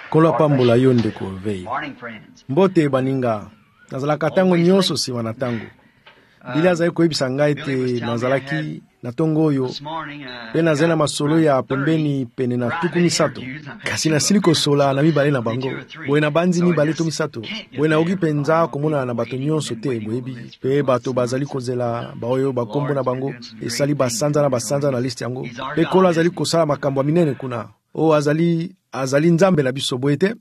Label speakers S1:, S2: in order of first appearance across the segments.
S1: Kola pambola yo ndeko vei. Mbote baninga. Nazalaka tango nyonso si wana tango. Bila azali koyebisa ngai te nazalaki na tongo oyo. Pe nazali na masolo ya pembeni pene na tuku misato. Kasi nasili kosola na mibale na bango. Boye na banzi mibale to misato. Boye na oki penza komona na bato nyonso te boyebi. Pe bato bazali kozela baoyo bakombo na bango. Esali basanza na liste yango. Pe kola azali kosala makambo ya minene kuna. O azali nzambe na biso boye te.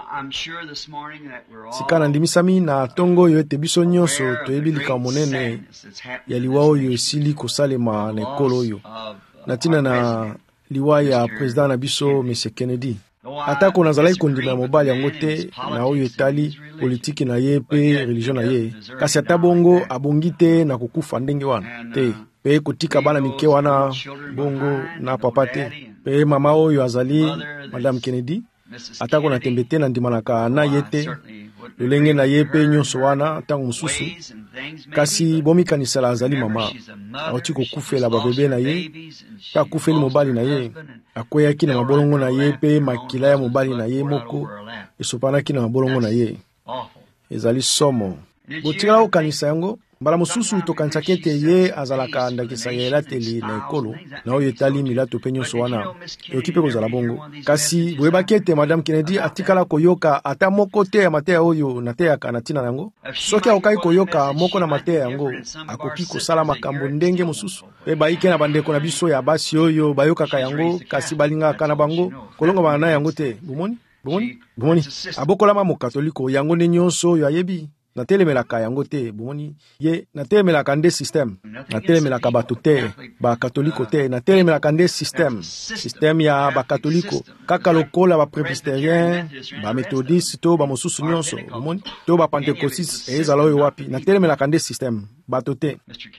S1: Sika na ndimisami na tongo oyo ete biso nyonso toyebi likambo monene ya liwa oyo esili kosalema na ekolo oyo. Na ntina na liwa ya president na biso M. Kennedy. Atako nazalaki kondima mobali yango te na oyo etali politiki na ye pe religion na ye. Kasi ata bongo abongi te na kukufa ndenge wana te. Pe kutika bana mike wana bongo na papa te. Pe mama oyo azali Madame Kennedy. Atako na tembete na ndimanaka na yete. Lolenge na ye pe nyonso wana tango mususu. Kasi bomikanisala azali mama. Aoti kokufela babebe na ye. Pa kufeli mobali na ye. Akweyaki na mabolongo na ye pe makila ya mobali na ye moko. Esopanaki na mabolongo na ye. Ezali somo. Botikala okanisa yango. Mbala mususu tokanisaki ete ye azalaka ndakisa ya elateli na ekolo na oyo etali milato pe nyonso wana ekipe kozala bongo. Kasi boyebaki ete Madame Kennedy atikala koyoka ata moko te ya mateya oyo nateyaka na ntina yango. Soki akoki koyoka moko na mateya yango akoki kosala makambo ndenge mosusu. Pe baike na bandeko na biso ya basi oyo bayokaka yango kasi balingaka na bango kolonga bana yango te. Bomoni abokolama mokatoliko yango nde nyonso oyo ayebi. Natelemelaka yango te bomoni ye natelemelaka nde system natelemelaka bato te ba katoliko te natelemelaka nde system ya ba katoliko kaka lokola ba presbytérien ba méthodiste to ba mosusu nyonso bomoni to ba pentecôtiste ezala oyo wapi natelemelaka nde system bato te.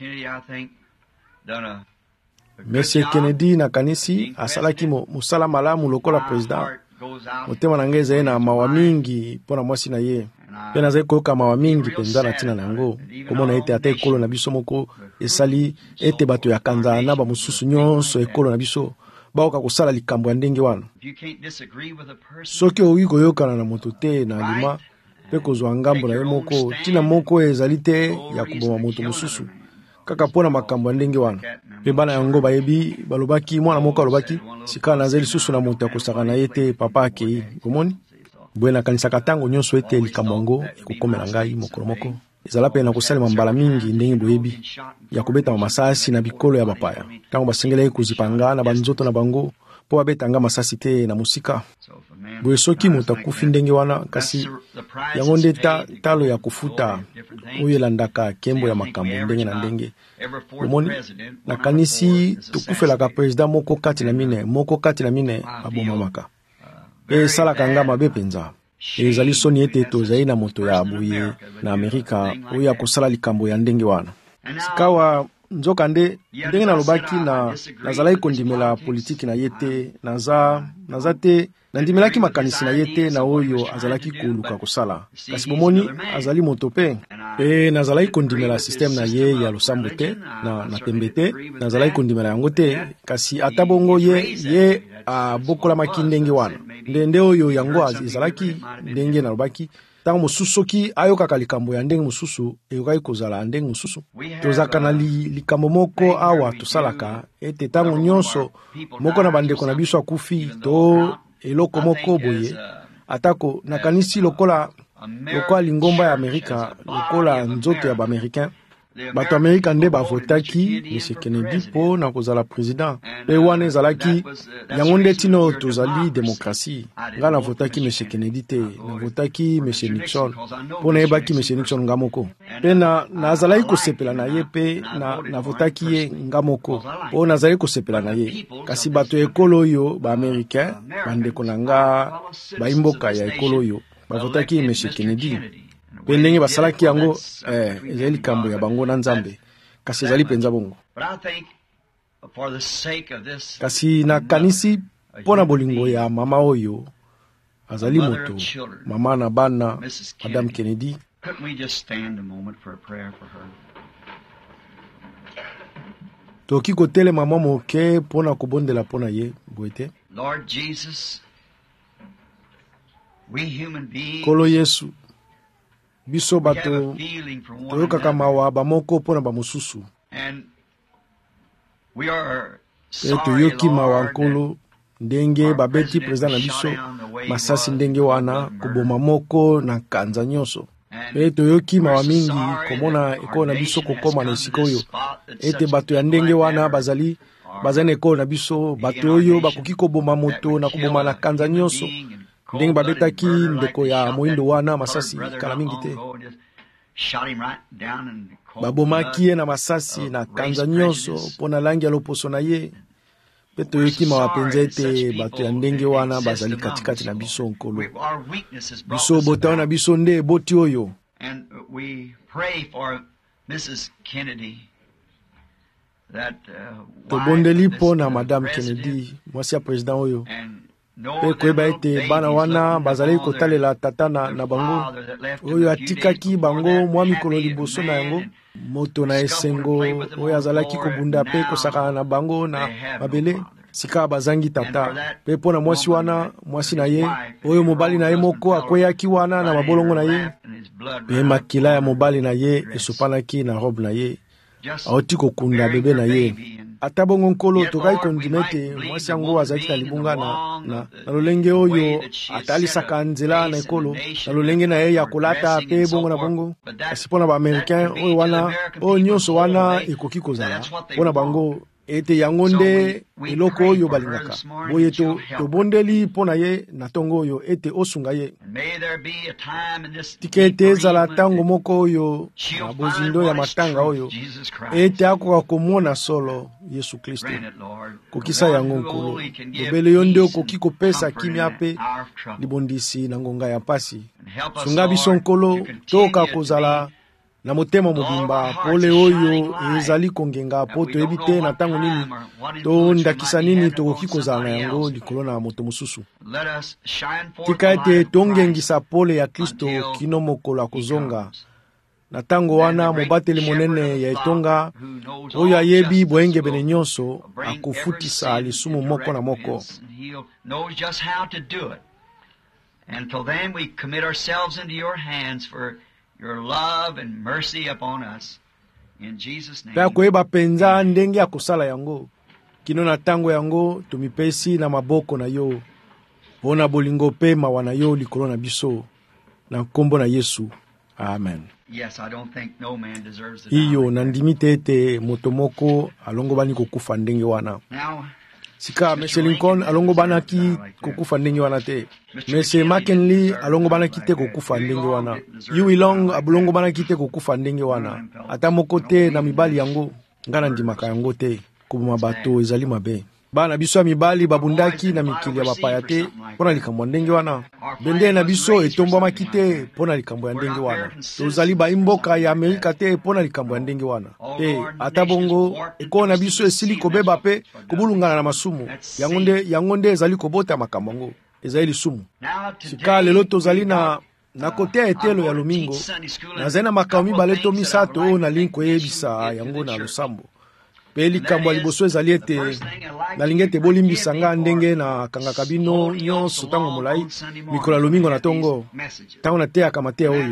S1: Monsieur Kennedy na kanisi asalaki musala malamu lokola president motema na ngeze na mawa mingi pona mwasi na ye. Pe nazali koyoka mawa mingi penza na ntina na yango komona ete ata ekolo na biso moko esali ete bato ya kanza na ba mosusu nyonso ekolo na biso baoka kosala likambo ya ndenge wana. Soki okoki koyokana na moto te na alima pe kozwa ngambo na ye moko ntina moko ezali te ya koboma moto mosusu kaka mpona makambo ya ndenge wana. Pe bana yango bayebi balobaki mwana moko alobaki sika nazali lisusu na moto akosaka na ye te papa akei komoni. Boye nakanisaka tango nyonso ete likambo yango ekokomela ngai mokolo moko. Ezala pe na kosalema mbala mingi ndenge boyebi ya kobeta masasi na bikolo ya bapaya. Tango basengelaki kozipanga na banzoto na bango po babetanga masasi te na musika. Boye soki moto akufi ndenge wana kasi yango nde talo ya kufuta oyo elandaka kembo ya makambo ndenge na ndenge. Omoni nakanisi tokufelaka president moko kati na mine abomamaka. E salaka nga mabe penza. Ezali soni ete tozali na moto ya abuye na Amerika oyo akosala likambo ya ndenge wana. Sikawa nzoka ndenge nalobaki nazalaki kondimela politiki na yete naza te nandimelaki makanisi na yete na oyo azalaki koluka kosala. Kasi bomoni azali moto pe nazalaki kondimela system na ye ya losambo te na tembe te nazalaki kondimela yango te kasi ata bongo ye abokolamaki ndenge wana ndende oyo yango ezalaki ndenge nalobaki tango mosusu soki ayokaka likambo ya ndenge mosusu eyokaki kozala ndenge mosusu. Tozalaka na likambo moko awa tosalaka ete tango nyonso moko na bandeko na biso akufi to eloko moko boye atako nakanisi lokola lingomba ya Amerika lokola nzoto ya ba-Americain bato Amerika nde bavotaki M. Kennedy po na kozala president. Pe wana ezalaki yango nde tino tozali demokrasi. Nga na votaki M. Kennedy te, na votaki M. Nixon po na yebaki M. Nixon nga moko. Pe nazalaki kosepela na ye pe na votaki ye nga moko po nazalaki kosepela na ye. Kasi bato ekolo oyo ba-Americain bandeko na nga baimboka ya ekolo oyo bavotaki M. Kennedy. Pe ndenge basalaki yango ezali likambo ya bango na nzambe kasi ezali penza bongo. Kasi nakanisi mpona bolingo ya mama oyo azali moto mama na bana Madame Kennedy. Toki kotelema mwa moke mpona kobondela mpona ye boye te.
S2: Lord Jesus,
S1: Kolo Yesu, biso bato toyokaka mawa bamoko mpona bamosusu. Pe toyoki mawa nkolo ndenge babeti president na biso masasi ndenge wana koboma moko na kanza nyonso. Pe toyoki mawa mingi komona ekolo na biso kokoma na esika oyo ete bato ya ndenge wana bazali na ekolo na biso, bato oyo bakoki koboma moto na koboma na kanza nyonso ndenge babetaki ndeko ya moindo wana masasi kala mingi te. Babomaki ye na masasi na kanza nyonso mpona langi ya loposo na ye. Pe toyoki mawa penza ete bato ya ndenge wana bazali katikati na biso nkolo. Biso bota na biso nde boti oyo. Tobondeli mpo na Madame Kennedy, mwasi ya president oyo. Pe koyeba ete bana wana bazali kotalela tata na bango oyo atikaki bango mwa mikolo liboso na yango, moto na esengo oyo azalaki kobunda pe kosakana na bango na mabele sika bazangi tata. Pe mpona mwasi wana, mwasi na ye oyo mobali na ye moko akweyaki wana na mabolongo na ye, pe makila ya mobali na ye esopanaki na robe na ye, aoti kokunda bebe na ye. Ata bongo nkolo tokai kondima ete mwasi yango azalaki na libunga na lolenge oyo atalisaka nzela na ekolo, na lolenge na ye ya kolata pe bongo na bongo. Kasi mpona ba-Americain oyo wana, oyo nyonso wana ekoki kozala mpona bango ete yango nde eloko oyo balingaka. Boye tobondeli mpona ye na tongo oyo ete osunga ye. Tika ete ezala tango moko oyo na bozindo ya matanga oyo ete akoka komona solo Yesu Kristo. Kokisa yango nkolo. Lobele yo nde okoki kopesa kimia pe libondisi na ngonga ya pasi. Sunga biso nkolo toka kozala na motema mobimba pole oyo ezali kongenga po toyebi te na tango nini to ndakisa nini tokoki kozala na yango likolo na moto mosusu. Tika ete tongengisa pole ya Kristo kino mokolo akozonga. Na tango wana mobateli monene ya etonga oyo ayebi boyengebene nyonso akofutisa lisumu moko na moko.
S2: Until then we commit ourselves into your hands for your love and mercy upon us. In Jesus' name.
S1: Pe koyeba penza ndenge ya kosala yango. Kino na tango yango tumipesi na maboko na yo. Bona bolingo pe mawa na yo likolo na biso. Na nkombo na Yesu. Amen.
S2: Yes, I don't think no man deserves it.
S1: Iyo nandimite ete moto moko alongo bani kokufa ndenge wana.
S2: Now,
S1: sika Mr. Lincoln alongo banaki kokufa ndenge wana te. Mr. McKinley alongo banaki te kokufa ndenge wana. Huey Long abulongo banaki te kokufa ndenge wana. Ata moko te na mibali yango ngana ndimaka yango te. Kubuma bato ezali mabe. Bana biso ya mibali babundaki na mikili ya bapaya te mpona likambo ya ndenge wana. Bende na biso etombwamaki te mpona likambo ya ndenge wana. Tozali baimboka ya Amerika te mpona likambo ya ndenge wana. Ata bongo ekolo na biso esili kobeba pe kobulungana na masumu. Yango nde ezali kobota makambo yango. Ezali lisumu. Sika lelo tozali na kote ya etelo ya lomingo. Nazali na makambo mibale to misato na linko eyebisa yango na losambo. Pe likambo ya liboso ezali ete nalingi ete bolimbisa nga ndenge na kangaka bino nyonso ntango molai mikolo ya lomingo na tongo ntango nateyaka mateya oyo.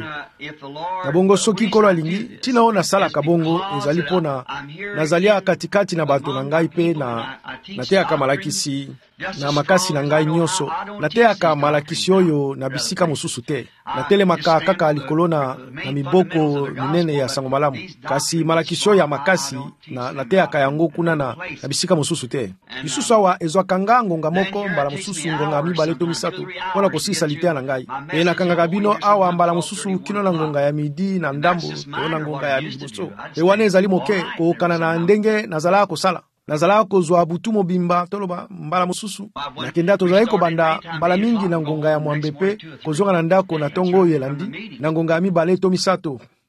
S1: Na bongo soki nkolo alingi ntina oyo nasalaka bongo ezali mpona nazalia katikati na bato na ngai pe nateyaka malakisi na makasi na ngai nyonso. Nateyaka malakisi oyo na bisika mosusu te. Natelemaka kaka likolo na miboko minene ya sango malamu. Kasi malakisi oyo ya makasi nateyaka yango kuna na bisika mosusu te. Lisusu awa ezwakanga ngonga moko mbala mosusu ngonga mibale to misato mpona kosisa liteya na ngai. E nakangaka bino awa mbala mosusu kino na ngonga ya midi na ndambo to na ngonga ya liboso. Wana ezali moke kokana na ndenge nazalaka kosala. Nazalaka kozwa butu mobimba toloba mbala mosusu. Nakenda tozali kobanda mbala mingi na ngonga ya mwambe pe kozonga na ndako na tongo oyo elandi na ngonga ya mibale to misato.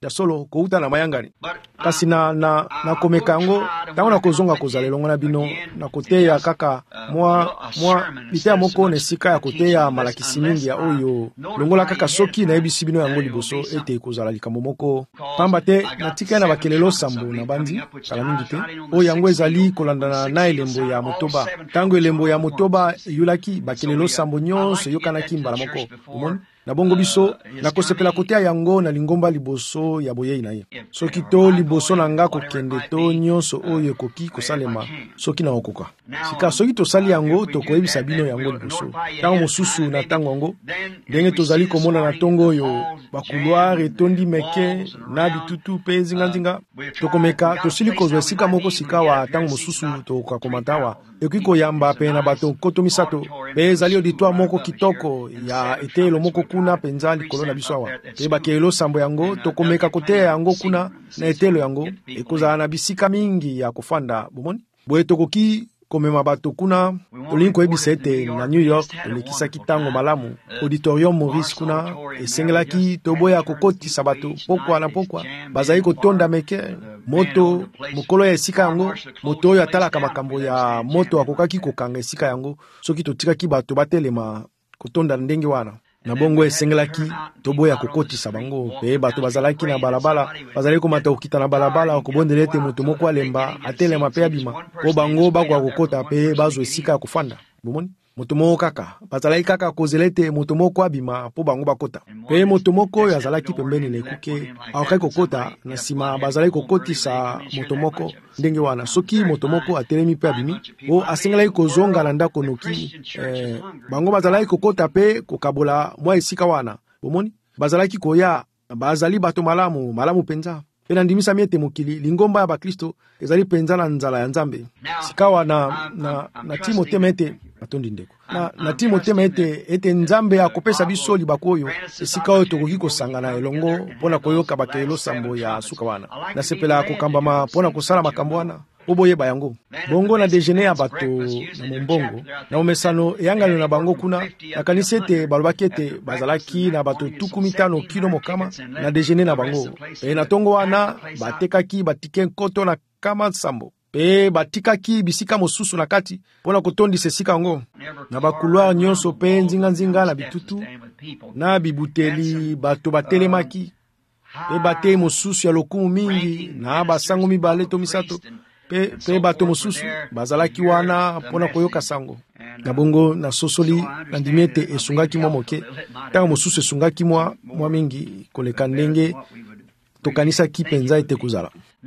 S1: ya solo kouta na mayangani. Kasi na komeka yango tango na kozonga kozala elongo na bino na koteya kaka mwa biteya moko na esika ya koteya malakisi mingi ya oyo longola kaka soki na yebisi bino yango liboso ete kozala likambo moko pamba te natika na bakelelo sambo na bandi kala mingi te oyo yango ezali kolandana na elembo ya motoba. Tango elembo ya motoba yulaki bakelelo sambo nyonso yokanaki mbala moko omoni na bongo biso na kosepela koteya yango na lingomba liboso ya boyei na ye. Soki to liboso na nga kokende to nyonso oyo ekoki kosalema soki na okoka. Sika soki tosali yango tokoyebisa bino yango liboso. Tango mosusu na tango yango ndenge tozali komona na tongo oyo bakuluare etondi meke na bitutu pe zinga tokomeka tosili kozwa esika moko sikawa tango mosusu tokokomatawa ekoki koyamba pe na bato koto misato pe ezali auditoire moko kitoko ya etelo moko kuna penza likolo na biso awa pe bakelo sambo yango tokomeka koteya yango kuna na etelo yango ekozala na bisika mingi ya kofanda bomoni boye tokoki komema bato kuna tolingi koyebisa ete na New York tolekisaki tango malamu auditorium Maurice kuna esengelaki toboya kokotisa bato pokwa na pokwa bazali kotonda meke moto mokolo ya esika yango moto oyo atalaka makambo ya moto akokaki kokanga esika yango soki totikaki bato batelema kotonda ndenge wana na bongo esengelaki toboya kokotisa bango pe bato bazalaki na balabala bazali komata kokita na balabala okobondela ete moto moko alemba atelema pe abima po bango bakwa kokota pe bazwa esika ya kofanda bomoni moto moko kaka bazalaki kaka kozela ete moto moko abima po bango bakota pe moto moko oyo azalaki pembeni na ekuke akokaki kokota na nsima bazalaki kokotisa moto moko ndenge wana soki moto moko atelemi pe abimi po asengelaki kozonga na ndako noki bango bazalaki kokota pe kokabola mwa esika wana bomoni bazalaki koya bazali bato malamu penza pe nandimisami ete mokili lingomba ya bakristo ezali penza na nzala ya Nzambe sikawa na timotema ete atondi ndeko na timotema ete Nzambe akopesa biso libako oyo esika oyo tokoki kosangana elongo mpona koyoka bakelo sambo ya suka wana nasepela kokambama mpona kosala makambo wana oboyeba yango bongo na dejeuner ya bato na mombongo na omesano eyangano na bango kuna nakanisi ete balobaki ete bazalaki na bato 15 kilo mokama na dejeuner na bango pe na tongo wana batekaki batike nkoto na kama sambo pe batikaki bisika mosusu na kati mpona kotondisa esika yango na bakuluare nyonso pe nzinga na bitutu na bibuteli bato batelemaki pe batei mosusu ya lokumu mingi na basango mibale to misato pe bato mosusu bazalaki wana mpona koyoka sango na bongo na sosoli na ndimi ete esungaki mwa moke ntango mosusu esungaki mwa mingi koleka ndenge tokanisaki penza ete kozala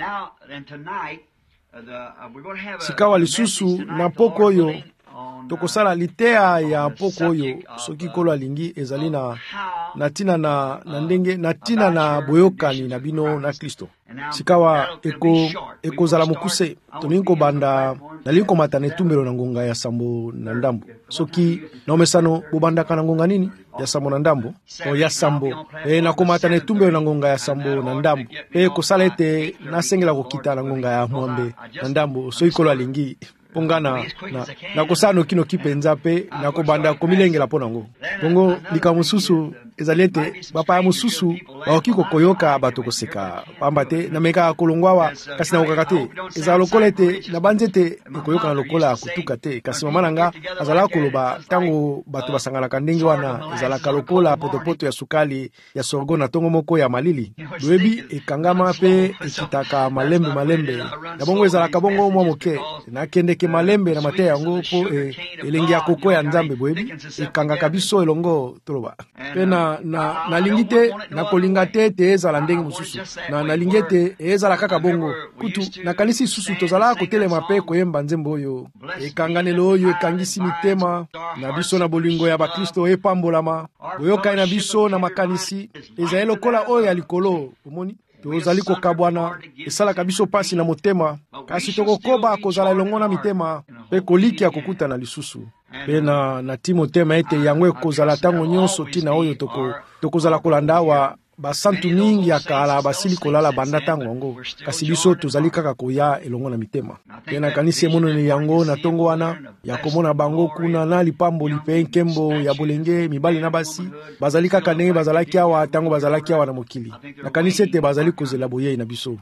S1: sikawa lisusu na poko oyo tokosala liteya ya poko oyo soki kolo alingi ezali na tina na ndenge na tina na boyokani na bino na Kristo sikawa ekozala mokuse tolingi kobanda nalingi komata na etumbelo na ngonga ya sambo na ndambo soki na omesano bobandaka na ngonga nini ya sambo na ndambo o ya sambo na komata na etumbelo na ngonga ya sambo na ndambo kosala ete nasengela kokita na ngonga ya mwambe na ndambo soki kolo alingi ponga na kosano kino kipenza pe na kobanda komilengela pona ngo bongo lika mususu ezalete bapa ya mususu baoki kokoyoka bato koseka pamba te na meka kolongwawa kasi na okakate ezala lokola ete na banzete ekoyoka na lokola kutuka te kasi mama nanga azala koloba tango bato basanganaka ndenge wana ezalaka lokola potopoto ya sukali ya sorgo na tongo moko ya malili loyebi ekangama pe ekitaka malembe na bongo ezalaka bongo mwa moke na kendeke malembe na mateya yango po elengi ya koko ya Nzambe boyebi ekangaka biso elongo toloba pe na lingi te na kolinga te ezala ndenge mosusu na lingi te ezala kaka bongo kutu na kanisi susu tozala kotelema pe koyemba nzembo oyo ekanganelo oyo ekangisi mitema na biso na bolingo ya bakristo epambolama boyoka na biso na makanisi ezali lokola oyo ya likolo omoni tozali kokabwana esalaka biso pasi na motema kasi tokokoba kozala elongo na mitema pe koliki ya kokuta na lisusu pe na timotema ete yango ekozala tango nyonso tina oyo tokozala kolanda awa basantu mingi ya kala basili kolala banda ntango yango, kasi biso tozali kaka koya elongo na mitema. Pe nakanisi emonani yango na ntongo wana ya komona bango kuna na lipamboli mpe nkembo ya bolenge mibali na basi bazali kaka ndenge bazalaki awa ntango bazalaki awa na mokili. Nakanisi ete bazali kozela boyei na biso.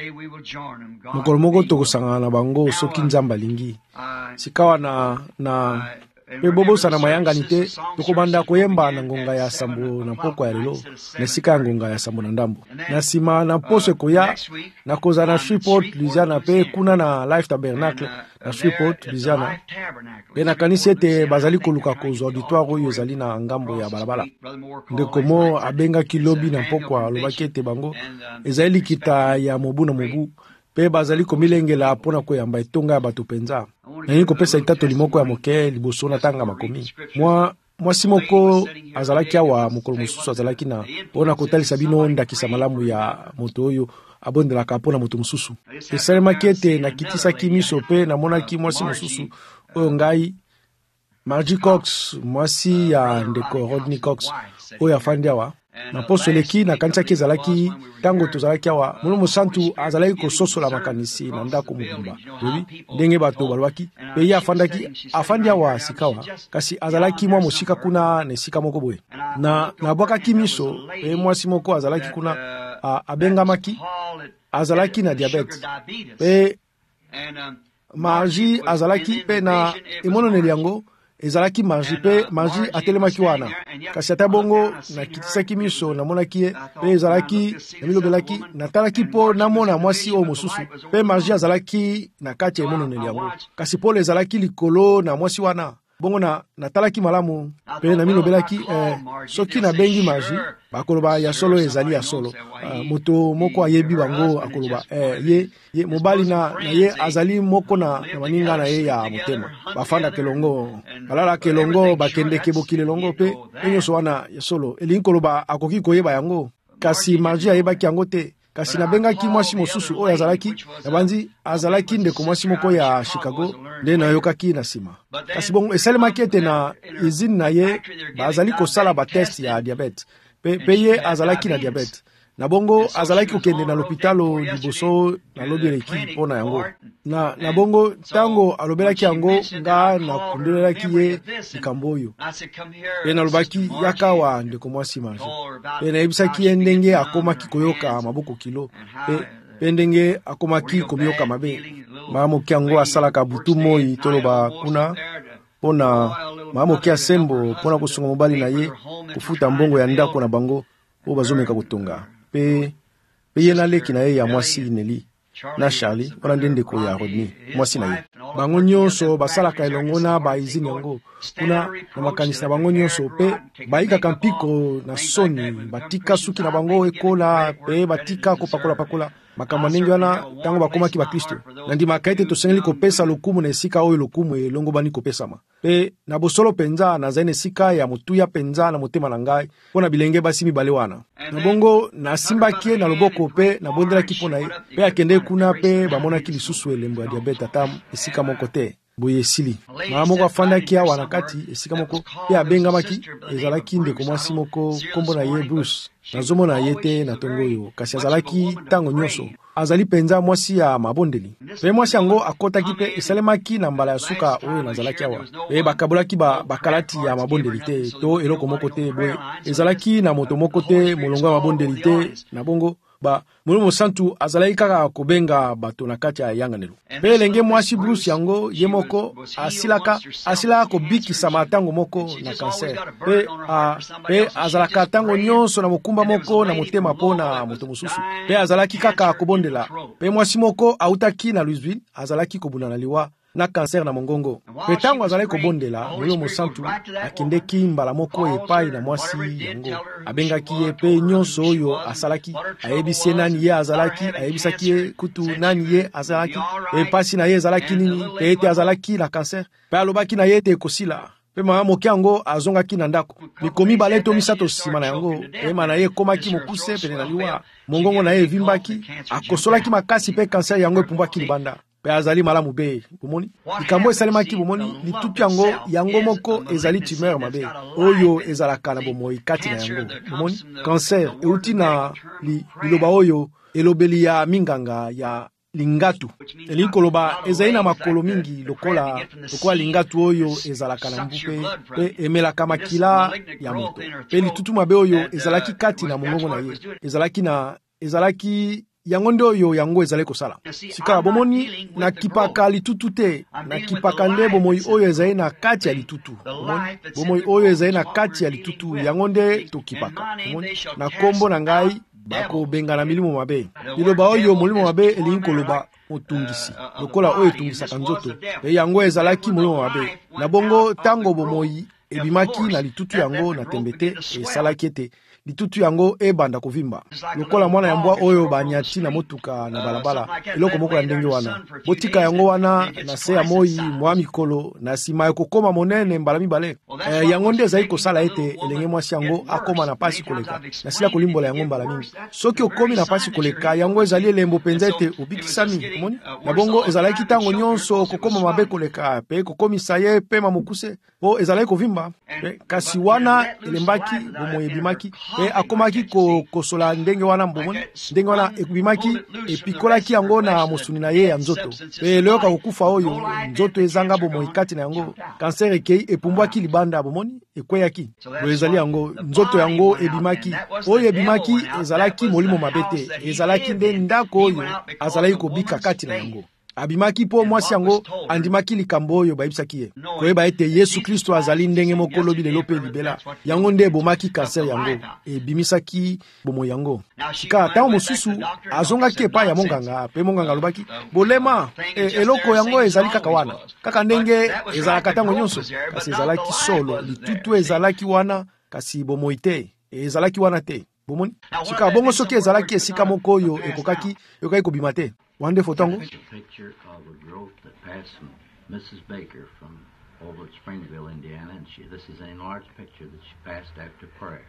S1: Mokolo moko tokosangana na bango soki Nzambe alingi. Sika wana na pe bobosana mayangani te tokobanda koyemba na ngonga ya sambo na poko ya lelo na sika ya ngonga ya sambo na ndambo. Na nsima na poso ekoya na koza na Shreveport Louisiana pe kuna na Life Tabernacle na Shreveport Louisiana. Pe nakanisi ete bazali koluka kozwa auditoire oyo ezali na ngambo ya balabala. Ndeko mo abengaki lobi na poko alobaki ete bango ezali likita ya mobu na mobu pe bazali komilengela mpona koyamba etonga ya bato penza. Nayi kopesa itatoli moko ya moke liboso na tanga makomi. Mwasi moko azalaki awa mokolo mosusu azalaki na mpona kotalisa bino ndakisa malamu ya moto oyo abondelaka mpona moto mosusu. Esalemaki ete nakitisaki miso pe namonaki mwasi mosusu oyo ngai Margie Cox, mwasi ya ndeko Rodney Cox oyo afandi awa. Na poso leki na kanisaki ezalaki tango tozalaki awa Molimo Santu azalaki kososola makanisi na ndako mobimba lobi ndenge bato balwaki pe ye afandi awa sikawa kasi azalaki mwa mosika kuna na esika moko boye na bwakaki miso pe mwasi moko azalaki kuna abengamaki azalaki na diabete pe Margie azalaki pe na emononeli yango ezalaki Margie pe Margie atelemaki wana kasi ata bongo nakitisaki miso namonaki ye pe ezalaki namilobelaki natalaki mpo namona mwasi oyo mosusu pe Margie azalaki na kati ya emononeli yango kasi Paul ezalaki likolo na mwasi wana bongo natalaki malamu pe namilobelaki soki nabengi Margie bakoloba ya solo ezali ya solo moto moko ayebi bango akoloba ye mobali na ye azali moko na maninga na ye ya motema bafanda kelongo balala kelongo bakendeke bokile longo pe nyonso wana ya solo elingi koloba akoki koyeba yango kasi Margie ayebaki yango te kasi nabengaki mwasi mosusu oyo azalaki nabanzi azalaki ndeko mwasi moko ya Chicago nde nayokaki na nsima kasi bongo esalemaki ete na izine na ye bazali kosala batest ya diabete pe ye azalaki na diabete na bongo azalaki kokende na lopitalo liboso na lobi eleki mpona yango na bongo ntango alobelaki yango nga nakundelelaki ye likambo oyo pe nalobaki yaka wa ndeko mwasi Margie pe nayebisaki ye ndenge akomaki koyoka maboko kilo pe ndenge akomaki komiyoka mabe maamoki yango asalaka butu moi toloba kuna mpona maamoki asembo mpona kosunga mobali na ye kofuta mbongo ya ndako na bango oyo bazomeka kotonga pe ye naleki na ye ya mwasi Neli na Charlie wana nde ndeko ya Rodney mwasi na ye bango nyonso basalaka elongo na baizini yango kuna na makanisi na bango nyonso pe bayikaka mpiko na soni batika suki na bango ekola pe batika kopakola makambo ndenge wana ntango bakomaki bakristo na ndimaka ete tosengeli kopesa lokumu na esika oyo lokumu elongobani kopesama pe na bosolo penza nazali na esika ya motuya penza na motema na ngai mpo na bilenge basi mibale wana na bongo nasimbaki ye na loboko pe nabondelaki mpo na ye pe akende kuna pe bamonaki lisusu elembo ya diabete ata esika moko te boye esili mama moko afandaki awa na kati esika moko pe abengamaki ezalaki ndeko mwasi moko kombo na ye Bruce nazomona ye te na tongo oyo kasi azalaki ntango nyonso azali penza mwasi ya mabondeli pe mwasi yango akotaki pe esalemaki na mbala ya suka oyo nazalaki awa pe bakabolaki bakalati ya mabondeli te to eloko moko te boye ezalaki na moto moko te molongo ya mabondeli te na bongo Molimo Santu azalaki kaka kobenga bato na kati ya yanganelo pe elenge mwasi Bruce yango ye moko asilaka kobikisa matango moko na kanser pe azalaka tango nyonso na mokumba moko na motema mpona moto mosusu pe azalaki kaka kobondela pe mwasi moko autaki na Louisville azalaki kobuna na liwa na kanser na mongongo pe tango azalaki kobondela Molimo Santu akendeki mbala moko epai na mwasi yango abengaki ye pe nyonso oyo asalaki ayebisi ye nani ye azalaki ayebisaki ye kutu nani ye azalaki pe pasi na ye ezalaki nini pe ete azalaki na kanser pe alobaki na ye ete ekosila pe mama moke yango azongaki na ndako mikomi bale to misato nsima na yango ema na ye ekomaki mokuse pene na liwa mongongo na ye evimbaki akosolaki makasi pe kanser yango epumbwaki libanda pe azali malamu be bomoni likambo esalemaki bomoni litutu yango moko ezali tumeur mabe oyo ezalaka na bomoi kati na yango bomoni cancer euti na liloba oyo elobeli ya minganga ya lingatu elikoloba ezali na makolo mingi lokola lingatu oyo ezalaka na mbupe pe emelaka makila ya moto pe litutu mabe oyo ezalaki kati na mongongo na ye ezalaki yango nde oyo yango ezali kosala sika bomoni na kipaka litutu te na kipaka nde bomoi oyo ezali na kati ya litutu bomoi oyo ezali na kati ya litutu yango nde tokipaka na kombo na ngai bakobengana milimo mabe liloba oyo molimo mabe elingi koloba otungisi lokola oyo etungisaka nzoto pe yango ezalaki molimo mabe na bongo tango bomoi ebimaki na litutu yango na tembe te esalaki ete litutu yango ebanda kovimba lokola mwana ya mbwa oyo banyati na motuka na balabala eloko moko ya ndenge wana botika yango wana na se ya moi mwa mikolo na nsima ekokoma monene mbala mibale yango nde ezali kosala ete elenge mwasi yango akoma na pasi koleka na sila kolimbola yango mbala mingi soki okomi na pasi koleka yango ezali elembo mpenza ete obikisami omoni na bongo ezalaki ntango nyonso kokoma mabe koleka pe kokomisa ye pema mokuse po ezalaki kovimba kasi wana elembaki bomoi ebimaki pe akomaki kosola ndenge wana mbomoni ndenge wana ekubimaki epikolaki yango na mosuni na ye ya nzoto pe leyoka kokufa oyo nzoto ezanga bomoi kati na yango kanser ekei epumbwaki libanda bomoni ekweyaki boye ezali yango nzoto yango ebimaki oyo ebimaki ezalaki molimo mabe te ezalaki nde ndako oyo azalaki kobika kati na yango abimaki po mwasi yango andimaki likambo oyo bayebisaki ye koyeba ete Yesu Kristo azali ndenge moko lobi lelo pe libela yango nde ebomaki kanser yango ebimisaki bomoi yango sika ntango mosusu azongaki epai ya monganga pe monganga alobaki bolema eloko yango ezali kaka wana kaka ndenge ezalaka ntango nyonso kasi ezalaki solo litutu ezalaki wana kasi bomoi te ezalaki wana te bomoni sika bongo soki ezalaki esika moko oyo ekokaki kobima te wande fotongo
S3: picture of a growth that passed from Mrs. Baker from over at Springville, Indiana, and this is an enlarged picture that she passed after prayer.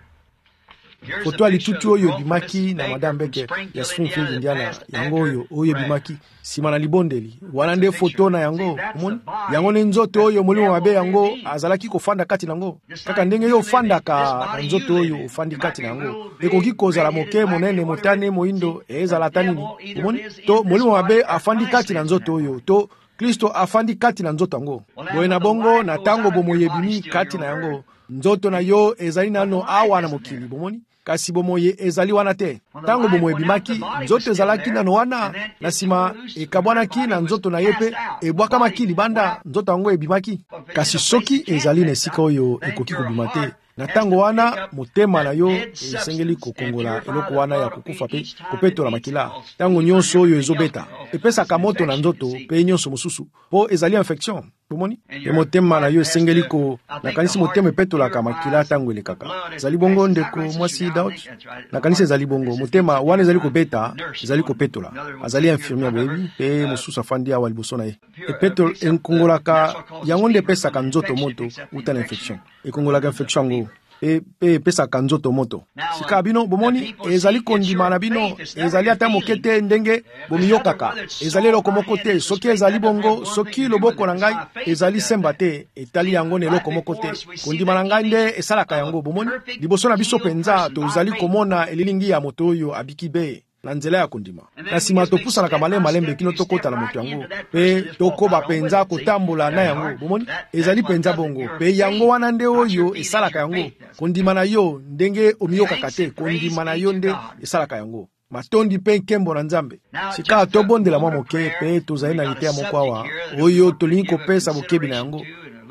S1: Foto alitutu oyo bimaki na Madame Baker ya Springfield, Indiana yango oyo bimaki sima na libondeli wana nde foto na yango yango ne nzoto oyo molimo mabe yango azalaki kofanda kati nango kaka ndenge yo fandaka na nzoto oyo ofandi kati nango ekoki kozala moke monene motane moindo ezala tanini to molimo mabe afandi kati na nzoto oyo to Kristo afandi kati na nzoto yango boye na bongo na tango bomoi ebimi kati na yango nzoto na yo ezali nano awa na mokili bomoni kasi bomoi ezali wana te tango bomoi ebimaki nzoto ezalaki nano wana na nsima ekabwanaki na nzoto na ye pe ebwakamaki libanda nzoto yango ebimaki kasi soki ezali na esika oyo ekoki kobima te na tango wana motema na yo esengeli kokongola eloko wana ya kokufa pe kopetola makila tango nyonso oyo ezobeta epesaka moto na nzoto pe nyonso mosusu po ezali infection bomoni pe motema na yo esengeli nakanisi motema epetolaka makila tango elekaka ezali bongo ndeko mwasi Daud nakanisi ezali bongo motema wana ezali kobeta ezali kopetola azali infirmier bebi pe mosusu afandi awa liboso na ye epetol enkongolaka yango nde epesaka nzoto moto uta na infection ekongolaka infection yango pe epesaka nzoto moto sika bino bomoni ezali kondima na bino ezali ata moke te ndenge bomiyokaka ezali eloko moko te soki ezali bongo soki loboko na ngai ezali semba te etali yango na eloko moko te kondima na ngai nde esalaka yango bomoni liboso na biso penza tozali komona elilingi ya moto oyo abiki be na nzela ya kondima na nsima topusanaka malembe kino tokota na moto yango pe tokoba penza kotambola na yango bomoni ezali penza bongo pe yango wana nde oyo esalaka yango kondima na yo ndenge omiyokaka te kondima na yo nde esalaka yango matondi pe nkembo na Nzambe sika tobondela mwa moke pe tozali na liteya moko awa oyo tolingi kopesa bokebi na yango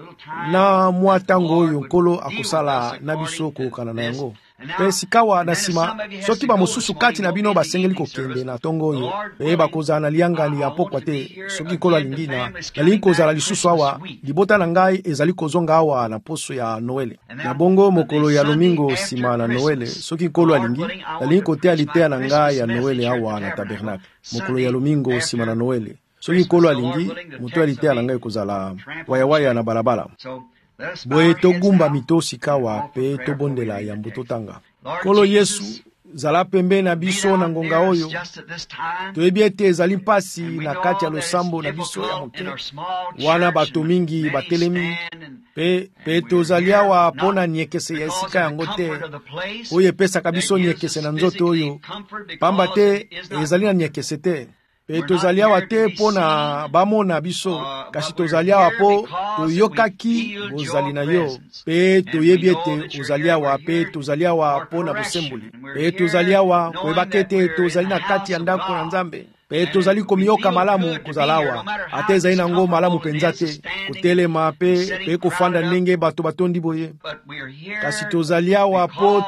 S1: na mwa tango oyo nkolo akosala na biso kokana na yango pe sikawa na nsima soki bamosusu kati na bino basengeli kokende na tongo oyo pe bakozala na liangani ya pokwa te soki nkolo alingi nalingi kozala lisusu awa libota na ngai ezali kozonga awa na poso ya Noele na bongo mokolo ya lomingo nsima na Noele soki nkolo alingi nalingi koteya liteya na ngai ya Noele awa na tabernacle mokolo ya lomingo nsima na Noele soki nkolo alingi moto ya liteya na ngai kozala wayawaya na balabala boye togumba mito sikawa pe tobondela yambo totanga Kolo Yesu zala pembe na biso na ngonga oyo toyebi ete ezali mpasi na kati ya losambo na biso ya moke wana bato mingi batelemi pe tozali awa mpo na niekese ya esika yango te oyo epesaka biso niekese na nzoto oyo pamba te ezali na niekese te pe tozali awa te mpo na bamona biso kasi tozali awa mpo toyokaki bozali na yo pe toyebi ete ozali awa pe tozali awa mpo na bosemboli pe tozali awa koyebaka ete tozali na kati ya ndako na Nzambe pe tozali komiyoka malamu kozala awa ate ezali nango malamu mpenza te kotelema pe kofanda ndenge bato batondi boye kasi tozali awa mpo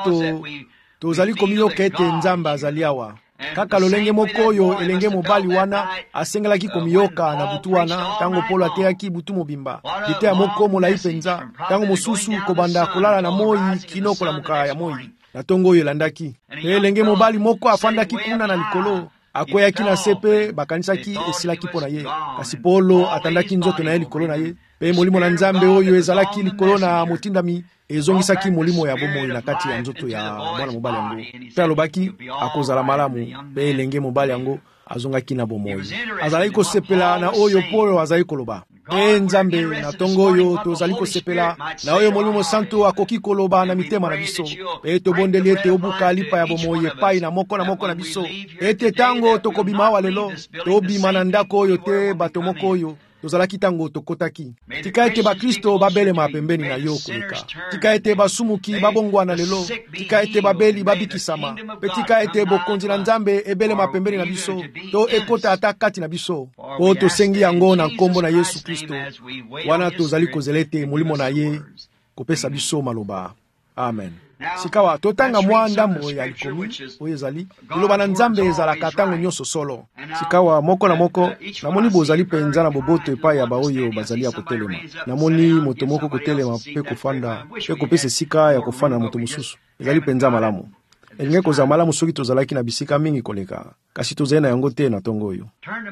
S1: tozali komiyoka ete Nzambe azali awa kaka lolenge moko oyo elenge mobali wana asengelaki komiyoka na butu wana tango Polo ateyaki butu mobimba lite ya moko molai mpenza tango mosusu kobanda kolala na moi kino kolamuka ya moi na tongo oyo elandaki pe elenge mobali moko afandaki kuna na likolo akweyaki na se pe bakanisaki esilaki mpo na ye kasi Polo atandaki nzoto na ye likolo na ye pe molimo na Nzambe oyo ezalaki likolo na motindami ezongisaki molimo ya bomoi na kati ya nzoto ya mwana mobali yango pe alobaki akozala malamu pe elenge mobali yango azongaki na bomoi azalaki kosepela na oyo Polo azali koloba pe Nzambe na tongo oyo tozali kosepela na oyo Molimo Santo akoki koloba na mitema na biso pe tobondeli ete obuka lipa ya bomoi epai na moko na biso ete tango tokobima awa lelo tobima na ndako oyo te bato moko oyo tozalaki tango tokotaki tika ete bakristo babelema pembeni na yo koleka tika ete basumuki babongwana lelo tika ete babeli babikisama pe tika ete bokonzi na Nzambe ebelema pembeni na biso to ekota ata kati na biso po tosengi yango na nkombo na Yesu Kristo wana tozali kozela ete molimo na ye kopesa biso maloba amen sikawa totanga mwa ndambo ya likomi oyo ezali liloba na Nzambe ezalaka ntango nyonso solo sikawa moko na moko namoni bozali mpenza na boboto epai ya baoyo bazali ya kotelema namoni moto moko kotelema mpe kofanda mpe kopesa esika ya kofanda na moto mosusu ezali mpenza malamu elingi kozala malamu soki tozalaki na bisika mingi koleka kasi tozali na yango te na tongo oyo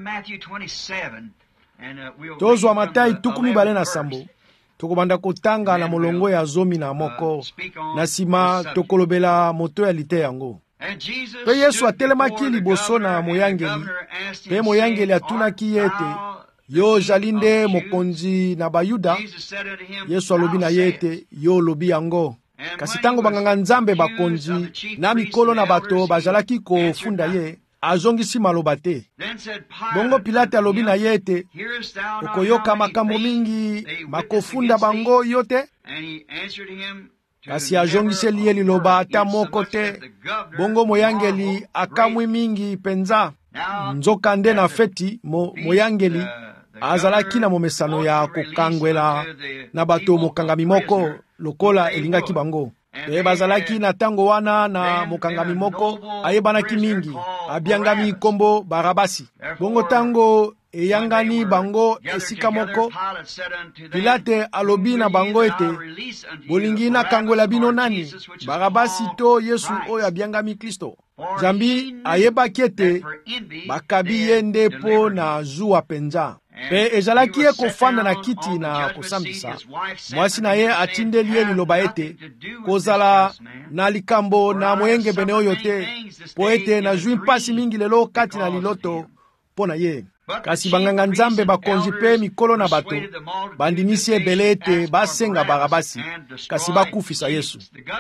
S1: tozwa Matayi 27 tokobanda kotanga na molongo ya 11 na nsima tokolobela moto ya lite yango pe Yesu atelemaki liboso na moyangeli pe moyangeli atunaki ye ete yo ozali nde mokonzi na Bayuda Yesu alobi na ye ete yo olobi yango kasi tango banganga Nzambe bakonzi na mikolo na bato bazalaki kofunda ye azongisi maloba te bongo Pilate alobi na ye ete okoyoka makambo mingi makofunda bango yo te kasi azongiseli ye liloba ata moko te bongo moyangeli akamwi mingi penza nzoka nde na feti moyangeli azalaki na momesano ya kokangwela na bato mokangami moko lokola elingaki bango pe bazalaki na tango wana na mokangami moko ayebanaki mingi abiangami kombo Barabasi bongo tango eyangani bango esika moko Pilate alobi na bango ete bolingi na kangwela bino nani Barabasi to Yesu oyo abiangami Kristo Zambi ayebaki ete bakabi ye nde mpo na zuwa penza pe ezalaki ye kofanda na kiti na kosambisa mwasi na ye atindeli ye liloba ete kozala na likambo na moyenge bene oyo te po ete nazwi mpasi mingi lelo kati na liloto mpo na ye kasi banganga Nzambe bakonzi pe mikolo na bato bandimisi ebele ete basenga Barabasi kasi bakufisa Yesu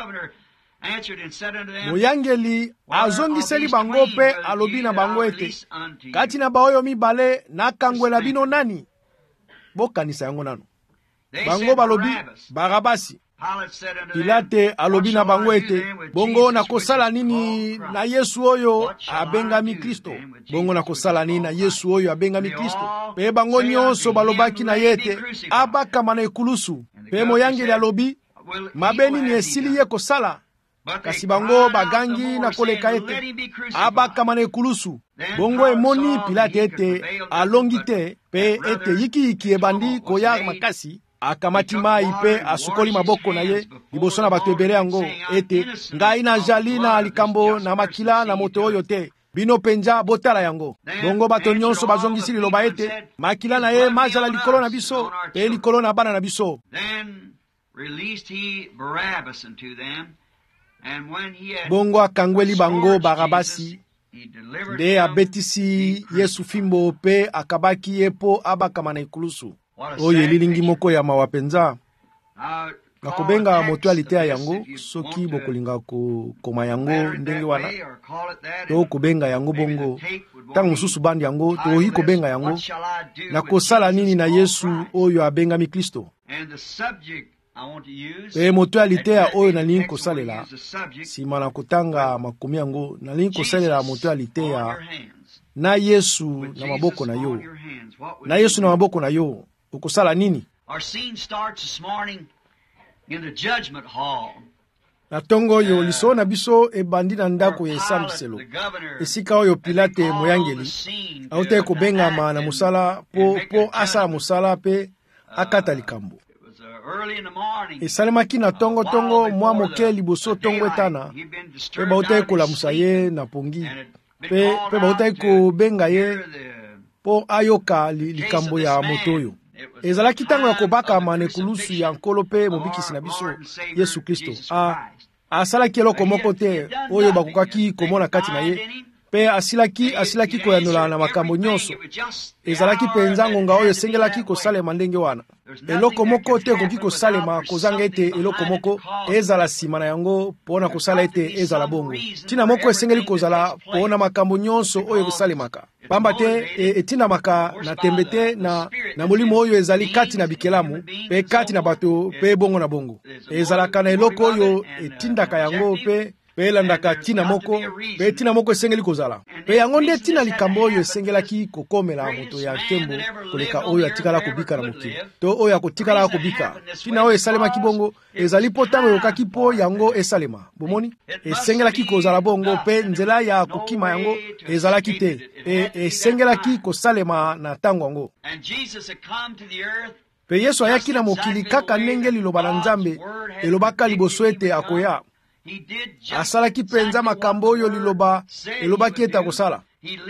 S1: moyangeli azongiseli bango pe alobi na bango ete kati na baoyo mibale nakangwela bino nani bokanisa yango nano bango balobi Barabasi Pilate alobi na bango ete bongo nakosala nini na Yesu oyo abengami Kristo bongo nakosala nini na Yesu oyo abengami Kristo pe bango nyonso balobaki na yete abakama na ekulusu pe moyangeli alobi mabeni ni esili ye kosala kasi bango bagangi na koleka ete abakama na ekulusu bongo emoni Pilate ete alongi te pe ete yiki ebandi koya makasi akamati mai pe asukoli maboko na ye liboso na bato ebele yango ete ngai nazali na likambo na makila na moto oyo te bino penza botala yango bongo bato nyonso bazongisi liloba ete makila na ye mazala likolo na biso pe likolo na bana na biso bongo akangweli bango Barabasi, nde abetisi Yesu fimbo pe akabaki ye po abakama na ekulusu. Oyo elilingi moko ya mawa penza. Nakobenga moto alitea yango soki bokolinga koma yango ndenge wana to kobenga yango bongo tangu mususu bandi yango to hi kobenga yango na kosala nini na Yesu oyo abengami Kristo. Moto alitea oyo nalingi kosalela sima na kotanga makomi yango nalingi kosalela moto alitea na Yesu na maboko na yo. Na Yesu na maboko na yo okosala nini?
S2: Our scene starts this morning in the judgment hall.
S1: Na tongo yo liso na biso ebandi na ndako ya esambiselo. Esika oyo Pilate moyangeli aute kobenga na musala po asa musala pe akata likambo. Esalemaki na tongo mwa moke liboso tongo etana pe baute kolamusa ye na pongi pe baute kobenga ye po ayoka likambo ya moto oyo. Ezalaki tango ya kobaka manekulusu ya nkolo pe mobikisi na biso Yesu Kristo. Asalaki eloko moko te oyo bakokaki komona kati na ye pe asilaki koyanola na makambo nyonso. Ezalaki penza ngonga oyo esengelaki kosalema ndenge wana. Eloko moko te koki kosalema kozanga ete eloko moko ezala sima na yango pona kosala ete ezala bongo. Tina moko esengeli kozala pona makambo nyonso oyo kosalemaka. Pamba te etina maka na tembete na molimo oyo ezali kati na bikelamu pe kati na bato pe bongo na bongo. Ezalaka na eloko oyo etindaka yango pe elandaka tina moko esengeli kozala. Pe yango nde tina likambo oyo esengelaki kokomela moto ya nkembo koleka oyo atikala kobika na mokili. To oyo akotikala kobika. Tina oyo esalemaki bongo ezali po tango yokaki po yango esalema. Bomoni? Esengelaki kozala bongo pe nzela ya kokima yango ezalaki te. Esengelaki kosalema na tango yango. Pe Yesu ayaki na mokili kaka ndenge liloba na Nzambe elobaka liboso ete akoya. Asalaki penza makambo oyo elobaki ete akosala.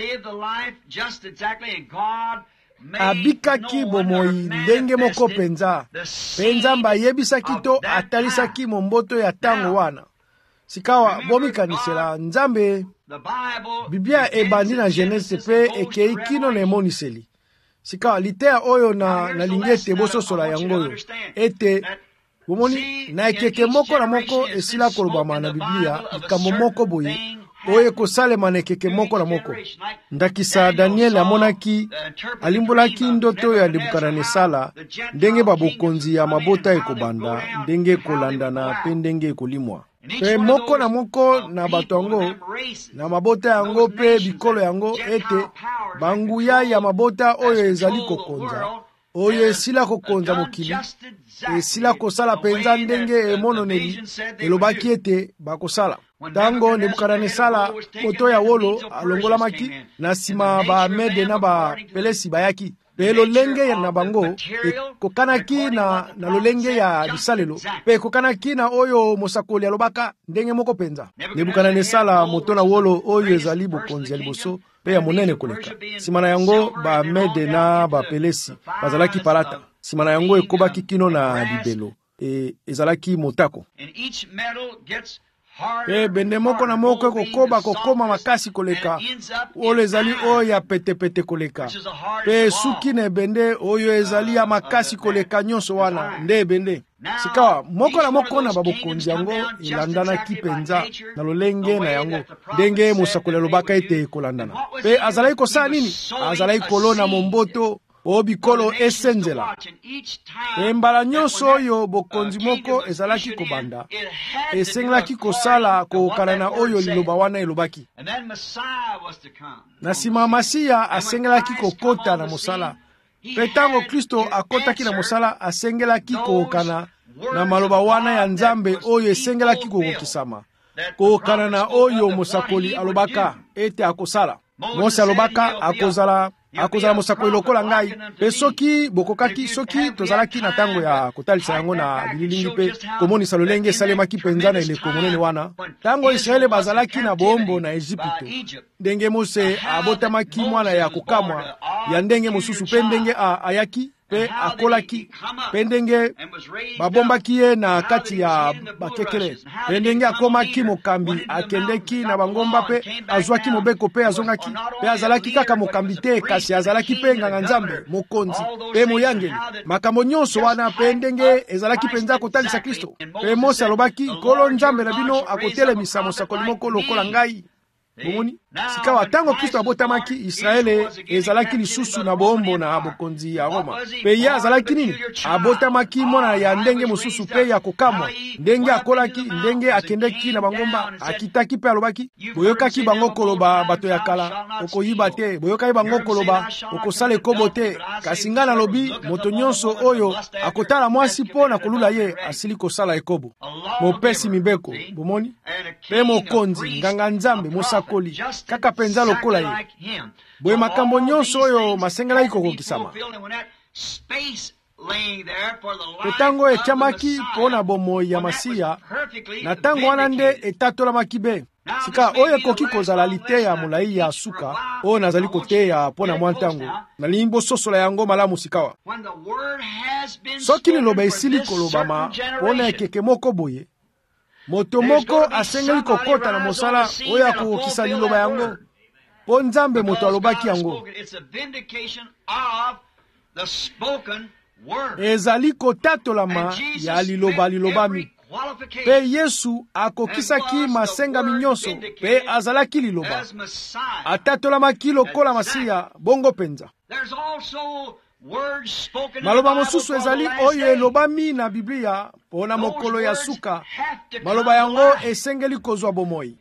S1: Abikaki bomoi ndenge moko penza. Penza mba yebisaki to atalisaki momboto ya tango wana. Sikawa bomikanisela Nzambe. Biblia ebandi na Genese pe ekei kino na emoniseli. Sikawa litea oyo na lingete bososola yangoyo ete bomoni na ekeke moko na moko esila kolobama na Biblia likambo moko boye oye kosalema na ekeke moko na moko. Ndakisa Daniel amonaki alimbolaki ndoto ya Nebukadnesala ndenge babokonzi ya mabota ekobanda ndenge kolandana pe ndenge ekolimwa. Pe moko na moko na bato yango na mabota yango pe bikolo yango ete banguya ya mabota oyo ezali kokonza oyo esila kokonza mokili esila kosala penza ndenge emononeli elobaki ete bakosala. Tango Nebukadnesala moto ya wolo alongolamaki na sima ba Mede na ba Pelesi bayaki pe lolenge na bango kokanaki na lolenge ya bisalelo pe kokanaki na oyo mosakoli alobaka ndenge moko penza. Nebukadnesala moto na wolo oyo ezali bokonzi ya liboso pe ya monene koleka. Sima na yango ba Mede na ba Pelesi bazalaki palata. Sima na yango ekobaki kino na libelo ezalaki motako. Pe bende moko na moko kokoma makasi koleka oyo ezali oyo ya pete koleka. Pe suki na bende oyo ezali ya makasi koleka nyonso wana nde bende. Sikawa moko na moko na babokonzi yango ilandana kipenza na lolenge na yango ndenge mosakoli alobaka ete kolandana. Pe azalaki kosala nini? Azalaki kolona momboto o bikolo esenzela. Mbala nyonso oyo bokonzi moko ezalaki kobanda esengelaki kosala kokana na oyo liloba wana elobaki. Na sima Masiya asengelaki kokota na mosala. Pe tango Kristo akotaki na mosala asengelaki kokana na maloba wana ya Nzambe oyo esengelaki kokokisama. Kokana na oyo mosakoli alobaka ete akosala. Mose alobaka akozala mosakoli lokola ngai. Pe soki bokokaki soki tozalaki na tango ya kotalisa yango na bililingi pe komonisa lolenge esalemaki penza na eleko monene wana. Tango Israele bazalaki na bombo na Ejipito ndenge Mose abotamaki mwana ya kokamwa ya ndenge mosusu pe ndenge ayaki pe akolaki pe ndenge babombaki ye na kati ya bakekele pe ndenge akomaki mokambi akendeki na bangomba pe azwaki mobeko pe azongaki pe azalaki kaka mokambi te kasi azalaki pe nganga nzambe mokonzi pe moyangeli makambo nyonso wana pe ndenge ezalaki penza kotalisa Kristo pe Mose alobaki nkolo nzambe na bino akotelemisa mosakoli moko lokola ngai. Bomoni sikawa tango Kristo abotamaki Israele ezalaki lisusu na bombo na bokonzi ya Roma pe ye azalaki nini abotamaki mona ya ndenge mosusu pe ya kokamwa ndenge akolaki ndenge akendeki na bangomba akitaki pe alobaki boyokaki bango koloba bato ya kala okoyiba te boyokaki bango koloba okosala ekobo te kasi nga nalobi moto nyonso oyo akotala mwasi po na kolula ye asili kosala ekobo mopesi mibeko. Bomoni pe mokonzi nganga nzambe mosakoli kaka penza lokola ye boye makambo nyonso oyo masengelaki kokokisama etango etiamaki mpo na bomoi ya masiya na tango wana nde etatolamaki be sika oyo ekoki kozala liteya molai ya suka oyo nazali koteya mpo na mwa ntango nalingi bososola yango malamu sikawa soki liloba esili kolobama mpo na ekeke moko boye moto moko asengeli kokota na mosala oyo akokokisa liloba yango po nzambe moto alobaki yango ezali kotatolama ya liloba lilobami pe Yesu akokisaki masengami nyonso pe azalaki liloba atatolamaki lokola masiya bongo penza. Maloba mosusu ezali oyo elobami na Biblia pona mokolo ya suka maloba yango esengeli kozwa bomoi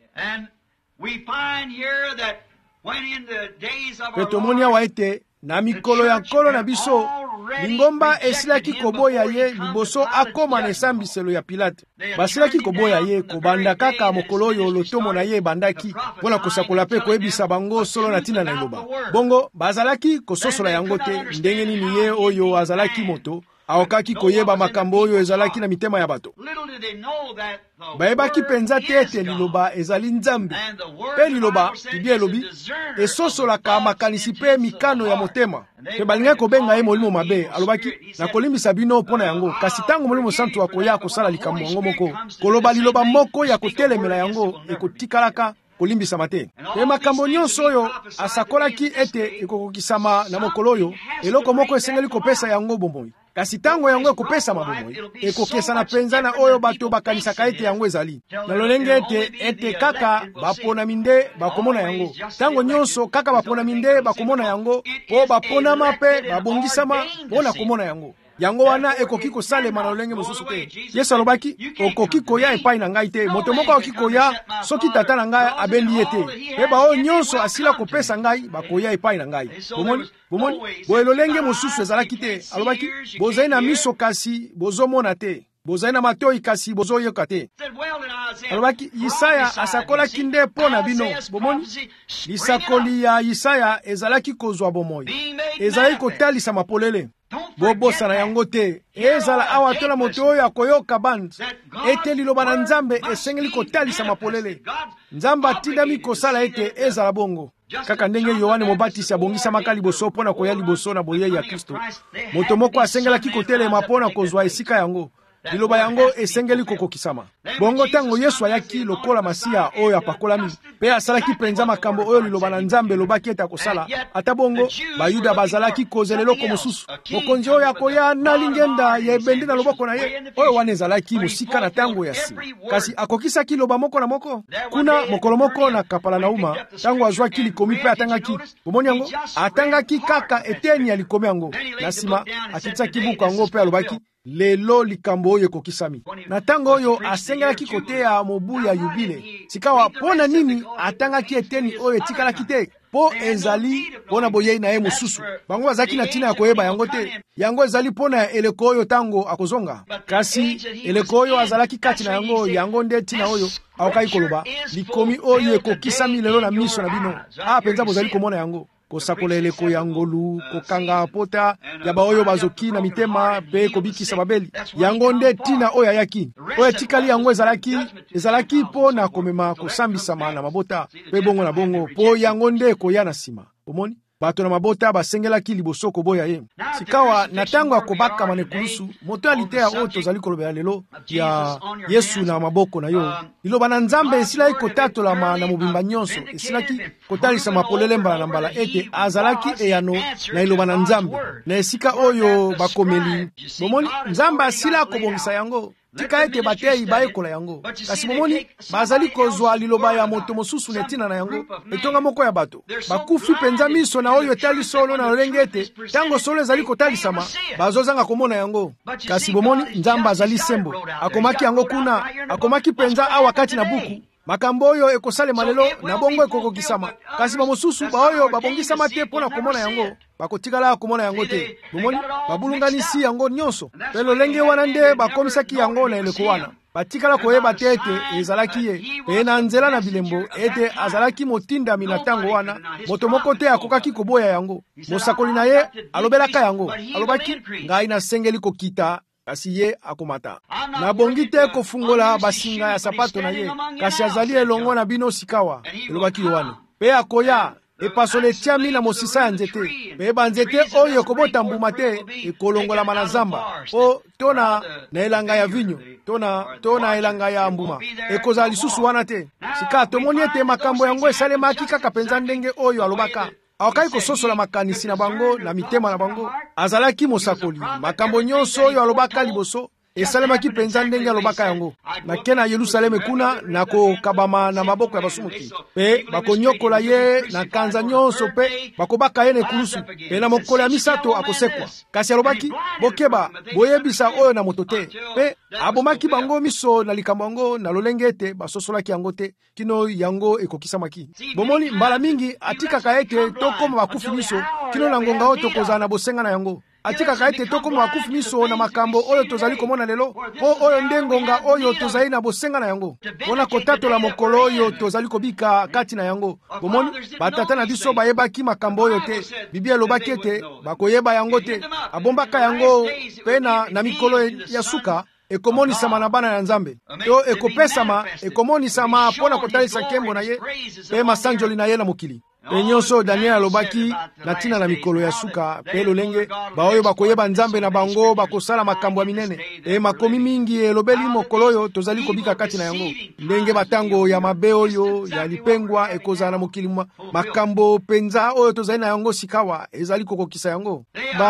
S1: pe tomoni awa ete na mikolo ya nkolo na biso lingomba esilaki koboya ye liboso akoma na esambiselo ya Pilate basilaki koboya ye kobanda kaka mokolo oyo lotomo na ye ebandaki mpona kosakola pe koyebisa bango solo na ntina na eloba bongo bazalaki kososola yango te ndenge nini ye oyo azalaki moto aokaki koyeba makambo oyo ezalaki na mitema ya bato bayebaki penza te ete liloba ezali nzambe pe liloba Biblia elobi esosolaka makanisi pe mikano ya motema pe balingaki kobenga ye molimo mabe alobaki nakolimbisa bino mpo na yango kasi ntango molimo santu akoya kosala likambo yango moko koloba liloba moko ya kotelemela yango ekotikalaka kolimbisama te pe makambo nyonso oyo asakolaki ete ekokokisama na mokolo oyo eloko moko esengeli kopesa yango bomoi kasi tango yango ekopesama bomoi ekokesana penza na oyo bato bakanisaka ete yango ezali na lolenge ete kaka baponami nde bakomona yango tango nyonso kaka baponami nde bakomona yango po baponama pe babongisama mpo na komona yango yango wana ekoki kosalema na lolenge mosusu te. Yesu alobaki okoki koya epai na ngai te moto moko akoki koya soki tata na ngai abendi ye te pe baoyo nyonso asila kopesa ngai bakoya epai na ngai. Bomoni boye lolenge mosusu ezalaki te alobaki bozali na miso kasi bozomona te bozali na matoi kasi bozoyoka te alobaki Isaya asakolaki nde mpo na bino. Bomoni lisakoli ya Isaya ezalaki kozwa bomoi ezalaki kotalisa mapolele bobosana yango te ezala awa tola moto oyo akoyoka band ete liloba na nzambe esengeli kotalisa mapolele nzambe atindami kosala ete ezala bongo kaka ndenge Yohane Mobatisi abongisamaka liboso mpo na koya liboso na boyei ya Kristo moto moko asengelaki kotelema mpo na kozwa esika yango liloba yango esengeli kokokisama bongo tango Yesu ayaki lokola masiya oyo apakolami pe asalaki penza makambo oyo liloba na nzambe lobaki ete akosala ata bongo bayuda bazalaki kozela eloko mosusu mokonzi oyo akoya na lingenda ya ebende na loboko na ye oyo wana ezalaki mosika na tango ya nsima kasi akokisaki loba moko na moko kuna mokolo moko na Kapernauma tango azwaki likomi pe atangaki bomoni yango atangaki kaka eteni ya likomi yango na nsima atitisaki buku yango pe alobaki lelo likambo oyo ekokisami na tango oyo asengelaki koteya mobu ya yubile sikawa mpona nini atangaki eteni oyo etikalaki te po ezali mpona boyei na ye mosusu bango bazalaki na ntina ya koyeba yango te yango ezali mpona eleko oyo tango akozonga kasi eleko oyo azalaki kati na yango nde ntina oyo aokaki koloba likomi oyo ekokisami lelo na miso na bino penza bozali komona yango kosakola eleko ya ngolu kokanga pota ya baoyo bazoki na mitema pe kobikisa babeli yango nde tina oyo ayaki oyo etikali yango ezalaki mpo na komema kosambisama na mabota pe bongo na bongo po yango nde koya na nsima omoni bato na mabota basengelaki liboso koboya ye. Sikawa na tango ya kobaka manekulusu moto aliteya oyo tozali kolobela lelo ya Yesu na maboko na yo. Liloba na Nzambe esilaki kotatolama na mobimba nyonso, esilaki kotalisa mapolele mbala na mbala ete azalaki eyano na liloba na Nzambe na esika oyo bakomeli. Bomoni Nzambe asila kobongisa yango, tika ete bateyi bayekola yango. Kasi bomoni bazali kozwa liloba ya moto mosusu netina na yango etonga moko ya bato bakufi penza miso na oyo etali solo na lolenge ete tango solo ezali kotalisama bazozanga komona yango. Kasi bomoni Nzambe azali sembo, akomaki yango kuna, akomaki penza awa kati na buku makambo oyo ekosalema lelo na bongo ekokokisama. Kasi bamosusu baoyo babongisama te mpona komona yango bakotikala komona yango te. Bomoni babulunganisi yango nyonso pe lolenge wana nde bakomisaki yango na eleko wana. Batikala koyeba te ete ezalaki ye pe na nzela na bilembo ete azalaki motindami na tango wana moto moko te akokaki koboya yango. Mosakoli na ye alobelaka yango, alobaki ngai nasengeli kokita kasi ye akomata. Nabongi te kofungola basinga ya sapato na ye kasi azali elongo na bino sikawa, elobaki Yohane. Pe akoya epasole tiami na mosisa ya nzete pe banzete oyo kobota mbuma te ekolongola na zamba o tona na elanga ya vinyo tona elanga ya mbuma ekozala lisusu wana te. Sika tomoni ete makambo yango esalemaki kaka penza ndenge oyo alobaka. Awakai kososola makanisi na bango na mitema na bango. Azalaki mosakoli makambo nyonso oyo alobaka liboso esalemaki penza ndenge alobaka yango. Nake na Yerusaleme kuna na kokabama na maboko ya basumuki pe bakonyokola ye na kanza nyonso pe bakobaka ye nekulusu pe na mokolo ya misato akosekwa. Kasi alobaki bokeba boyebisa oyo na moto te pe abomaki bango miso na likambo yango na lolenge ete basosolaki yango te kino yango ekokisamaki. Bomoni mbala mingi atikaka ete tokoma bakufi miso kino na ngonga oyo tokozala na bosenga na yango. Atikaka ete tokoma bakufi miso na makambo oyo tozali komona lelo po oyo nde ngonga oyo tozali na bosenga na yango mpona kotatola mokolo oyo tozali kobika kati na yango. Bomoni batata na biso bayebaki makambo oyo te. Biblia elobaki ete bakoyeba yango te. Abombaka yango pe na mikolo ya suka ekomonisama na bana ya Nzambe to ekopesama ekomonisama mpona kotalisa kembo na ye pe masanjoli na ye na mokili. Pe nyonso Daniel alobaki na tina na mikolo ya suka pe lolenge baoyo bakoyeba Nzambe na bango bakosala makambo ya minene. Makomi mingi elobeli mokolo oyo tozali kobika kati na yango ndenge batango ya mabe oyo ya lipengwa ekozala na mokili makambo penza oyo tozali na yango sikawa ezali kokokisa yango.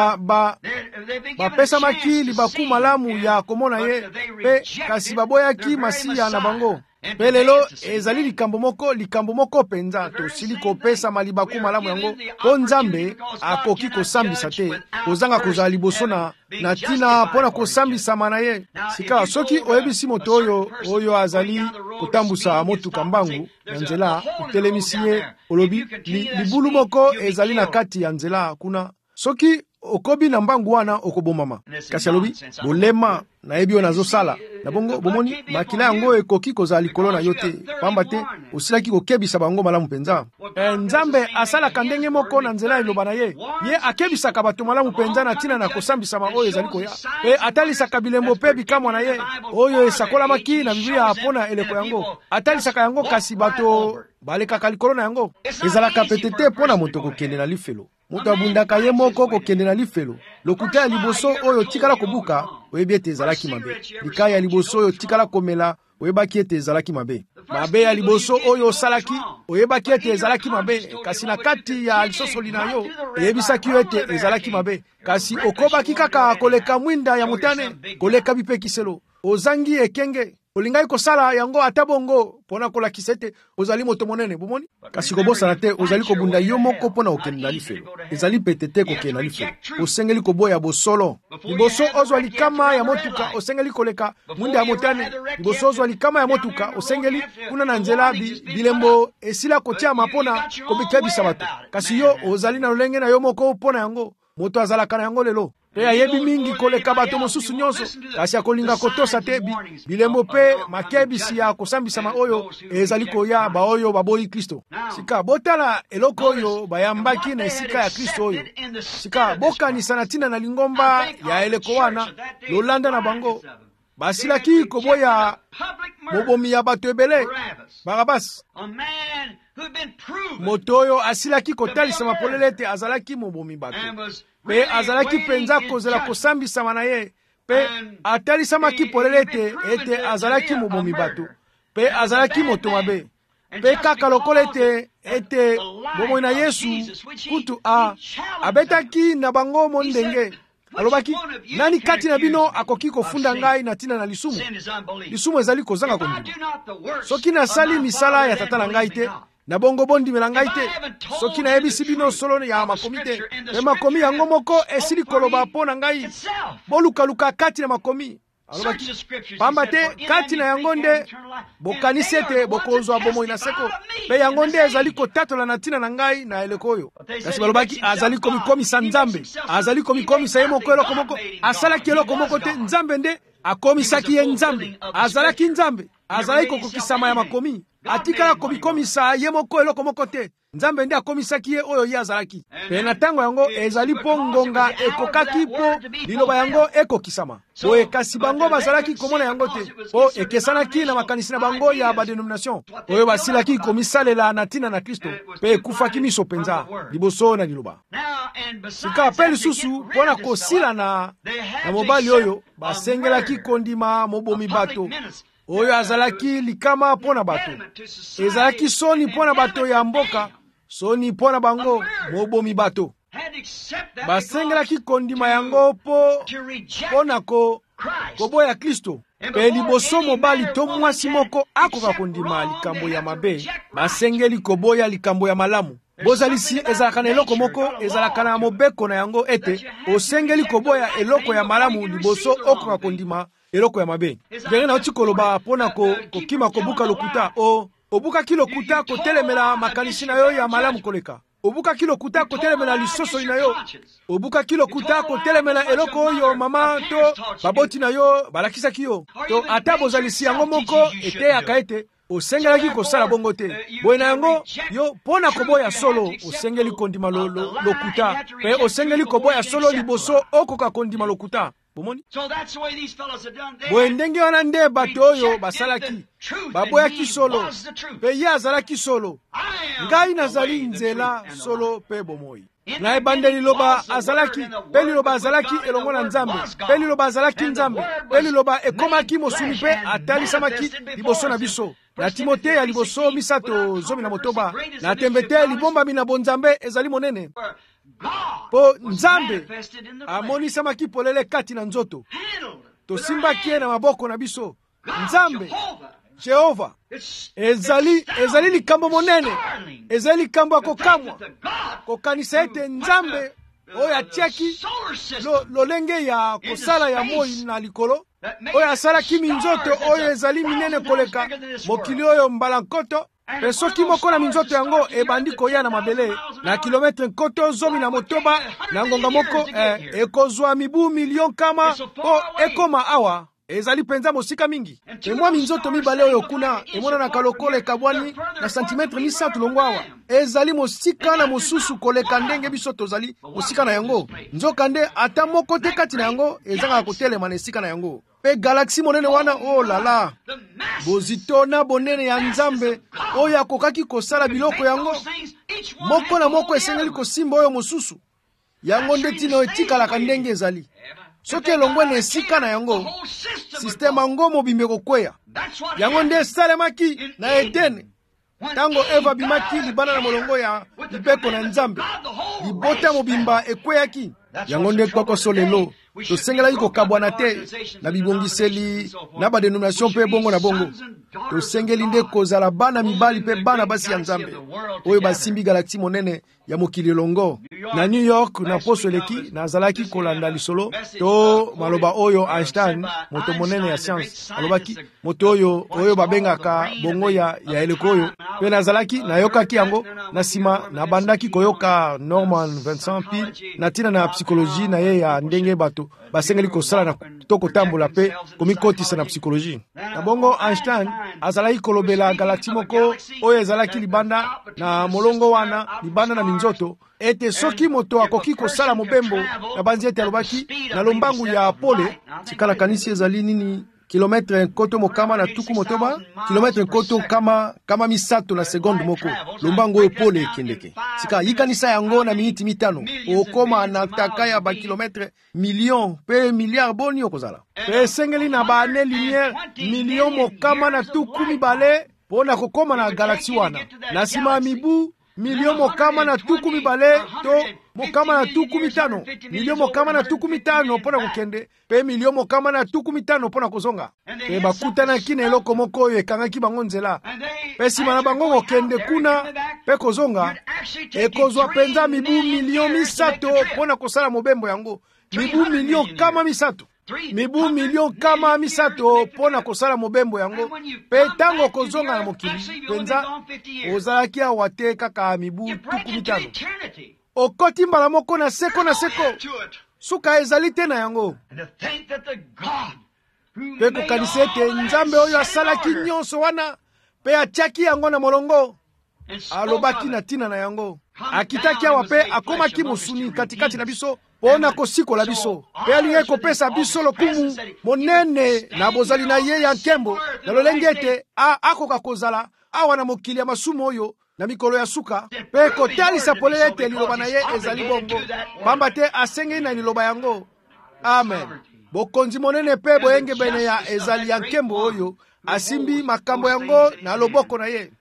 S1: Bapesamaki libaku malamu ya komona ye pe kasi baboyaki masiya na bango. Pe lelo ezali likambo moko penza tosili kopesa malibaku malamu yango po Nzambe akoki kosambisa te kozanga kozala liboso na tina mpona kosambisama na ye. Sika soki oyebisi moto oyo azali kotambusa motuka mbangu na nzela utelemisi ye olobi libulu moko ezali na kati ya nzela kuna, soki okobi na mbangu wana okobomama. Kasi alobi bolema na yebi oyo nazosala na bongo bomoni makila yango ekoki kozala likolo na yo te pamba te osilaki kokebisa bango malamu penza. Nzambe asalaka ndenge moko na nzela eloba na ye akebisaka bato malamu penza na tina na kosambisama oyo ezali koya pe atalisaka bilembo pe bikamwa na ye oyo esakolamaki na Biblia mpona eleko yango. Atalisaka yango kasi bato balekaka likolo na yango. Ezalaka pete te mpona moto kokende na lifelo. Moto abundaka ye moko kokende na lifelo lokuta ya liboso oyo tikala kobuka oyebi ete ezalaki mabe. Likaya ya liboso oyo tikala komela oyebaki ete ezalaki mabe. Mabe ya liboso oyo osalaki oyebaki ete ezalaki mabe. Kasi na kati ya lisosoli na yo oyebisaki yo ete ezalaki mabe. Kasi okobaki kaka koleka mwinda ya motane koleka bipekiselo ozangi ekenge olingai kosala yango atabongo pona kolakisa ete ozali moto monene. Bomoni kasi kobosana te ozali kobunda yo moko pona okende na lifelo. Ezali pete te kokende na lifelo. Osengeli koboya bosolo liboso ozwa likama ya motuka osengeli koleka mwinda ya motane. Liboso ozwa likama ya motuka osengeli kuna na nzela bilembo esila kotiama pona kobikebisa bato. Kasi yo ozali na lolenge na yo moko pona yango moto azalaka na yango lelo pe ayebi mingi koleka bato mosusu nyonso kasi akolinga kotosa te bilembo pe makebisi ya kosambisama oyo ezali koya baoyo baboyi Kristo. Sika botala eloko oyo bayambaki na esika ya Kristo oyo. Sika bokanisa na tina na lingomba ya eleko wana lolanda na bango basilaki koboya mobomi ya bato ebele Barabas, moto oyo asilaki kotalisama polele ete azalaki mobomi bato pe azalaki penza kozela kosambisama na ye pe atalisamaki polele ete azalaki mobomi bato pe azalaki moto mabe pe kaka lokola ete bomoi na Yesu kutu abetaki na bango mondenge alobaki, nani kati na bino akoki kofunda ngai na tina na lisumu? Lisumu ezali kozanga kondima. Soki nasali misala ya tata na ngai te, na bongo bondimela ngai te, soki nayebisi bino solo ya makomi te, me makomi yango moko esili koloba mpo na ngai, bolukaluka kati na makomi. Alobaki, pamba te kati na yango nde bokanisi ete bokozwa bomoi na seko, pe yango nde ezali kotatola na tina na ngai na eleko oyo. Kasi balobaki, azali komikomisa Nzambe, azali komikomisa ye moko eloko moko, asalaki eloko moko te, Nzambe nde akomisaki ye Nzambe, azalaki Nzambe, azalaki kokokisama ya makomi, atikala komikomisa ye moko eloko moko te, Nzambe nde akomisaki ye oyo ye azalaki. Pe na tango yango ezali po ngonga ekokaki po liloba yango ekokisama. Boye kasi bango bazalaki komona yango te, po ekesanaki na makanisi na bango ya badenomination oyo basilaki komisalela na tina na Kristo, pe ekufaki miso penza liboso na liloba. Sika pe lisusu mpona kosila na mobali oyo basengelaki kondima mobomi bato oyo azalaki likama mpona bato, ezalaki soni mpona bato ya mboka, soni mpona bango mobomi bato. Basengelaki kondima yango mpona koboya Kristo. Pe liboso mobali to mwasi moko akoka kondima likambo ya mabe, basengeli koboya likambo ya malamu. Bozalisi ezalaka na eloko moko, ezalaka na mobeko na yango ete osengeli koboya eloko ya malamu liboso okoka kondima eloko ya mabe. Ndenge na oti koloba mpona kokima kobuka lokuta, obukaki lokuta kotelemela makanisi na yo ya malamu koleka. Obukaki lokuta kotelemela lisoso na yo. Obukaki lokuta kotelemela eloko oyo mama to baboti na yo balakisaki yo. To ata bozalisi yango moko ete akaete osengelaki kosala bongo te. Boye na yango yo pona koboya solo osengeli kondima lokuta, pe osengeli koboya solo liboso okoka kondima lokuta. Bomoni? Boye ndenge wana nde bato oyo basalaki, baboyaki solo, pe ye azalaki solo. Ngai nazali nzela solo pe bomoi. Na ebande liloba azalaki, pe liloba azalaki elongo na Nzambe, pe liloba azalaki Nzambe, pe liloba ekomaki mosuni pe atalisamaki liboso na biso. Na Timote ya liboso misato zomi na motoba, na tembete libombami na bonzambe ezali monene. Po Nzambe amonisamaki polele kati na nzoto, tosimbaki ye na maboko na biso. Nzambe Jehova ezali likambo monene, ezali likambo ya kokamwa, kokanisa ete Nzambe oyo atiaki lolenge ya kosala ya moi na likolo, oyo asalaki minzoto oyo ezali minene koleka mokili oyo mbala nkoto. Pe soki moko na minzoto yango ebandi koya na mabele na kilometre nkoto zomi na motoba na ngonga moko, ekozwa mibu milion kama po ekoma awa, ezali penza mosika mingi. Pe mwa minzoto mibale oyo kuna emonanaka lokola ekabwani na santimetre 300 longo awa, ezali mosika na mosusu koleka ndenge biso tozali mosika na yango. Nzoka nde ata moko te kati na yango ezanga kotelema na esika na yango. Pe galaksi monene wana, oh lala, bozito na bonene ya Nzambe oyo akokaki kosala biloko yango moko na moko esengeli kosimba oyo mosusu yango nde tino etikalaka ndenge ezali. Soki elongwe na esika na yango, sistema yango mobimbe kokweya. Yango nde esalemaki na Edene tango Eva bimaki libana na molongo ya libeko na Nzambe, libota mobimba ekweyaki. Yango nde kokoso lelo tosengelaki kokabwana te na bibongiseli na badenomination pe bongo na bongo. Tosengeli nde kozala bana mibali pe bana basi ya Nzambe oyo basimbi galaksi monene ya mokili longo. Na New York na poso eleki nazalaki kolanda lisolo to maloba oyo Einstein, moto monene ya science, alobaki moto oyo babengaka bongo ya eleko oyo. Pe nazalaki nayokaki yango na sima na bandaki koyoka Norman Vincent Peale na tina na psychologie na ye ya ndenge bato basengeli kosala na toko tambola pe komikotisa na psychologie. Na bongo Einstein azalaki kolobela galaksi moko oyo ezalaki libanda na molongo wana, libanda na minzoto, ete soki moto akoki kosala mobembo na banzi ete alobaki na lombangu ya pole, sikala kanisi ezali nini kilometre nkoto mokama na tuku motoba, kilometre nkoto kama misato na segonde moko. Lombango oyo pole ekendeke. Sika yikanisa yango na miniti mitano. Okoma na taka ya ba kilometre million pe milliard boni okozala. Pe sengeli na ba ane lumière million mokama na tuku mibale pona kokoma na galaxie wana. Na sima mibu million mokama na tuku mibale to mokama na tuku mitano. Million mokama na tuku mitano pona kokende. Pe million mokama na tuku mitano pona kozonga. Pe bakutana kina eloko moko oyo ekangaki bango nzela. Pe sima na bango kokende kuna pe kozonga. Ekozwa penza mibu million misato pona kosala mobembo yango. Mibu million kama misato. Mibu million kama misato pona kosala mobembo yango. Pe tango kozonga na mokili penza ozalaki awa te kaka mibu tuku mitano. Okoti mbala moko na seko na seko. Suka ezali te na yango. Pe kokanisa ete Nzambe oyo asalaki nyonso wana pe atiaki yango na molongo. Alobaki na tina na yango. Akitaki awa pe akomaki mosuni katikati na biso pona kosikola biso. Pe alingi kopesa biso lokumu monene na bozali na ye ya nkembo. Na lolenge ete akoka kozala awa na mokili ya masumu oyo na mikolo ya suka. Pe kotalisa polele ete liloba na ye ezali bongo. Pamba te asengeli na liloba yango. Amen. Bokonzi monene pe boyenge bene ya ezali ya nkembo oyo asimbi makambo yango na loboko na ye.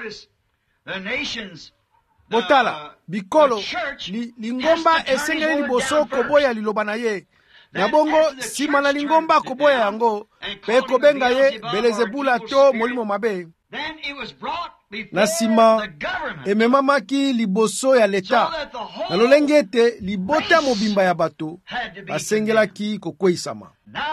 S1: Botala, bikolo, lingomba esengeli liboso koboya liloba na ye. Na bongo, sima na lingomba koboya yango, pe kobenga ye Belezebula to molimo mabe. Na sima, ememamaki liboso ya leta. Na lolenge ete libota mobimba ya bato, basengelaki kokweisama.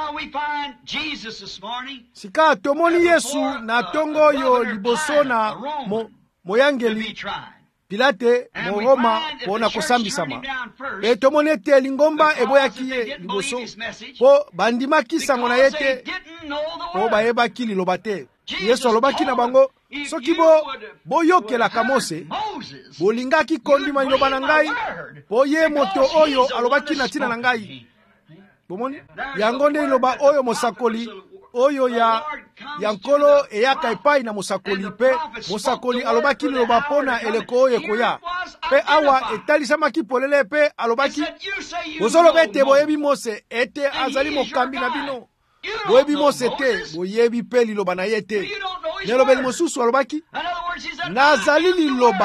S1: Sika tomoni Yesu na tongo oyo liboso na moyangeli Pilate moroma pona kosambisama. Pe tomoni ete lingomba eboyaki ye liboso po bandimaki sango na yete po bayebaki liloba te. Yesu alobaki na bango, soki boyokelaka Mose, bolingaki kondima liloba na ngai, po ye moto oyo alobaki na tina na ngai. Bomoni? Yango nde liloba oyo mosakoli oyo ya nkolo eyaka epai na mosakoli pe mosakoli alobaki liloba pona eleko oyo ekoya. Pe awa etalisamaki polele pe alobaki, bozoloba ete boyebi Mose ete azali mokambi na bino. Boyebi Mose te, boyebi pe liloba na ye te. Nelobeli mosusu alobaki, nazali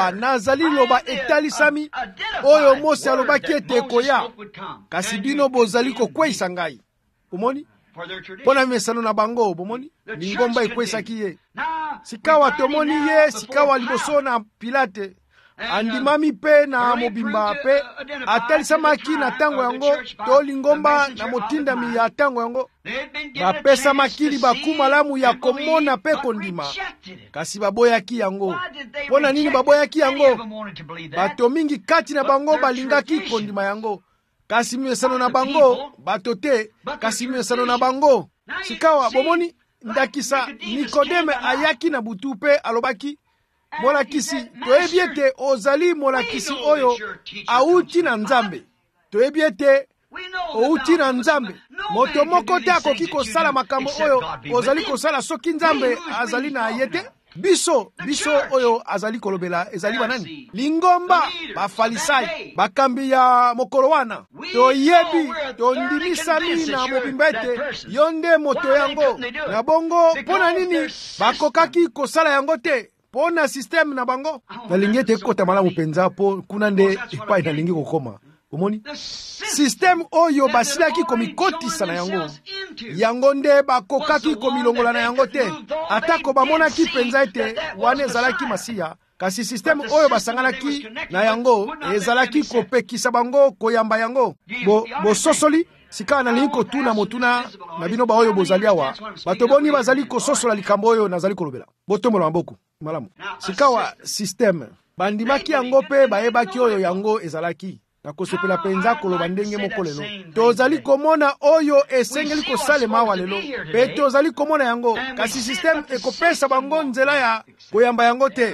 S1: liloba etalisami oyo Mose alobaki ete ekoya. Kasi bino bozali kokweisa ngai. Omoni? Pona mesano na bango, bomoni? Lingomba ekwesaki ye. Sikawa tomoni ye, sikawa liboso na Pilate. Andimami pe na mobimba pe atalisamaki na tango yango to lingomba na motindami ya tango yango. Bapesa makili bakumalamu ya komona pe kondima. Kasi baboyaki yango. Pona nini baboyaki yango? Bato mingi kati na bango balingaki kondima yango. Kasi mesano na bango, bato te, kasi mesano na bango. Sikawa, bomoni, ndakisa, Nikodeme ayaki na butu pe alobaki, molakisi, toyebi ete ozali molakisi oyo, auti na Nzambe. Toyebi ete, outi na Nzambe. Moto moko te akoki kosala makambo oyo, ozali kosala soki Nzambe azali na ayete. Biso oyo azali kolobela ezali banani? Lingomba, bafalisai, bakambi ya mokolo wana. Toyebi, tondimisami na mobimba ete yonde moto yango. Na bongo, pona nini bakokaki kosala yango te? Pona system na bango? Nalingi ete kota malamu penza po kuna nde epai nalingi kokoma. Omoni? System oyo basilaki komikotisa na yango. Yango nde bakokaki komilongola na yango te. Atako bamonaki penza ete wane ezalaki masiya. Kasi system oyo basanganaki na yango ezalaki kopekisa bango koyamba yango. Bososoli sika nalingi kotuna motuna na bino ba oyo bozali awa. Bato boni bazali kososola likambo oyo nazali kolobela. Botombola maboko. Malamu. Sikawa system bandimaki yango pe bayebaki oyo yango ezalaki. Na kosepela penza koloba ndenge moko lelo. Tozali komona oyo esengeli kosalema awa lelo. Pe tozali komona yango. Kasi system ekopesa bango nzela ya koyamba yango te.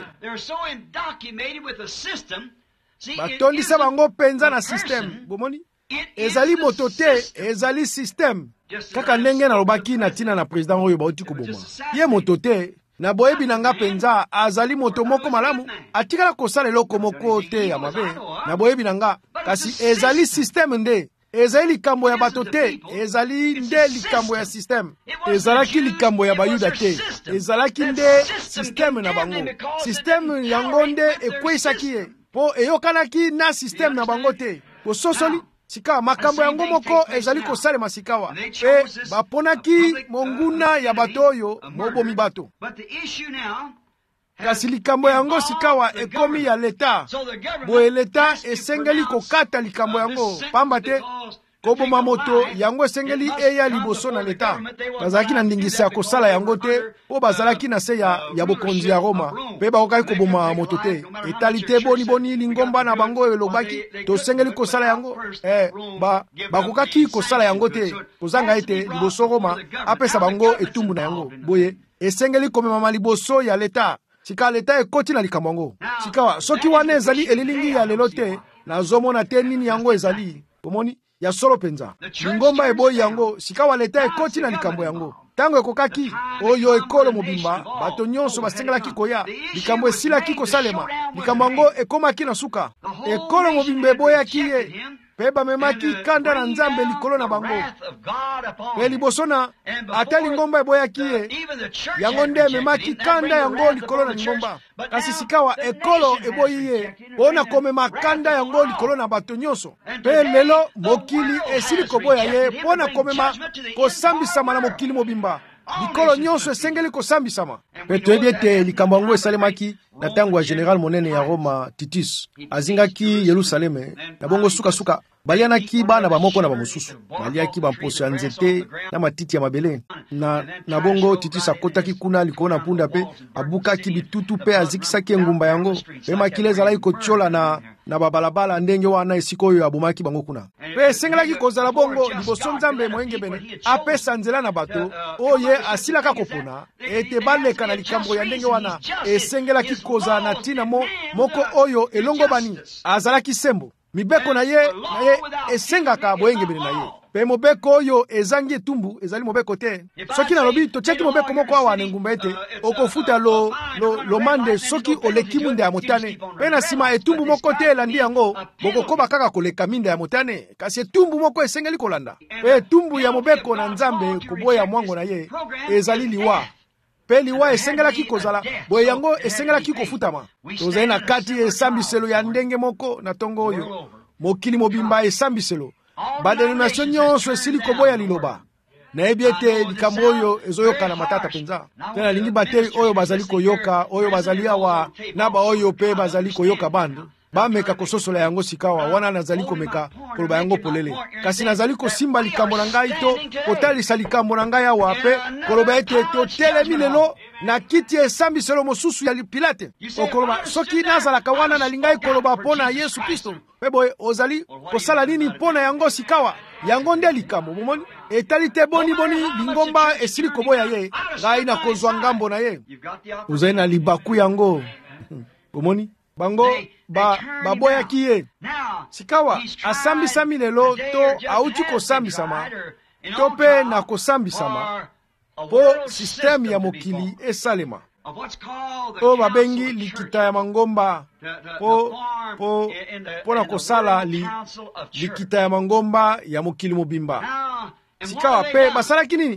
S1: Batondisa bango penza na system. Bomoni? Ezali moto te, ezali system. kaka ndenge nalobaki na tina na president oyo bauti koboma ye moto te na boyebi na nga penza azali moto moko malamu atikala kosala eloko moko te ya mabe na boyebi na nga kasi ezali systeme nde ezali likambo ya bato te ezali nde likambo ya systeme ezalaki likambo ya bayuda te ezalaki nde systeme na bango systeme yango nde ekwesaki ye po eyokanaki na systeme na bango te kososoli sikawa makambo yango moko ezali kosalema sikawa pe baponaki monguna ya bato oyo mobomi bato kasi likambo yango sikawa ekomi ya leta boye leta esengeli kokata likambo yango pamba te koboma moto yango esengeli eya liboso na leta bazalaki na ndingisa ya kosala yango te po bazalaki na se ya bokonzi ya Roma pe bakokaki koboma moto te etali te boni lingomba na bango elobaki tosengeli kosala yango bakokaki kosala yango te kozanga ete liboso Roma apesa bango etumbu na yango boye esengeli komemama liboso ya leta sika leta ekoti na likambo yango sikawa soki wana ezali elilingi ya lelo te nazomona te nini yango ezali omoni ya solo penza lingomba eboyi yango sikawa leta ekoti na likambo yango tango ekokaki oyo ekolo mobimba bato nyonso basengelaki koya likambo esilaki kosalema likambo yango ekomaki na suka ekolo mobimba eboyaki ye pe bamemaki kanda na Nzambe likolo na bango pe liboso na ata lingomba eboyaki ye yango nde ememaki kanda yango likolo na lingomba kasi sikawa ekolo eboyi ye mpona komema kanda yango likolo na bato nyonso pe lelo mokili esili koboya ye mpona komema kosambisama na mokili mobimba likolo nyonso esengeli kosambisama pe toyebi ete likambo yango esalemaki na ntango ya general monene ya Roma Titus azingaki Yerusaleme na bongo suka balianaki bana bamoko na bamosusu baliaki bamposo ya nzete na matiti ya mabele na bongo Titus akotaki kuna likolo na punda pe abukaki bitutu pe azikisaki engumba yango pe makile ezalaki kotiola na babalabala ndenge wana esika oyo abomaki bango kuna pe esengelaki kozala bongo liboso Nzambe moyengebene apesa nzela na bato oye asilaka kopona ete baleka na likambo ya ndenge wana esengelaki kozala na ntina moko oyo elongo bani azalaki sembo mibeko na ye esengaka boyengebene na ye pe mobeko oyo ezangi etumbu ezali mobeko te soki nalobi totiaki mobeko moko awa na engumba ete okofuta lomande soki oleki minda ya motane pe na nsima etumbu moko te elandi yango bokokoba kaka koleka minda ya motane kasi etumbu moko esengeli kolanda pe etumbu ya mobeko na Nzambe koboya mwango na ye ezali liwa pe liwa esengelaki kozala boye yango esengelaki kofutama tozali na kati esambiselo ya ndenge moko na tongo oyo mokili mobimba esambiselo badenonation nyonso esili koboya liloba nayebi ete likambo oyo ezoyoka na matata penza te nalingi bateri oyo bazali koyoka oyo bazali awa na baoyo pe bazali koyoka bandu bameka kososola yango sikawa wana nazali komeka koloba yango polele kasi nazali kosimba likambo na ngai to kotalisa likambo na ngai awa pe koloba ete totelemi lelo na kiti esambiselo mosusu ya Pilate okoloba soki nazalaka wana nalingai koloba mpona Yesu Kristo pe boye ozali kosala nini mpona yango sikawa yango nde likambo momoni etali te boni lingomba esili koboya ye ngai na kozwa ngambo na ye ozali na libaku yango momoni bango baboyaki ye sikawa asambisami lelo to auti kosambisama to pe na kosambisama po systeme ya mokili esalema po babengi likita ya mangomba po na kosala likita ya mangomba ya mokili mobimba sikawa pe basalaki nini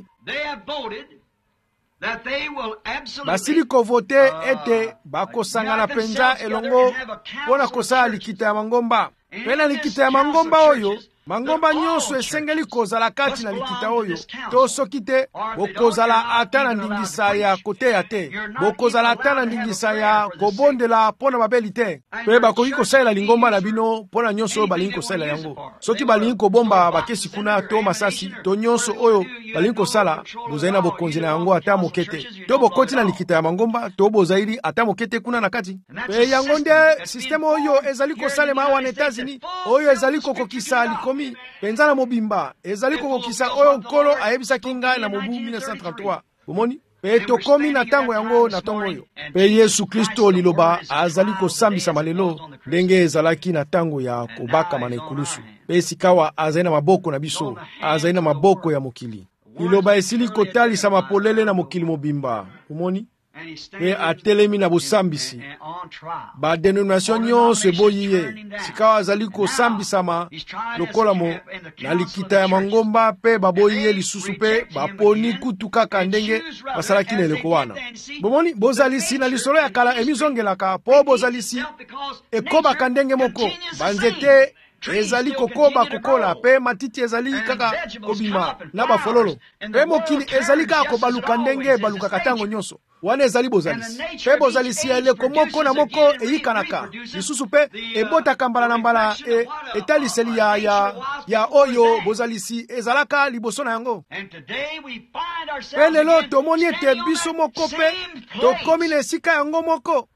S1: basili kovote ete bakosangana penza elongo mpona kosala likita ya mangomba pe na likita ya mangomba oyo mangomba nyonso esengeli kozala kati na likita oyo to soki te bokozala ata na ndingisa ya koteya te bokozala ata na ndingisa ya kobondela mpona babeli te pe bakoki kosalela lingomba na bino mpona nyonso oyo balingi kosalela yango soki balingi kobomba bakesi kuna to masasi to nyonso oyo balingi kosala bozali na bokonzi na yango ata moke te to bokoti na likita ya mangomba to bozali ata moke te kuna na kati pe yango nde systeme oyo ezali kosalema awa na Etats-Unis oyo ezali kokokisa likomi penza na mobimba ezali kokokisa oyo nkolo ayebisaki ngai na mobu 1933 omoni pe tokomi na tango yango na tongo oyo pe Yesu Kristo liloba azali kosambisa malelo ndenge ezalaki na tango ya kobakama na ekulusu Pe sikawa azali na maboko na biso, azali na maboko ya mokili. Liloba esili kotalisa mapolele na mokili mobimba. Omoni? Pe atelemi na bosambisi. Ba denomination nyonso eboyi ye. Sikawa azali kosambisama lokola na likita ya mangomba pe baboyi ye lisusu pe baponi kutu kaka ndenge basalaki na eleko wana. Bomoni bozalisi na lisolo ya kala emizongelaka po bozalisi ekobaka ndenge moko. Banzete ezali kokoba kokola pe matiti ezali kaka kobima na bafololo. Pe mokili ezali kaka kobaluka ndenge baluka katango nyonso. Wana ezali bozalisi. Pe bozalisi eleko moko na moko eyikanaka. Lisusu pe ebotaka mbala na mbala etaliseli ya oyo bozalisi ezalaka liboso na yango. Pe lelo tomoni ete biso moko pe tokomi na esika yango moko.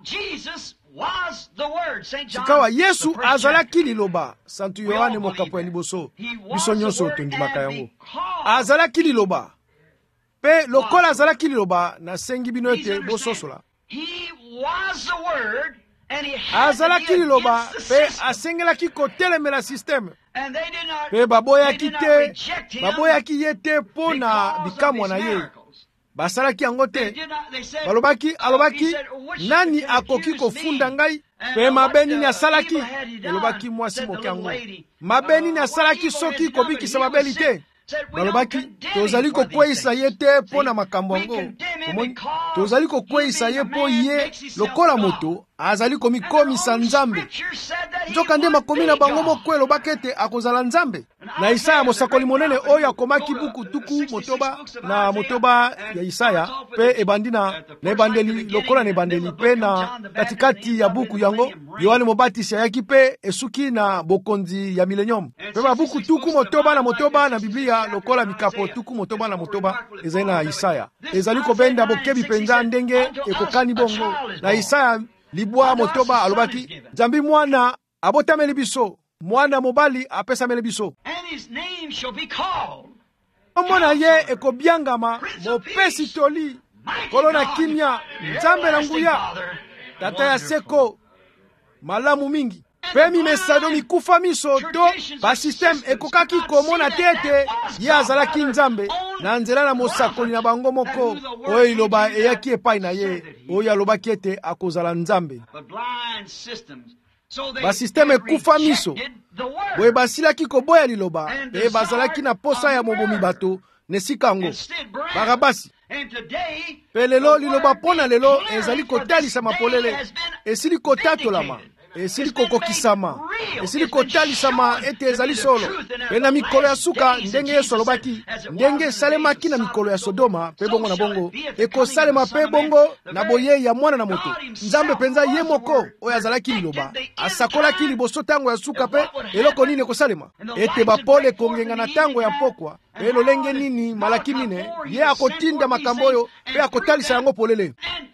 S1: Sikawa Yesu azalaki liloba. Santu Yohane mokapo ya liboso. Biso nyonso tondimaka yango. Azalaki liloba. Pe lokola azalaki liloba na sengi bino ete bososola. Azalaki liloba pe asengelaki kotelemela systeme. Pe baboyaki ye te po na bikamwa na ye. Basalaki yango te. Alobaki nani akoki kofunda ngai? Pe mabe nini asalaki? Alobaki mwasi moke yango. Mabe nini asalaki soki kobikisa mabeli te? Balobaki tozali kokweyisa ye te po na makambo yango. Tozali kokweyisa ye po ye lokola moto azali komikomisa Nzambe. Nzoka nde makomi na bango moko elobaki ete akozala Nzambe. Na Isaya mosakoli monene oyo akomaki buku tuku motoba ya Isaya pe ebandi na ebandeli lokola na ebandeli pe na katikati ya buku yango Yohane Mobatisi ayaki pe esuki na bokonzi ya milenium. Pe babuku tuku motoba na Biblia lokola bikapo tuku motoba na motoba ezali na Isaya. Ezali kobenda bokebi penza ndenge ekokani bongo. Na Isaya libwa motoba alobaki Nzambi mwana abotameli biso, mwana mobali apesameli biso. Mwana ye ekobiangama mopesi toli kolona kimia Nzambe na nguya tata ya seko malamu mingi. Pe mimesano mikufa miso to ba system ekokaki komona tete ye azalaki Nzambe na nzela na mosakoli na bango moko oyo iloba eyaki epai na ye oyo alobaki ete akozala Nzambe. Ba system ekufa miso boye basilaki koboya liloba pe bazalaki na posa ya mobomi bato nesikango Barabasi. Pe lelo liloba pona lelo ezali kotalisa mapolele esili kotatolama esili kokokisama esili kotalisama ete ezali solo. Pe na mikolo ya suka ndenge Yesu alobaki ndenge salemaki na mikolo ya Sodoma pe bongo na bongo ekosalema pe bongo na boye ya mwana na moto. Nzambe penza ye moko oyo azalaki liloba asakolaki liboso tango ya suka pe eloko nini ekosalema ete bapole kongenga na tango ya pokwa pe lolenge nini malaki mine ye akotinda makambo oyo pe akotalisa yango polele.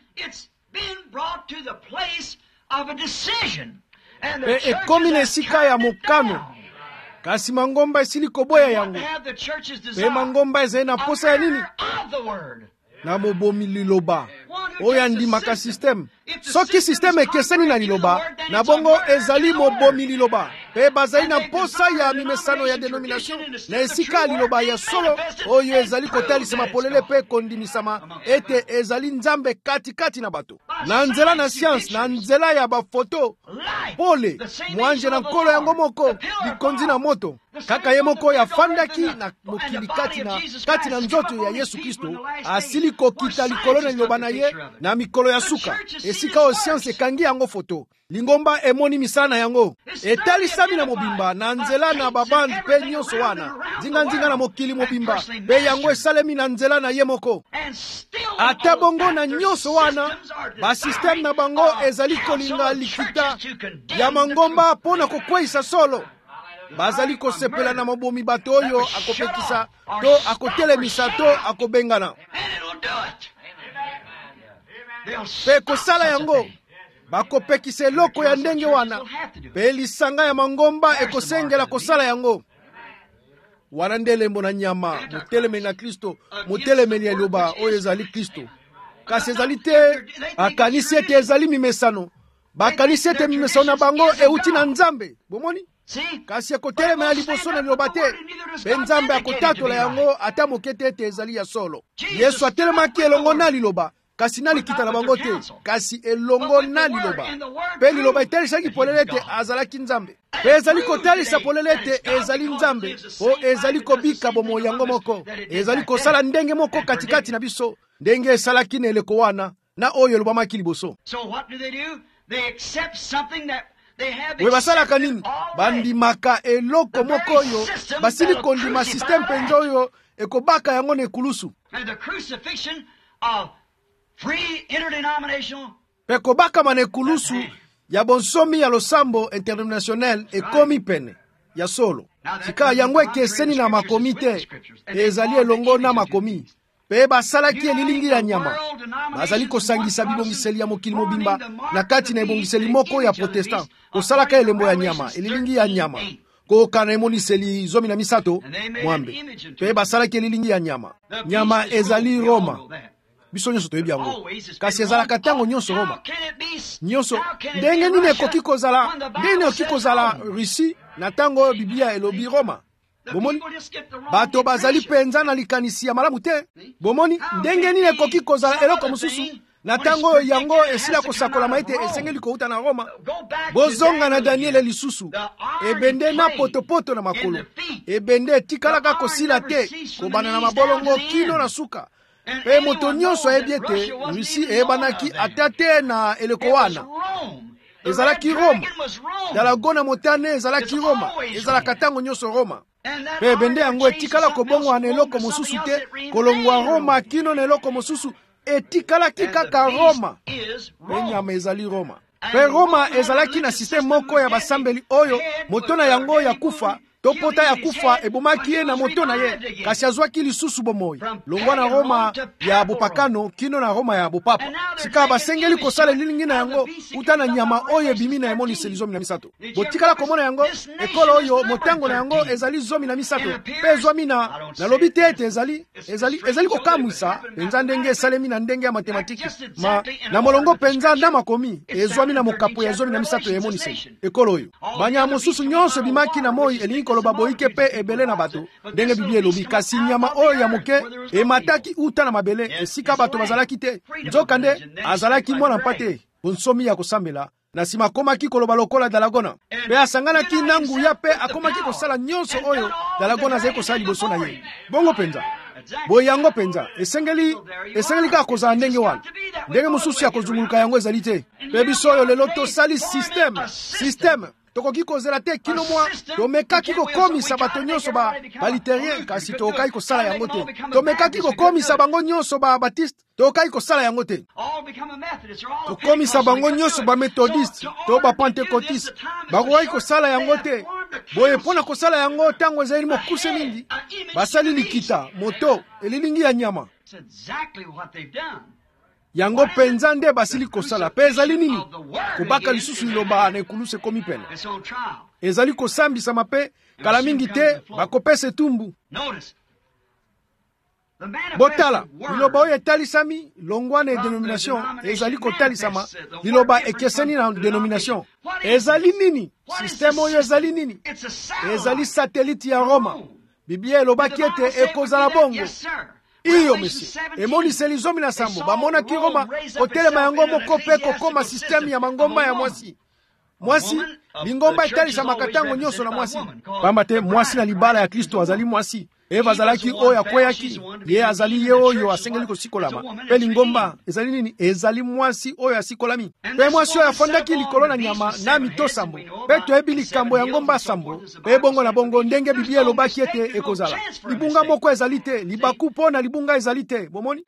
S1: Pe ekomi na esika ya mokano kasi mangomba esili koboya yango. Pe mangomba ezali na posa ya nini? Na mobomi liloba oyo andimaka systeme. Soki systeme ekeseni na liloba na bongo ezali mobomi liloba. Pe bazali na posa ya mimesano ya denomination na esika liloba ya solo oyo ezali kotalisa mapolele pe kondimisama ete ezali Nzambe kati na bato. Na nzela na science na nzela ya bafoto pole mwanje na nkolo yango moko likonzi na moto kaka ye moko ya fandaki na mokili kati na nzoto ya Yesu Kristo asili kokita likolo na liloba na ye na mikolo ya suka esika o science ekangi yango foto lingomba emoni misana yango etalisami na mobimba na nzela na babandi pe nyonso wana nzinga na mokili mobimba pe yango esalemi na nzela na ye moko. Ata bongo na nyonso wana ba system na bango ezali kolinga likita ya mangomba pona kokweyisa solo. Bazali kosepela na mabomi bato oyo akopekisa to akotelemisa to akobengana. Pe kosala yango bakopekisa eloko ya ndenge wana pe lisanga ya mangomba ekosengela kosala yango. Wana ndelembo na nyama motelemeli na Kristo motelemeli ya liloba oyo ezali Kristo. Kasi ezali te akanisi ete ezali mimesano bakanisi ete mimesano na bango euti na Nzambe. Bomoni kasi ekotelemela liboso na liloba te mpe nzambe akotatola yango ata moke te ete ezali ya solo. Yesu atelemaki elongo na liloba kasi na likita na bango te, kasi elongo na liloba. Mpe liloba etalisaki polele ete azalaki nzambe, mpe ezali kotalisa polele ete ezali nzambe po ezali kobika bomoi yango moko, ezali kosala ndenge moko katikati na biso ndenge esalaki na eleko wana na oyo elobamaki liboso. We basalaka nini? Bandimaka eloko moko oyo basili kondima systeme penza oyo ekobaka yango na ekulusu. Pe kobaka mana ekulusu ya bonsomi ya losambo interdenominationnel ekomi pene ya solo. Sika yango ekeseni na makomi te, ezali elongo na makomi. Pe basalaki elilingi ya nyama, bazali kosangisa bibongiseli ya mokili mobimba na kati na ebongiseli moko ya protestant. Kosalaka elembo ya nyama, elilingi ya nyama, kokana emoniseli 13 mwambe. Pe basalaki elilingi ya nyama. Nyama ezali Roma. Biso nyonso toyebi yango. Kasi ezalaka tango nyonso Roma. Nyonso ndenge nini ekoki kozala, ndenge ekoki kozala Russie na tango Biblia elobi Roma. Bomoni bato bazali penza na likanisi ya malamu te. Bomoni ndenge nini ekoki kozala eloko mosusu na tango yango esila kosakola maite esengeli kouta na Roma. Bozonga na Daniel lisusu ebende na potopoto na makolo, ebende tikalaka kosila te kobana na mabolongo kino na suka. Pe moto nyonso ayebi ete Russie eyebanaki ata te na eleko wana. Ezalaki Roma. Dalagona motane ezalaki Roma. Ezalaka tango nyonso Roma. Pe ebende yango etikala kobongwa na eloko mosusu te, kolongwa Roma kino na eloko mosusu etikalaki kaka Roma. Pe nyama ezali Roma. Pe Roma ezalaki na systeme moko ya basambeli oyo moto na yango ya kufa to pota ya kufa ebomaki ye na moto na ye, kasi azwaki lisusu bomoi longwa na Roma ya bopakano kino na Roma ya bopapa. Sika basengeli kosala lilingi na yango uta na nyama oyo ebimi na emoniseli 13. Botikala komona yango ekolo oyo motango na yango ezali 13 pe ezwami na lobi te ete ezali kokamwisa penza ndenge esalemi na ndenge ya matematiki na molongo penza na makomi ezwami na mokapo ya 13 ya emoniseli ekolo oyo. Banya mosusu nyonso bimaki na moi elingi koloba boike pe ebele na bato ndenge Biblia elobi, kasi nyama oyo ya moke emataki uta na mabele esika bato bazalaki te. Nzokande azalaki mwana mpate bonsomi ya kosambela na sima akomaki koloba lokola Dalagona, pe asanganaki na nguya pe akomaki kosala nyonso oyo Dalagona azali kosala liboso na ye. Bongo penza boye yango penza esengeli kaka kozala ndenge wana, ndenge mosusu ya kozunguluka yango ezali te. Pe biso oyo lelo tosali systeme tokoki kozela te kino mwa tomekaki kokomisa bato nyonso baliterien, kasi tokaki kosala yango te. Tomekaki kokomisa bango nyonso Baptiste, tokaki kosala yango te. Tokomisa bango nyonso Methodiste to Pentecôtiste, bakokaki kosala yango te. Boye mpona kosala yango tango ezali mokuse mingi basali likita moto elilingi ya nyama. Yango penza nde basili kosala. Pe ezali nini? Kobaka lisusu liloba na ekulusu ekomi pene. Ezali kosambisama pe kala mingi te bakopesa etumbu. Botala liloba oyo etalisami longwa na denomination ezali kotalisama liloba ekeseni na denomination. Ezali nini? Systeme oyo ezali nini? Ezali satellite ya Roma. Biblia elobaki ete ekozala bongo. Iyo mesi emoniseli 17 bamonaki Roma kotelema yango moko pe kokoma systeme ya mangomba ya mwasi lingomba etalisamaka tango nyonso na mwasi, pamba te mwasi na libala ya Kristo azali mwasi. Eva azalaki oyo akweyaki, ye azali ye oyo asengeli kosikolama. Pe lingomba ezali nini? Ezali mwasi oyo asikolami. Pe mwasi oyo afandaki likolo na nyama na mito sambo. Pe toyebi likambo ya ngomba sambo. Pe bongo na bongo ndenge Biblia elobaki ete ekozala. Libunga moko ezali te, libaku mpo na libunga ezali te. Bomoni?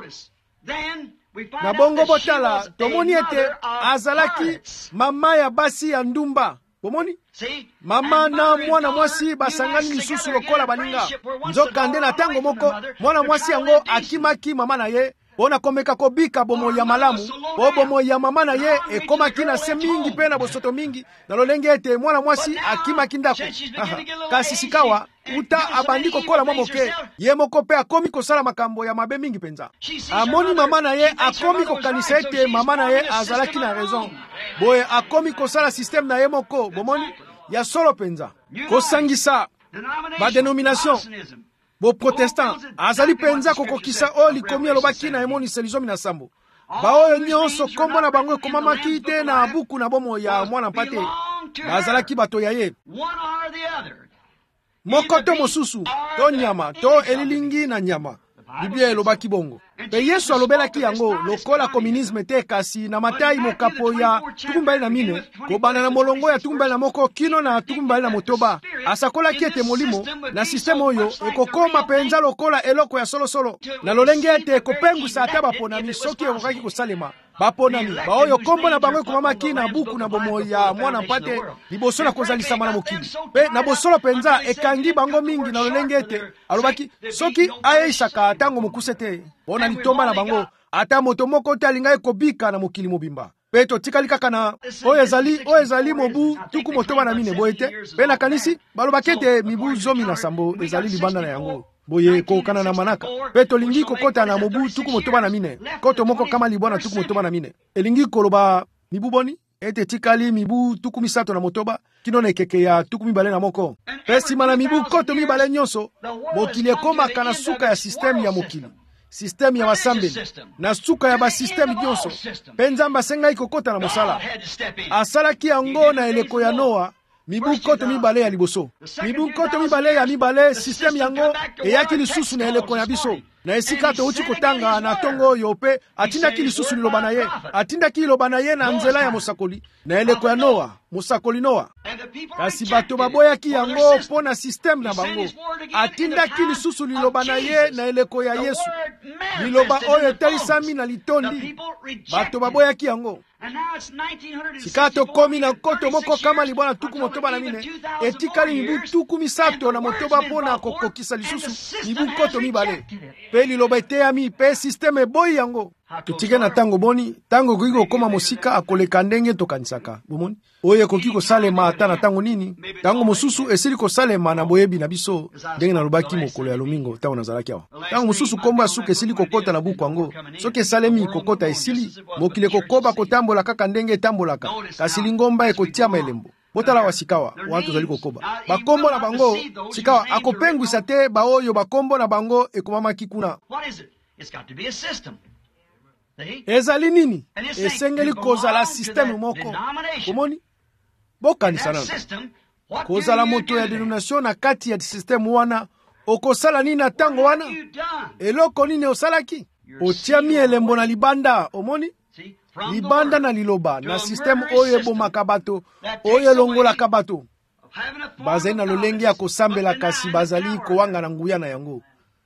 S1: Na bongo botala tomoni ete azalaki mama ya basi ya ndumba. Bomoni? Mama na mwana mwasi basangani lisusu lokola baninga. Nzokande na tango moko mwana mwasi yango akimaki mama na ye pona komeka kobika bomo ya malamu. O bomo ya mama na ye ekomaki na se mingi pe na bosoto mingi na lolenge ete mwana mwasi akimaki ndako. Kasi sikawa uta abandi kokola momoke ye moko pe akomi kosala makambo ya mabe mingi penza. Amoni mama na ye akomi kokanisa ete mama na ye azalaki na raison. Boye akomi kosala systeme na ye moko. Bomoni? ya solo penza kosangisa badenomination boprotestant azali penza kokokisa oyo likomi elobaki na emonisa lizomi na sambo baoyo nyonso kombo na bango ekomamaki te na buku na bomoi ya mwana mpate bazalaki bato ya ye moko to mosusu to nyama to elilingi na nyama biblia elobaki bongo mpe yesu alobelaki yango lokola komunisme te kasi na matai mokapo ya 24 kobanda na molongo ya 21 kino na 26 asakolaki ete molimo na sisteme oyo ekokoma penza lokola eloko ya solosolo na lolenge ete ekopengwisa ata baponami soki ekokaki kosalema baponami baoyo kombo na bango ekomamaki na buku na bomoi ya mwana mpate liboso na kozalisama na mokili mpe na bosolo penza ekangi bango mingi na lolenge ete alobaki soki ayeisaka ntango mokuse te mpona litomba na bango ata moto moko te alingai kobika na mokili mobimba mpe totikali kaka na oyo ezali mobu tuku motoba na mine boye te mpe nakanisi balobaki ete mibu 17 ezali libanda na yango boye kokana na manaka mpe tolingi kokota na mobu tuku motoba na mine koto moko kama libwana tuku motoba na mine elingi koloba mibu boni ete tikali mibu tuku misato na motoba kino na ekeke ya tuku mibale na moko mpe nsima na mibu koto mibale nyonso mokili ekomaka na suka ya sisteme ya mokili sisteme ya basambeli na suka ya basisteme nyonso mpe nzambe asengai kokota na mosala asalaki yango na eleko ya Noa mibu koto mibale ya liboso mibu koto mibale ya mibale sisteme yango eyaki lisusu na eleko ya biso na esika touti kotanga na tongo oyo mpe atindaki lisusu liloba na ye atindaki liloba na ye na nzela ya mosakoli na eleko ya Noa mosakoli Noa kasi bato baboyaki yango mpo na sisteme na bango atindaki lisusu liloba na ye na eleko ya Yesu liloba oyo etalisami na litondi bato baboyaki yango sika tokomi na koto moko kama libwana tuku motoba na mine etikali mibu tuku misato na motoba mpo na kokokisa lisusu mibu koto mibale mpe liloba eteyami mpe sisteme eboyi yango totike na ntango boni ntango ekoki kokoma mosika akoleka ndenge tokanisaka bomoni oyo ekoki kosalema ata na ntango nini ntango mosusu esili kosalema na boyebi na biso ndenge nalobaki mokolo ya lomingo ntango nazalaki awa ntango mosusu kombo ya suka esili kokota na buku yango soki esalemi kokota esili mokili ekokoba kotambola kaka ndenge etambolaka kasi lingomba ekotiama elembo botala wa sikawa wana tozali kokoba bakombo na bango sikawa akopengwisa te baoyo bakombo na bango ekomamaki kuna ezali nini esengeli kozala sisteme moko komoni bokanisa nano kozala moto ya denomination na kati ya sisteme wana okosala nini na ntango wana eloko nini osalaki otiami elembo na libanda omoni libanda na liloba na sisteme oyo ebomaka bato oyo elongolaka bato bazali na lolenge ya kosambela kasi bazali kowanga na nguya na yango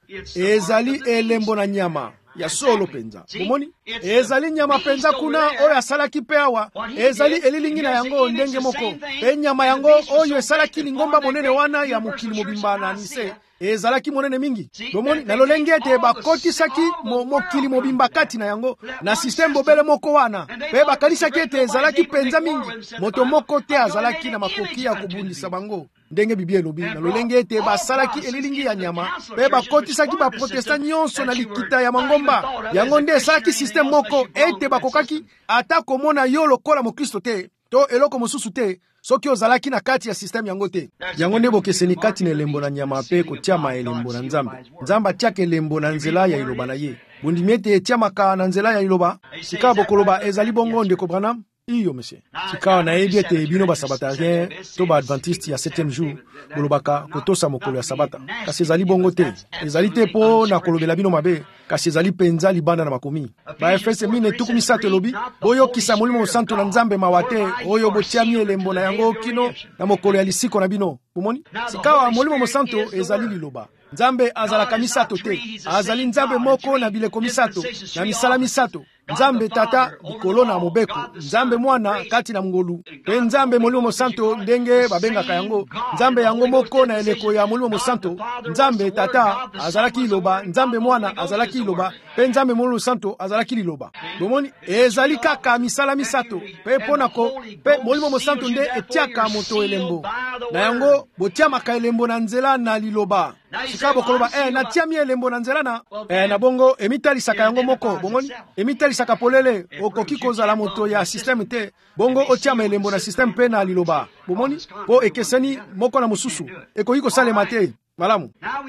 S1: ezali elembo na nyama ya solo penza bomoni ezali nyama penza kuna oyo asalaki pe awa ezali elilingi na yango ndenge moko pe nyama yango oyo esalaki lingomba monene wana ya mokili mobimba na nise ezalaki monene mingi bomoni na lolenge ete bakotisaki mokili mobimba kati na yango na sisteme bobele moko wana pe bakalisaki ete ezalaki penza mingi moto moko te azalaki na makoki ya kobundisa bango ndenge biblia elobi na lolenge ete basalaki elilingi ya nyama pe bakotisaki baprotestant nyonso na likita ya mangomba yango nde esalaki sisteme moko ete bakokaki ata komona yo lokola mokristo te to eloko mosusu te soki ozalaki na kati ya sisteme yango te yango nde bokeseni kati na elembo na nyama pe kotiama elembo na nzambe nzambe atiaka elembo na nzela ya iloba na ye bondimi ete etiamaka na nzela ya iloba sika bokoloba ezali bongo ndeko Branham iyo monsieur sika nayebi ete bino basabatarien to baadventiste ya 7e jour bolobaka kotosa mokolo ya sabata kasi ezali bongo te ezali te mpo na kolobela bino mabe kasi ezali penza libanda na makomi baefese mine tuku misato elobi boyokisa molimo mosantu na nzambe mawa te oyo botiami elembo na yango kino na mokolo ya lisiko na bino bomoni sikawa molimo mosantu ezali liloba nzambe azalaka misato te azali nzambe moko na bileko misato na misala misato nzambe tata likolo na mobeko nzambe mwana kati na mngolu pe nzambe molimo mosanto ndenge babengaka yango nzambe yango moko na eleko ya molimo mosanto nzambe tata azalaki liloba nzambe mwana azalaki liloba pe nzambe molimo mosanto azalaki liloba bomoni ezali kaka misala misato pe ponako pe molimo mosanto nde etiaka moto elembo na yango botiamaka elembo na nzela na liloba sikabo koloba natia mi elembo na nzela na bongo emitalisaka yango moko bomoni emitalisaka polele okoki kozala moto ya systeme te bongo otia elembo na systeme pe na liloba bomoni po ekeseni moko na mosusu ekoki kosalema te malamu.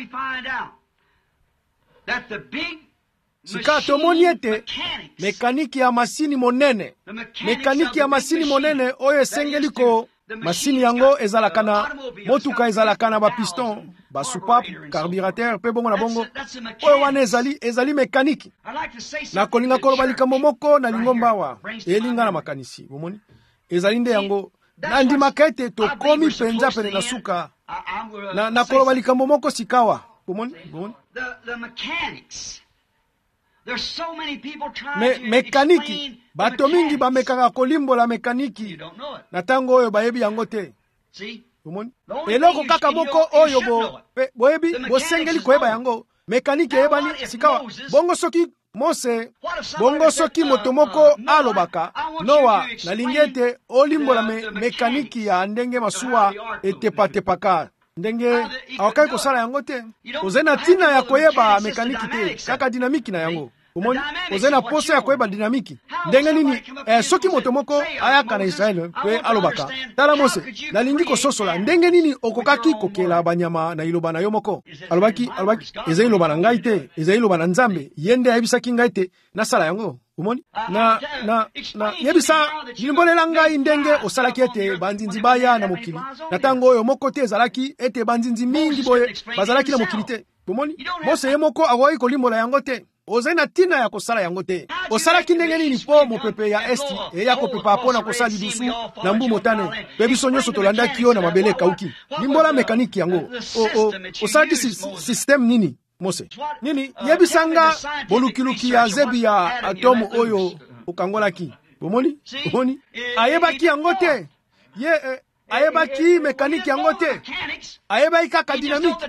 S1: Sika tomoni ete mekaniki ya masini monene oyo esengeli ko masini yango ezalaka na motuka ezalaka na bapiston basupape carburateur pe bongo na bongo oyo wana ezali mekaniki. Na kolinga koloba likambo moko na lingomba wa elinga na makanisi bomoni ezali nde yango na ndimaka ete tokomi penza pene na suka na koloba likambo moko sikawa bomoni mekaniki bato mingi bamekaka kolimbola mekaniki na tango oyo bayebi yango te. Eloko kaka moko oyo boyebi bosengeli koyeba yango mekaniki eyebani sikawa bongo soki Mose bongo soki moto moko alobaka Noa nalingi ete olimbola mekaniki ya ndenge masuwa etepatepaka ndenge awakai kosala yango te. Ozena tina ya koyeba mekaniki te kaka dinamiki na yango omoni ozena posa ya koyeba dinamiki ndenge nini soki moto moko ayaka na Israel pe alobaka tala Mose nalingi kososola ndenge nini okokaki kokela banyama na iloba na yo moko alobaki ezali loba na ngai te ezali loba na Nzambe yende ayebisaki ngai te nasala yango omoni na yebisa limbolela ngai ndenge osalaki ete banzinzi baya na mokili na tango oyo moko te ezalaki ete banzinzi mingi boye bazalaki na mokili te omoni Mose ye moko akoki kolimbola yango te ozena tina ya kosala yango te osalaki ndenge nini po mopepe ya esti eya kopepa mpona kosala lidusu na mbu motane pe biso nyonso tolandaki yo na mabele ekauki limbola mekaniki yango osalaki systeme nini Mose nini yebisanga bolukiluki ya zebi ya atomo oyo okangolaki bomoni ayebaki yango te ye ayebaki mekaniki yango te ayebaki kaka dinamiki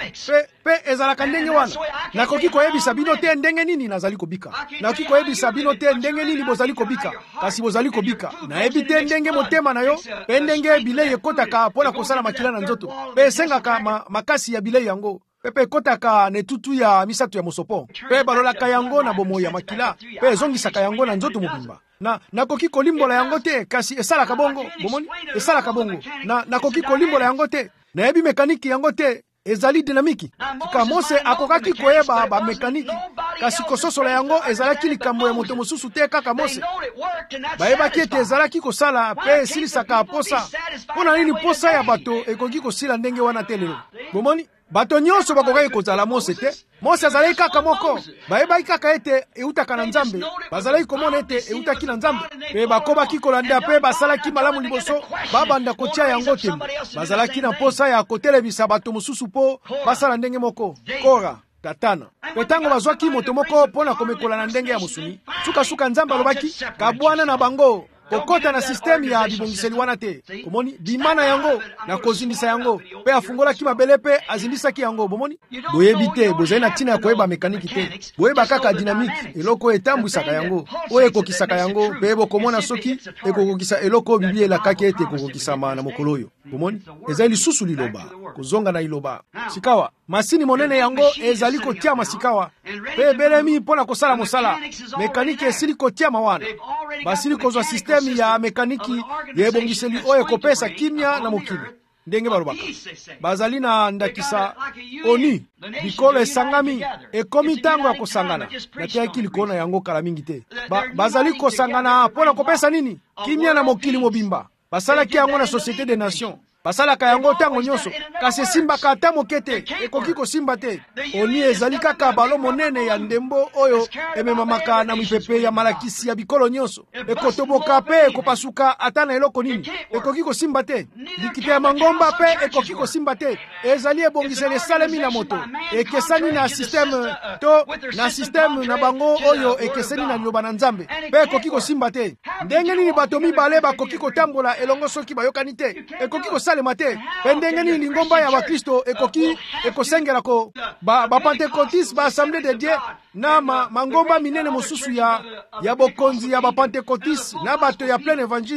S1: pe ezalaka ndenge wana nakoki koyebisa bino te ndenge nini nazali kobika nakoki koyebisa bino te ndenge nini bozali kobika kasi bozali kobika nayebi te ndenge motema na yo pe ndenge bilei ekotaka mpona kosala makila na nzoto pe esengaka makasi ya bilei yango pepe ekotaka na etutu ya misato ya mosopo pe balolaka yango na bomoi ya makila pe ezongisaka yango na nzoto mobimba nakoki kolimbola yango te kasi esalaka bongo bomoni esalaka bongo nakoki kolimbola yango te nayebi mekaniki yango te ezali dinamiki tika Mose akokaki koyeba bamekaniki kasi kososola yango ezalaki likambo ya moto mosusu te kaka Mose bayebaki ete ezalaki kosala pe esilisaka posa mpona nini posa ya bato ekoki kosila ndenge wana te lelo bomoni bato nyonso bakokaki kozala Mose te Mose azalaki kaka moko bayebaki kaka ete eutaka na Nzambe bazalaki komona ete eutaki na Nzambe pe bakobaki kolanda pe basalaki malamu liboso babanda kotia yango te bazalaki na posa ya kotelebisa bato mosusu po basala ndenge moko Kora Datana pe tango bazwaki moto moko mpona komekola na ndenge ya mosuni sukasuka Nzambe alobaki kabwana na bango kokota na systeme ya bibongiseli wana te komoni bimana yango na kozindisa yango pe afungolaki mabele pe azindisaki yango bomoni boyebi te bozali na tina ya koyeba mekaniki te boyeba kaka dinamiki eloko etambwisaka yango oyo ekokisaka yango pe bokomona soki ekokokisa eloko bibi elakaki ete ekokokisama na mokolo oyo bomoni ezali lisusu liloba kozonga na iloba sikawa masini monene yango ezali kotia masikawa pe ebelemi mpona kosala mosala mekaniki esili kotia mawana basili kozwa systeme ya mekaniki ya ebongiseli oyo ekopesa kimia na mokili ndenge balobaka bazali na ndakisa oni bikolo esangami ekomi ntango ya kosangana nateyaki likolo na yango kala mingi te bazali kosangana mpona kopesa nini kimia na mokili mobimba basalaki yango na Société des Nations basalaka yango ntango nyonso kasi esimbaka ata moke te ekoki kosimba te oni ezali kaka balo monene ya ndembo oyo ememamaka na mipepe ya malakisi ya bikolo nyonso ekotoboka pe ekopasuka ata na eloko nini ekoki kosimba te likite ya mangomba pe ekoki kosimba te ezali ebongiseli esalemi na moto ekesani na systeme to na systeme na bango oyo ekeseni na liloba na Nzambe pe ekoki kosimba te ndenge nini bato mibale bakoki kotambola elongo soki bayokani te ekoki kosalema te pe ndenge nini lingomba ya bakristo ekoki ekosengela ko bapentekotis Assemblée de Dieu na mangomba minene mosusu ya bokonzi ya bapentekotis na bato ya plein évangile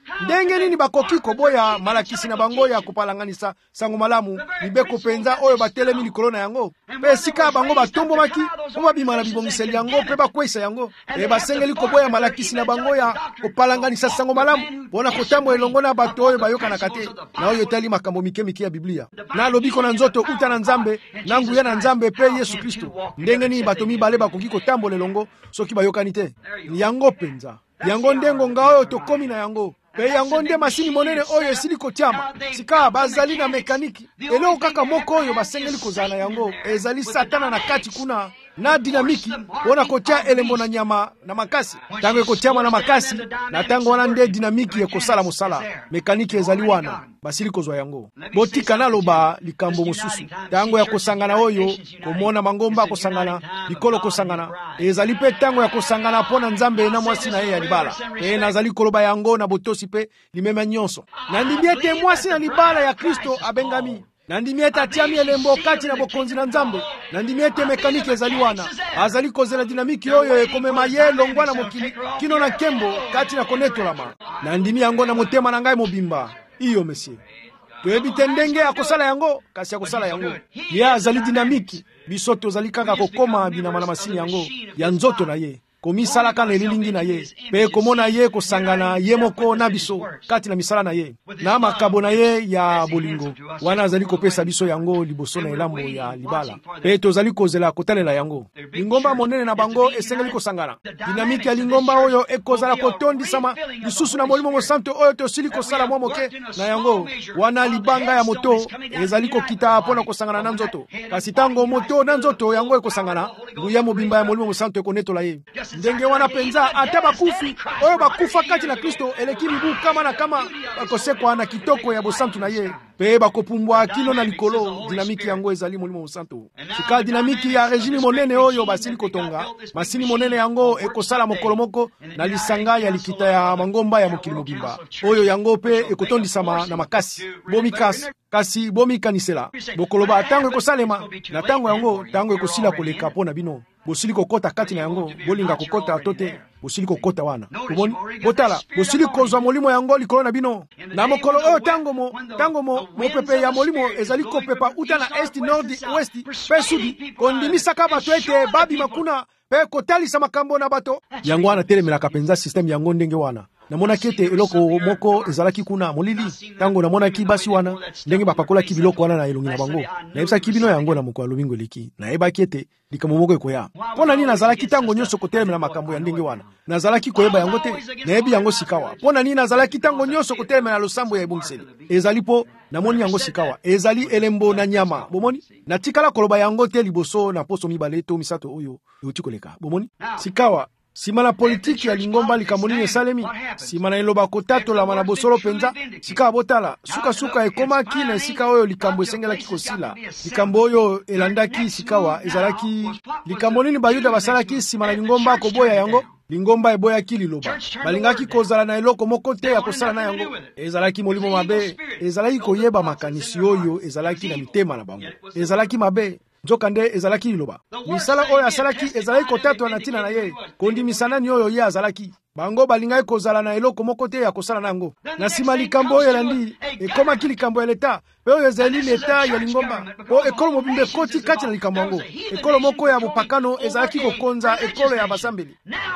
S1: ndenge nini bakoki koboya malakisi na bango ya kopalanganisa sango malamu mibeko penza oyo batelemi likolo na yango mpe esika bango batombomaki mpo babima na bibongiseli yango mpe bakweyisa yango basengeli koboya malakisi na bango ya kopalanganisa sango malamu mpona kotambola elongo na bato oyo bayokanaka te na oyo etali makambo mike ya Biblia na lobiko na nzoto uta na Nzambe na nguya na Nzambe mpe Yesu Kristo ndenge nini bato mibale bakoki kotambola elongo soki bayokani te yango penza yango ndengo nga oyo tokomi na yango pe yango nde masini monene oyo esili kotiama sika bazali na mekaniki eloko kaka moko oyo basengeli kozala na yango ezali satana na kati kuna na dinamiki wana kotia elembo na nyama na makasi tango ekotiama na makasi na tango wana nde dinamiki ekosala mosala mekaniki ezali wana basili kozwa yango botika naloba likambo mosusu tango ya kosangana oyo komona mangomba kosangana likolo kosangana ezali pe tango ya kosangana pona Nzambe na mwasi na ye ya libala nazali koloba yango na botosi pe limema nyonso nandimi ete mwasi na libala ya Kristo abengami nandimi ete atiami elembo kati na bokonzi na Nzambe nandimi ete mekaniki ezali wana azali kozela dinamiki oyo ekomema ye longwa na mokili kino na nkembo kati na konetolama nandimi yango na motema na ngai mobimba iyo mesie toyebi te ndenge akosala yango kasi akosala yango ye azali dinamiki biso tozali kaka kokoma binama na masini yango ya nzoto na ye komisalaka na elilingi na ye pe komona ye kosangana ye moko na biso kati na misala na ye na makabo na ye ya bolingo wana azali kopesa biso yango liboso na elambo ya libala pe tozali kozela kotalela yango lingomba monene na bango esengeli kosangana dinamiki ya lingomba oyo ekozala kotondisama lisusu na molimo mosantu oyo tosili kosala mwa moke na yango wana libanga ya moto ezali kokita mpona kosangana na nzoto kasi tango moto na nzoto yango ekosangana nguya mobimba ya molimo mosantu ekonetola ye ndenge wana penza ata bakufi oyo bakufa kati na Kristo eleki mibu kama na kama bakosekwa na kitoko ya bosantu na ye pe bakopumbwa kilo na likolo dinamiki yango ezali molimo mosantu sika dinamiki ya rejimi monene oyo basili kotonga masini monene yango ekosala mokolo moko na lisanga ya likita ya mangomba ya mokili mobimba oyo yango pe ekotondisama na makasi bomikasi kasi bomikanisela bokoloba tango ekosalema na tango yango tango ekosila koleka pona bino bosili kokota kati na yango bolinga kokota tote bosili kokota wana kumoni botala bosili kozwa molimo yango likolo na bino na mokolo oyo tango mopepe ya molimo ezali kopepa uta na est nord west pe sudi kondimisaka bato ete babi makuna pe kotalisa makambo na bato yango wana telemelaka penza systeme yango ndenge wana namonaki ete eloko moko ezalaki kuna molili tango namonaki basi wana ndenge bapakolaki biloko wana na elongi na bango nayebisaki bino yango na mokolo lobingo eleki nayebaki ete likambo moko ekoya mpona nini nazalaki tango nyonso kotelemela makambo ya ndenge wana nazalaki koyeba yango te nayebi yango sikawa mpona nini nazalaki tango nyonso kotelemela losambo ya ebongiseli ezali po namoni yango sikawa ezali elembo na nyama bomoni natikala koloba yango te liboso na poso mibale to misato oyo euti koleka bomoni sikawa sima na politiki ya lingomba likambo nini esalemi sima na eloba kotatola na bosolo penza sika botala suka ekomaki na esika oyo likambo esengelaki kosila likambo oyo elandaki sikawa ezalaki likambo nini bayuda basalaki sima na lingomba koboya yango lingomba eboyaki liloba balingaki kozala na eloko moko te ya kosala na yango ezalaki molimo mabe ezalaki koyeba makanisi oyo ezalaki na mitema na bango ezalaki mabe nzoka nde ezalaki liloba misala oyo asalaki ezalaki kotatwa na ntina na ye kondimisana oyo ye azalaki bango balingaki kozala na eloko moko te ya kosala na yango na nsima likambo oyo elandi ekomaki likambo ya leta pe oyo ezali leta ya lingomba po ekolo mobimba ekoti kati na likambo yango ekolo moko ya bopakano ezalaki kokonza ekolo ya basambeli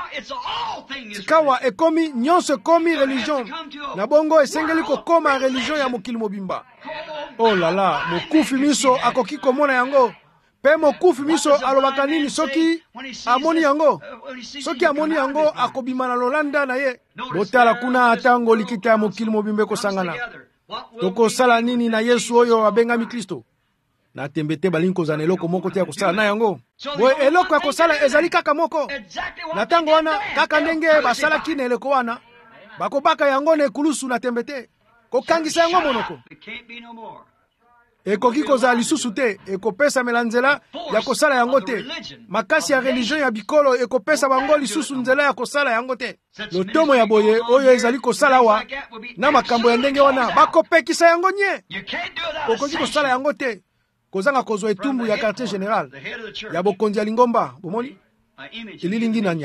S1: sikawa ekomi nyonso ekomi religion na bongo esengeli kokoma religion ya mokili mobimba oh lala mokufi miso akoki komona yango pe mokufi miso alobaka nini soki amoni yango soki amoni yango akobima na lolanda na ye botala kuna atango likita ya mokili mobimba kosangana tokosala nini na Yesu oyo abengami Kristo na tembe te balingi kozana eloko moko te ya kosala na yango boye eloko ya kosala ezali kaka moko na tango wana kaka ndenge basalaki na eloko wana bakobaka yango na ekulusu na tembe te kokangisa yango monoko ekoki kozala lisusu te ekopesa melanzela ya kosala yango te makasi ya religion ya bikolo ekopesa bango lisusu nzela ya kosala yango te lotomo ya boye oyo ezali kosala wa na makambo ya ndenge wana bakopekisa yango nye okoki kosala yango te kozanga kozwa etumbu ya quartier général ya bokonzi ya lingomba bomoni elilingi na nyama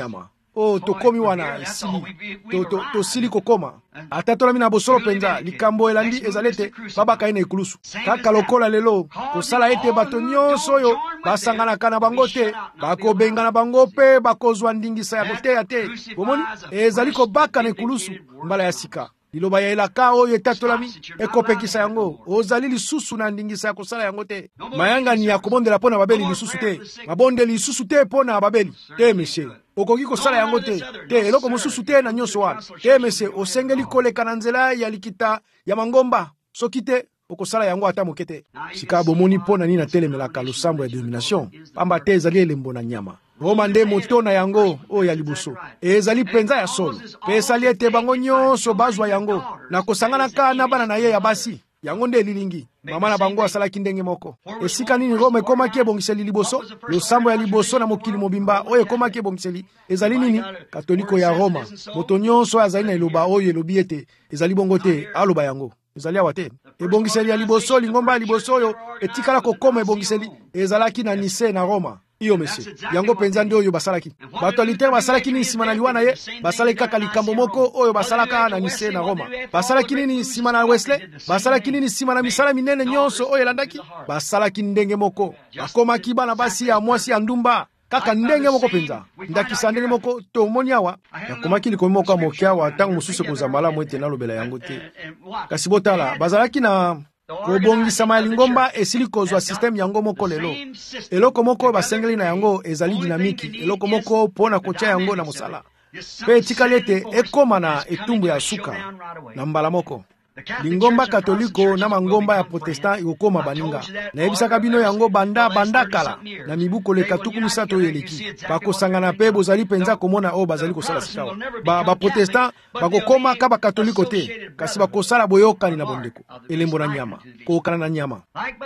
S1: tokomi wana esili tosili kokoma ata tolami na bosolo penza likambo elandi ezali ete babaka ye na ekulusu kaka lokola lelo kosala ete bato nyonso oyo basanganaka na bango te bakobengana bango mpe bakozwa ndingisa ya koteya te bomoni ezali kobaka na ekulusu mbala ya sika liloba ya elaka oyo etatolami ekopekisa yango ozali lisusu na ndingisa ya kosala yango te mayangani ya kobondela mpo na babeli lisusu te mabondeli lisusu te mpo na babeli te meshe okoki kosala yango te eloko mosusu te na nyonso wana te meshe osengeli koleka na nzela ya likita ya mangomba soki te okosala yango ata moke te sika bomoni mpo na nini atelemelaka losambo ya domination pamba te ezali elembo na nyama Roma nde moto na yango oyo ya liboso ezali penza ya solo pe esali ete bango nyonso bazwa yango na kosanganaka na bana na ye ya basi yango nde lilingi mama na bango asalaki ndenge moko esika nini Roma ekomaki ebongiseli liboso losambo ya liboso na mokili mobimba oyo ekomaki ebongiseli ezali nini katoliko ya Roma moto nyonso azali na eloba oyo elobi ete ezali bongo te aloba yango ezali awa te ebongiseli ya liboso lingomba ya liboso oyo etikala kokoma ebongiseli ezalaki na Nice na Roma iyo mese yango penza nde oyo basalaki bato alitere basalaki nini nsima na liwa na ye basalaki kaka likambo moko oyo basalaka na Nice na Roma basalaki nini nsima na Wesley basalaki nini nsima na misala minene nyonso oyo elandaki basalaki ndenge moko bakomaki bana basi ya mwasi ya ndumba kaka ndenge moko penza ndakisa ndenge moko tomoni awa nakomaki likomi moko moke awa ntango mosusu ekozwa malamu ete nalobela yango te kasi botala bazalaki na kobongisama ya lingomba esili kozwa systeme yango moko lelo eloko moko basengeli na yango ezali dinamiki eloko moko mpo na kotia yango na mosala mpe etikali ete ekoma na etumbu ya suka na mbala moko lingomba katoliko na mangomba ya protestant ekokoma baninga nayebisaka bino yango banda kala na mibu koleka tuku misato oyo eleki bakosangana mpe bozali penza komona oyo bazali kosala sikawa baprotestant bakokoma ka bakatoliko te kasi bakosala boyokani na bondeko elembo na nyama kokana na nyama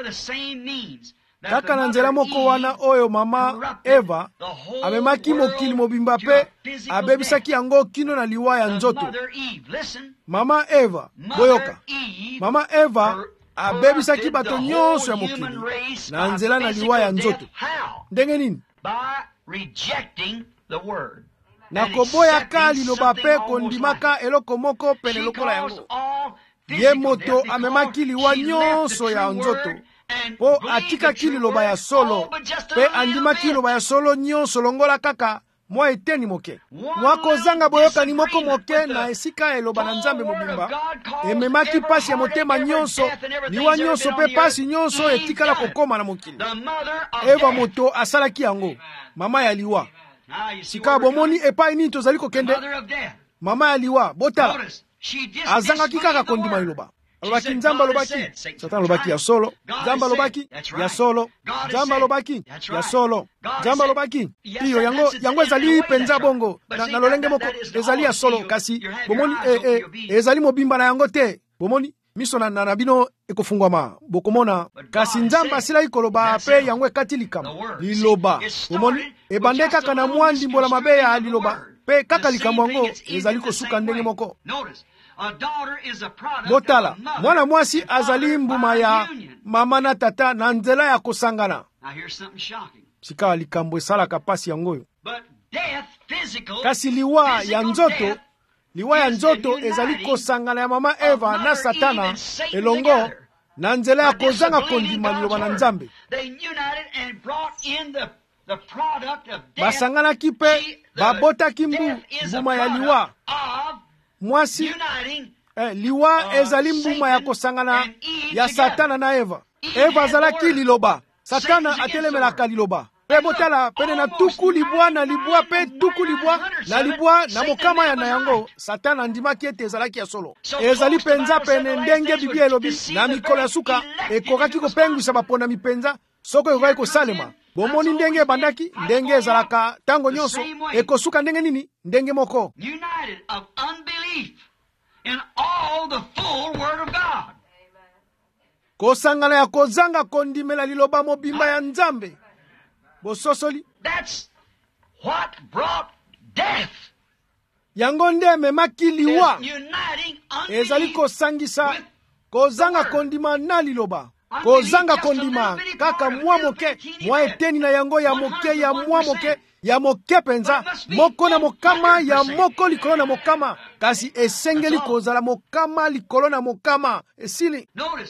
S1: kaka na nzela moko wana oyo mama Eva amemaki mokili mobimba mpe abebisaki yango kino na liwa ya nzoto mama Eva boyoka mama Eva abebisaki bato nyonso ya mokili na nzela na liwa ya nzoto ndenge nini na koboyaka liloba mpe kondimaka eloko moko pene lokola yango ye moto amemaki liwa nyonso ya nzoto po atikaki liloba ya solo pe andimaki liloba ya solo nyonso longola kaka mwa eteni moke mwa kozanga boyokani moko moke na esika eloba na Nzambe mobimba ememaki pasi ya motema nyonso liwa nyonso pe pasi nyonso etikala kokoma na mokili Eva moto asalaki yango mama ya liwa sika bomoni epai nini tozali kokende mama ya liwa botala azangaki kaka kondima liloba alobaki Nzambe alobaki Satan alobaki ya solo Nzambe alobaki ya solo Nzambe alobaki ya solo Nzambe alobaki iyo yango ezali penza bongo na lolenge moko ezali ya solo kasi bomoni ezali mobimba na yango te bomoni miso na bino ekofungwama bokomona kasi Nzambe asilaki koloba pe yango ekati likambo liloba bomoni ebande kaka na mwa ndimbola mabe ya liloba pe kaka likambo yango ezali kosuka ndenge moko botala mwana mwasi azali mbuma ya mama na tata na nzela ya kosangana sika likambo esalaka pasi yangoyo kasi liwa ya nzoto ezali kosangana ya mama Eva na Satana elongo na nzela ya kozanga kondima liloba na Nzambe basanganaki pe babotaki mbuma ya liwa mwasi liwa ezali mbuma ya kosangana ya Satana na Eva azalaki liloba Satana atelemelaka liloba pe botala pene na tuku libwa na libwa pe tuku libwa na libwa na mokama ya na yango Satana andimaki ete ezalaki ya solo ezali penza pene ndenge Biblia elobi na mikolo ya suka ekokaki kopengwisa baponda mipenza soko ekokaki kosalema bomoni ndenge ebandaki ndenge ezalaka tango nyonso ekosuka ndenge nini ndenge moko kosangana ya kozanga kondimela liloba mobimba ya Nzambe bososoli yango nde ememaki liwa ezali kosangisa kozanga kondima na liloba kozanga kondima kaka mwa moke mwa eteni na yango ya moke ya mwa moke ya moke penza moko na mokama ya moko likolo na mokama kasi esengeli kozala mokama likolo na mokama esili.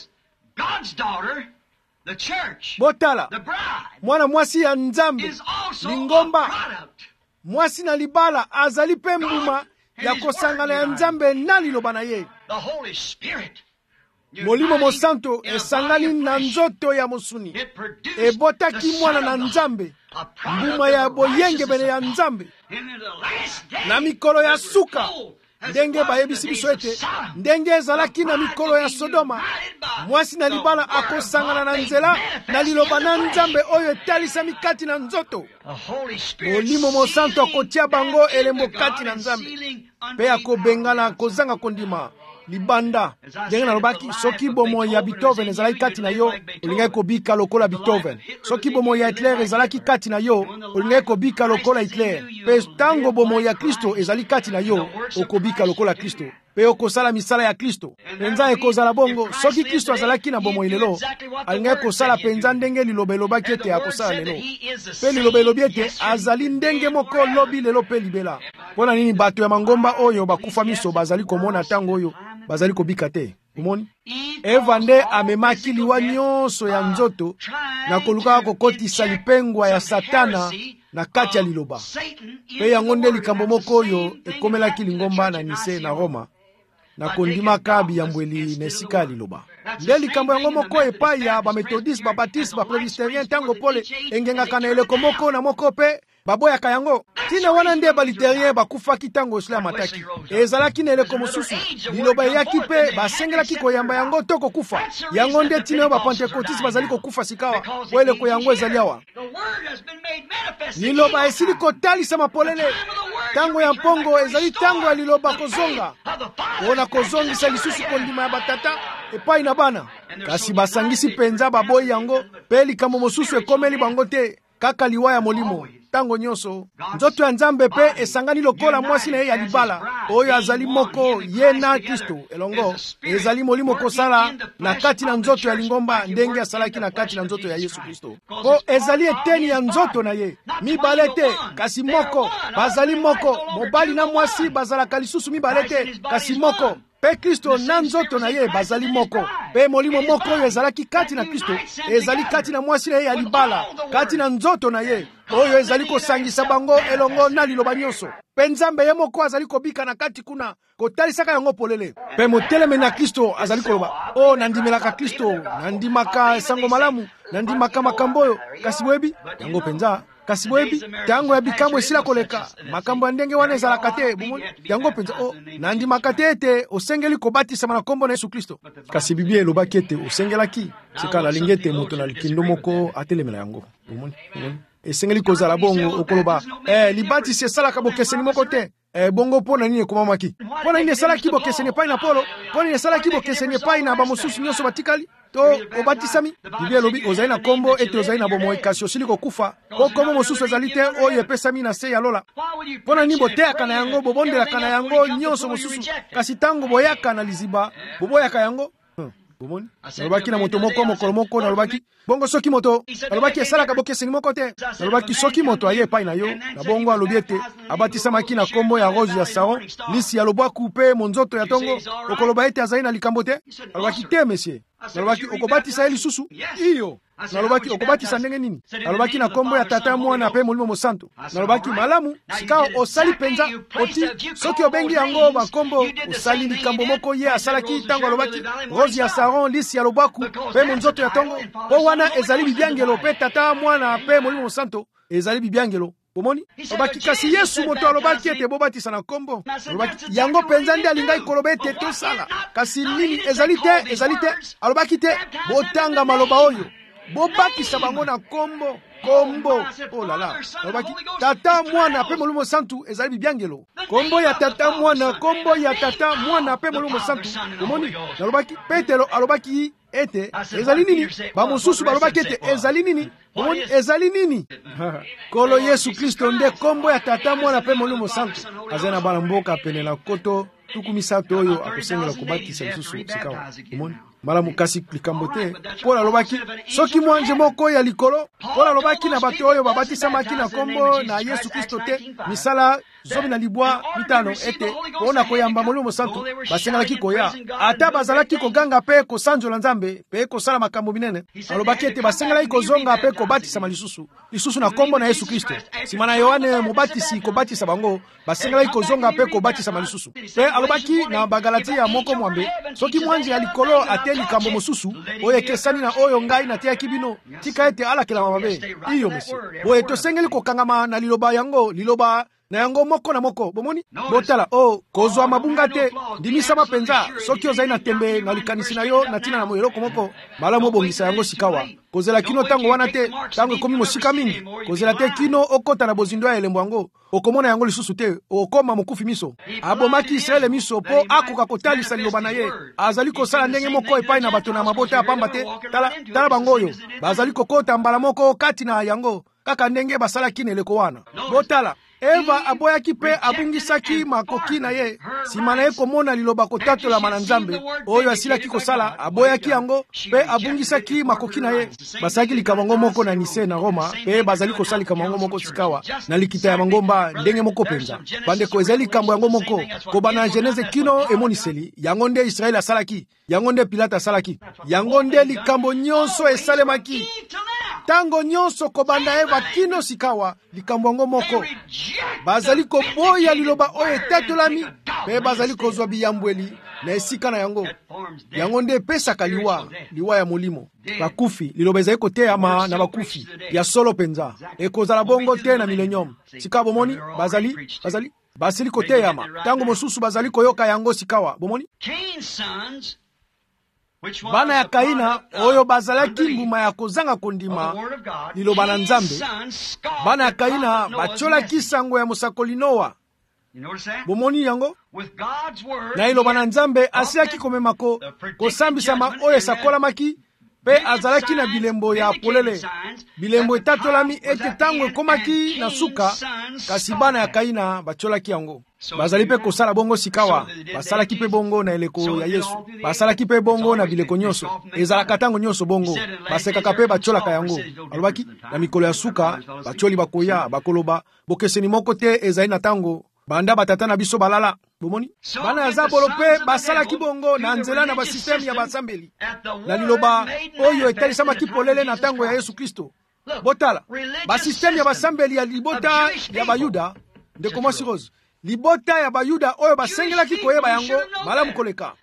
S1: Botala mwana mwasi ya Nzambe lingomba mwasi na libala azali pe mbuma ya kosangana ya Nzambe na liloba na ye. Molimo Mosanto esangani na nzoto ya mosuni ebotaki mwana na Nzambe mbuma ya boyenge bene ya Nzambe na mikolo ya suka ndenge bayebisi biso ete ndenge ezalaki na mikolo ya Sodoma mwasi na libala akosangana na nzela na liloba na Nzambe oyo etalisami kati na nzoto. Molimo Mosanto akotia bango elembo kati na Nzambe pe akobengana kozanga kondima libanda ndenge nalobaki soki bomo ya Beethoven ezalaki kati na yo olingai kobika lokola Beethoven, soki bomo ya Hitler ezalaki kati na yo olingai kobika lokola Hitler, pe tango bomo ya Kristo ezali kati na yo okobika lokola Kristo pe okosala misala ya Kristo. Penza ekozala bongo soki Kristo azalaki na bomo lelo alingai kosala penza ndenge liloba elobaki ete akosala lelo, pe liloba elobi ete azali ndenge moko lobi lelo pe libela. Mpona nini bato ya mangomba oyo bakufa miso bazali komona tango oyo bazali kobika te? Umoni Eva nde amemaki liwa nyonso ya nzoto na koluka kokotisa lipengwa ya Satana na kati ya liloba, pe yango nde likambo moko oyo ekomelaki lingomba na Nise na Roma na kondimaka biyambweli na esika ya liloba. Nde likambo yango moko epai ya bamethodiste babatiste bapresbyterien tango pole engengaka na eleko moko na moko pe baboyaka yango. Tina wana nde baliterien bakufaki tango esila mataki ezalaki na eleko mosusu liloba eyaki pe basengelaki koyamba yango to kokufa yango nde tina yo bapentekotiste bazali kokufa sikawa po eleko yango ezali awa. Liloba esili kotalisa mapolele tango ya mpongo ezali tango ya liloba kozonga ona kozongisa lisusu kondima ya batata epai na bana, kasi basangisi penza baboyi yango pe likambo mosusu ekomeli bango te kaka liwa ya molimo. Tango nyonso nzoto ya Nzambe pe esangani lokola mwasi na ye ya libala oyo azali moko ye na Kristo elongo ezali molimo kosala na kati na nzoto ya lingomba ndenge asalaki na kati na nzoto ya Yesu Kristo. Po ezali eteni ya nzoto na ye mibale te kasi moko, bazali moko mobali na mwasi bazalaka lisusu mibale te kasi moko, pe Kristo na nzoto na ye bazali moko, pe molimo moko oyo ezalaki kati na Kristo ezali kati na mwasi na ye ya libala kati na nzoto na ye oyo ezali kosangisa bango elongo na liloba nyonso. Pe Nzambe ye moko azali kobika na kati kuna kotalisaka yango polele, pe moteleme na Kristo azali koloba o nandimelaka Kristo nandimaka sango malamu nandimaka makambo oyo kasi boyebi yango penza kasi boyebi tango ya bikambo esila koleka makambo ya ndenge wana ezalaka te bomoni yango penza o nandimaka te ete osengeli kobatisama na kombo na Yesu Kristo, kasi Biblia elobaki ete osengelaki sika nalingi ete moto na likindo moko atelemela yango bomoni esengeli kozala bongo okoloba libatisi esalaka bokeseni moko te bongo pona nini ekomamaki pona nini esalaki bokeseni epai na Polo pona nini esalaki bokeseni epai na bamosusu nyonso batikali to obatisami. Biblia elobi ozali na kombo ete ozali na bomoi kasi osili kokufa po kombo mosusu ezali te oyo epesami na se ya lola. Pona nini boteyaka na yango bobondelaka na yango nyonso mosusu kasi tango boyaka na liziba boboyaka yango bomoni. Nalobaki na moto moko mokolo moko nalobaki bongo soki moto alobaki esalaka bokeseni moko te nalobaki soki moto aye epai na yo na bongo alobi ete abatisamaki na kombo ya Rose ya Saron lisi ya lobwaku pe monzoto ya tongo okoloba ete azali na likambo te alobaki te monsieur nalobaki okobatisa ye lisusu iyo nalobaki okobatisa ndenge nini nalobaki na kombo ya Tata Mwana pe Molimo Mosanto nalobaki malamu sika osali penza oti soki obengi yango bakombo osali likambo moko ye asalaki tango alobaki Rose ya Saron lisi ya lobwaku pe monzoto ya tongo po wana ezali bibyangelo pe Tata Mwana pe Molimo Mosanto ezali bibyangelo bomoni. Alobaki kasi Yesu moto alobaki ete bobatisa na kombo alobaki yango penza nde alingai koloba ete tosala kasi nini ezali te alobaki te botanga maloba oyo bobakisa bango na kombo oh lala alobaki Tata Mwana pe Molimo Mosantu ezali bibyangelo kombo ya Tata Mwana kombo ya Tata Mwana pe Molimo Mosantu bomoni. Alobaki Petero alobaki ete ezali nini bamosusu balobaki ete ezali nini bomoni ezali nini kolo Yesu Kristo nde kombo ya Tata Mwana pe Molimo Mosantu azali na bana mboka pene na koto tuku misato oyo akosengela kobatisa lisusu sikawa. Omoni malamu kasi likambo te. Paul alobaki soki mwanje moko ya likolo. Paul alobaki na bato oyo babatisamaki na kombo na Yesu Kristo te misala zomi na libwa mitano ete pona koyamba Molimo Santu basengalaki koya ata bazalaki koganga pe kosanjola Nzambe pe kosala makambo minene. Alobaki ete basengalaki kozonga pe kobatisa lisusu na kombo na Yesu Kristo. Simana Yohane mobatisi kobatisa bango basengalaki kozonga pe kobatisa lisusu. Pe alobaki na Bagalatia moko mwambe soki mwanje ya likolo ate likambo mosusu oyo ekesani na oyo ngai nateyaki bino tika ete alakela mabe iyo mesi boye tosengeli kokangama na liloba na yango moko na moko. Bomoni botala kozwa mabunga te ndimisa mapenza soki ozali na tembe na likanisi na yo na tina na moyeloko moko malamu obongisa yango sikawa. Kozela kino tango wana te tango ekomi mosika mingi kozela te kino okota na bozindo ya elembo yango okomona yango lisusu te okoma mokufi miso. Abomaki Israele miso po akoka kotalisa liloba na ye azali kosala ndenge moko epai na bato na mabota ya pamba te. Tala bango oyo bazali kokota mbala moko kati na yango kaka ndenge basalaki na eleko wana. Botala Eva aboyaki pe abungisaki makoki na ye sima na ye komona liloba kotatolama na Nzambe oyo asilaki kosala aboyaki yango pe abungisaki makoki na ye. Basalaki likambo moko na Nise na Roma pe bazali kosala likambo moko sikawa na likita ya mangomba ndenge moko penza. Bandeko ezali likambo yango moko kobana Genese kino emoniseli yango nde Israeli asalaki yango nde Pilate asalaki yango nde likambo nyonso esalemaki tango nyonso kobanda Eva kino sikawa likambo yango moko. Bazali koboya liloba oyo etatolami pe bazali kozwa biyambweli na esika na yango yango nde epesaka liwa ya molimo. Bakufi liloba ezali koteyama na bakufi ya solo penza ekozala bongo te na milenium sika. Bomoni basili koteyama tango mosusu bazali koyoka yango sikawa. Bomoni bana ya Kaina oyo bazalaki mbuma ya kozanga kondima liloba na Nzambe. Bana ya Kaina bacholaki sango ya mosakoli Noa. Bomoni yango na liloba na Nzambe asiaki komemako kosambisama oyo esakolamaki pe azalaki na bilembo ya polele bilembo etatolami ete tango ekomaki na suka kasi bana ya Kaina bacholaki yango. Bazali pe kosala bongo sikawa basalaki pe bongo na eleko ya Yesu basalaki pe bongo na bileko nyonso ezalaka tango nyonso bongo basekaka pe bacholaka yango. Alobaki na mikolo ya suka bacholi bakoya bakoloba bokeseni moko te ezali na tango banda batata na biso balala. Bomoni bana ya Zabolo pe basalaki bongo na nzela na basisteme ya basambeli na liloba oyo etalisamaki polele na tango ya Yesu Kristo. Botala basisteme ya basambeli ya libota ya Bayuda ndeko mwasi Rose libota ya Bayuda oyo basengelaki koyeba yango malamu koleka.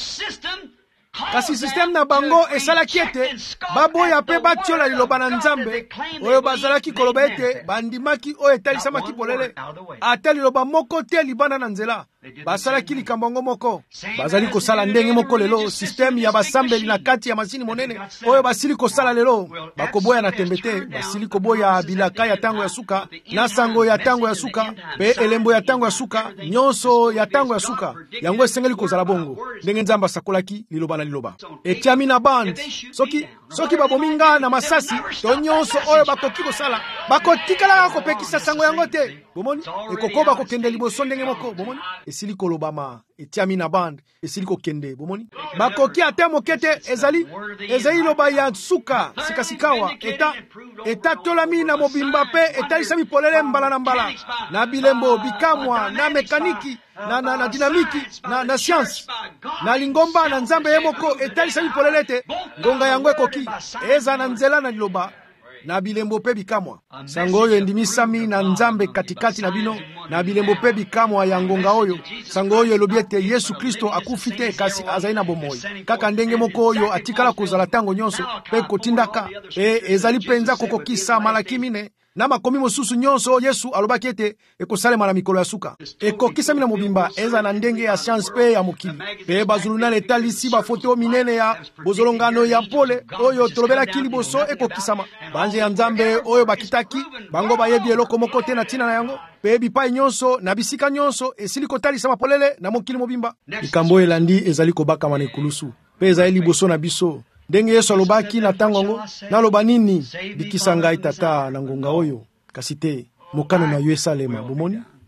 S1: Kasi system na bango esalaki ete baboya pe batiola liloba na Nzambe oyo bazalaki koloba ete bandimaki oyo etalisamaki polele ata liloba moko te libana na nzela. Basalaki likambo moko bazali kosala ndenge moko lelo system ya basambeli na kati ya masini monene oyo basili kosala lelo bakoboya na tembe te basili koboya bilaka ya tango ya suka na sango ya tango ya suka pe elembo ya tango ya suka nyonso ya tango ya suka yango esengeli kozala bongo ndenge Nzambe asakolaki liloba na liloba. Etiami na band soki babominga na masasi to nyonso oyo bakoki kosala bakotikala kopekisa sango yango te. Bomoni ekokoba kokende liboso ndenge moko. Bomoni esili kolobama etiami na band esili kokende. Bomoni bakoki ate mokete ezali loba ya suka sikasikawa eta tolami na mobimba pe etalisami polele mbala na mbala na bilembo bikamwa na mekaniki na dinamiki na science na lingomba na Nzambe yemoko etalisami polele te ngonga yango ekoki eza na nzela na liloba na bilembo pe bikamwa sango oyo endimisami na Nzambe katikati na bino na bilembo pe bikamwa ya ngonga oyo sango oyo elobi ete Yesu Kristo akufi te kasi azali na bomoi kaka ndenge moko oyo atikala kozala tango nyonso pe kotindaka ezali penza kokokisa malaki mine na makomi mosusu nyonso Yesu alobaki ete ekosalema na mikolo ya suka ekokisami na mobimba eza na ndenge ya science pe ya mokili pe bazuluna letalisi bafoto minene ya bozolongano ya pole oyo tolobelaki liboso ekokisama banje ya Nzambe oyo bakitaki bango bayebi eloko moko te na tina na yango pe bipai nyonso na bisika nyonso esili kotalisama polele na mokili mobimba. Likambo elandi ezali kobakama na ekulusu pe ezali liboso na biso ndenge Yesu alobaki na tango ngo naloba nini bikisa ngai tata na ngonga oyo kasi te mokano na yo esalema. Bomoni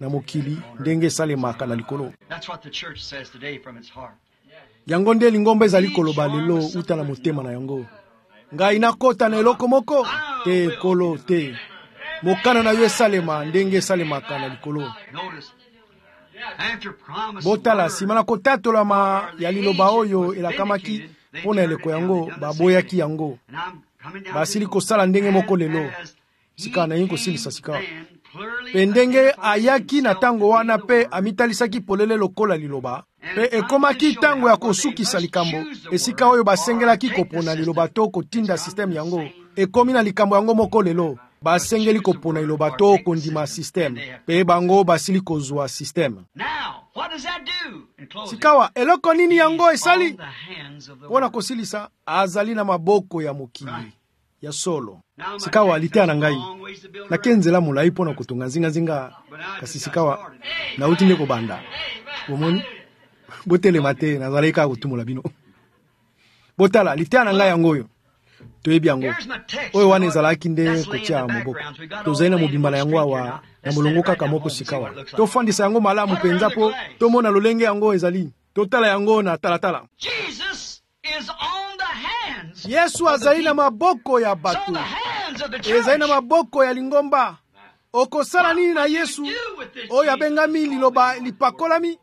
S1: na mokili ndenge esalemaka na likolo.
S2: That's what the church says today from its heart.
S1: Yango nde lingomba ezali koloba lelo uta na motema na yango. Ngai nakota na eloko moko te kolo te. Mokana na yo esalema ndenge esalemaka na likolo. Botala nsima na kotatolama ya liloba oyo elakamaki mpona eleko yango baboyaki yango. Basili kosala ndenge moko lelo. Sika na yin kosilisa sika. Pe ndenge ayaki na tango wana pe amitalisaki polele lokola liloba. Pe ekomaki tango ya kosukisa likambo. Esika oyo basengelaki kopona liloba to kotinda system yango. Ekomi na likambo yango moko lelo. Basengeli kopona liloba to kondima system. Pe bango basili kozwa system. Sikawa eloko nini yango esali? Pona kosilisa azali na maboko ya mokili. Ya solo. Sikawa litea na ngai. Na kenzela mulai pona kutunga zinga kasi sikawa na utinde ko banda. Bomoni botele mate na zaleka kutumula bino. Botala litea na ngai yangoyo. Toyebi yango. Oyo wane zalaki nde kotia moboko. Tozaina mobimala yango awa na mulongo kaka moko sikawa. To fandisa yango malamu penza po to mona lolenge yango ezali. Totala yango na talatala.
S2: Jesus is on the hands.
S1: Yesu azali na maboko ya batu. Ezali na maboko ya lingomba. Okosala nini na Yesu? Oyo abengami liloba lipakolami.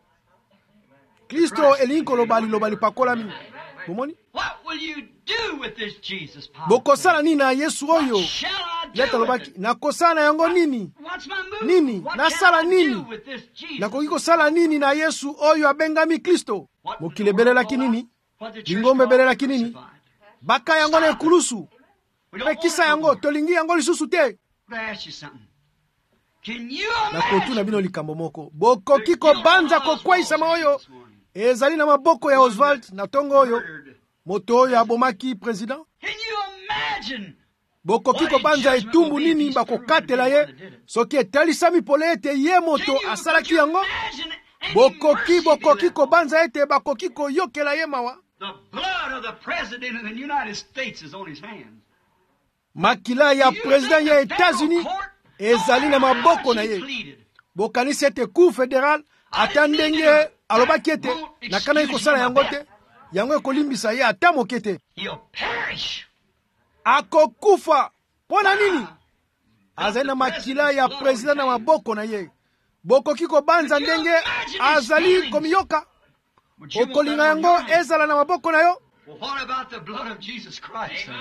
S1: Kristo elinko loba liloba lipakolami. Bomoni?
S2: What will you do with this Jesus power?
S1: Bokosala nini na Yesu oyo? Leta lobaki. Nakosala yango nini?
S2: What's my move?
S1: Nini?
S2: What
S1: Nasala
S2: can I do
S1: nini?
S2: with this Jesus?
S1: Nakoki kosala nini na Yesu oyo abengami Kristo? Mokile belelaki nini?
S2: What the church
S1: Lingombe
S2: calls
S1: belelaki nini?
S2: crucified.
S1: Baka yango na ekulusu.
S2: We don't
S1: Pekisa
S2: want
S1: yango
S2: to-
S1: tolingi yango lisusu te.
S2: Let me ask you something. Can you
S1: Nakotuna
S2: imagine
S1: bino likambo moko. Bokoki kobanza kokwaisa oyo. Ezali na maboko ya Oswald na tongo oyo.
S2: murdered?
S1: Moto oyo abomaki president.
S2: Can you imagine?
S1: Bokoki kobanza etumbu nini bakokatela ye. Soki etalisami pole ete ye moto asalaki yango. Bokoki kobanza ete bakoki koyokela ye mawa.
S2: The blood of the president of the United States is on his hands.
S1: Makila ya president ya Etats-Unis ezali na maboko na ye. Bokanisi ete cour fédéral ata ndenge alobaki ete nakana ikosala yango te. Yango ekolimbisa ye ata moke te.
S2: He'll perish.
S1: Akokufa. Pona nini? Azali na makila ya president na maboko na ye. Bokoki kobanza ndenge azali komiyoka.
S2: Would you want
S1: Okolinga
S2: that on
S1: yango
S2: your hands?
S1: ezala na maboko na yo.
S2: Well, what about the blood of Jesus Christ?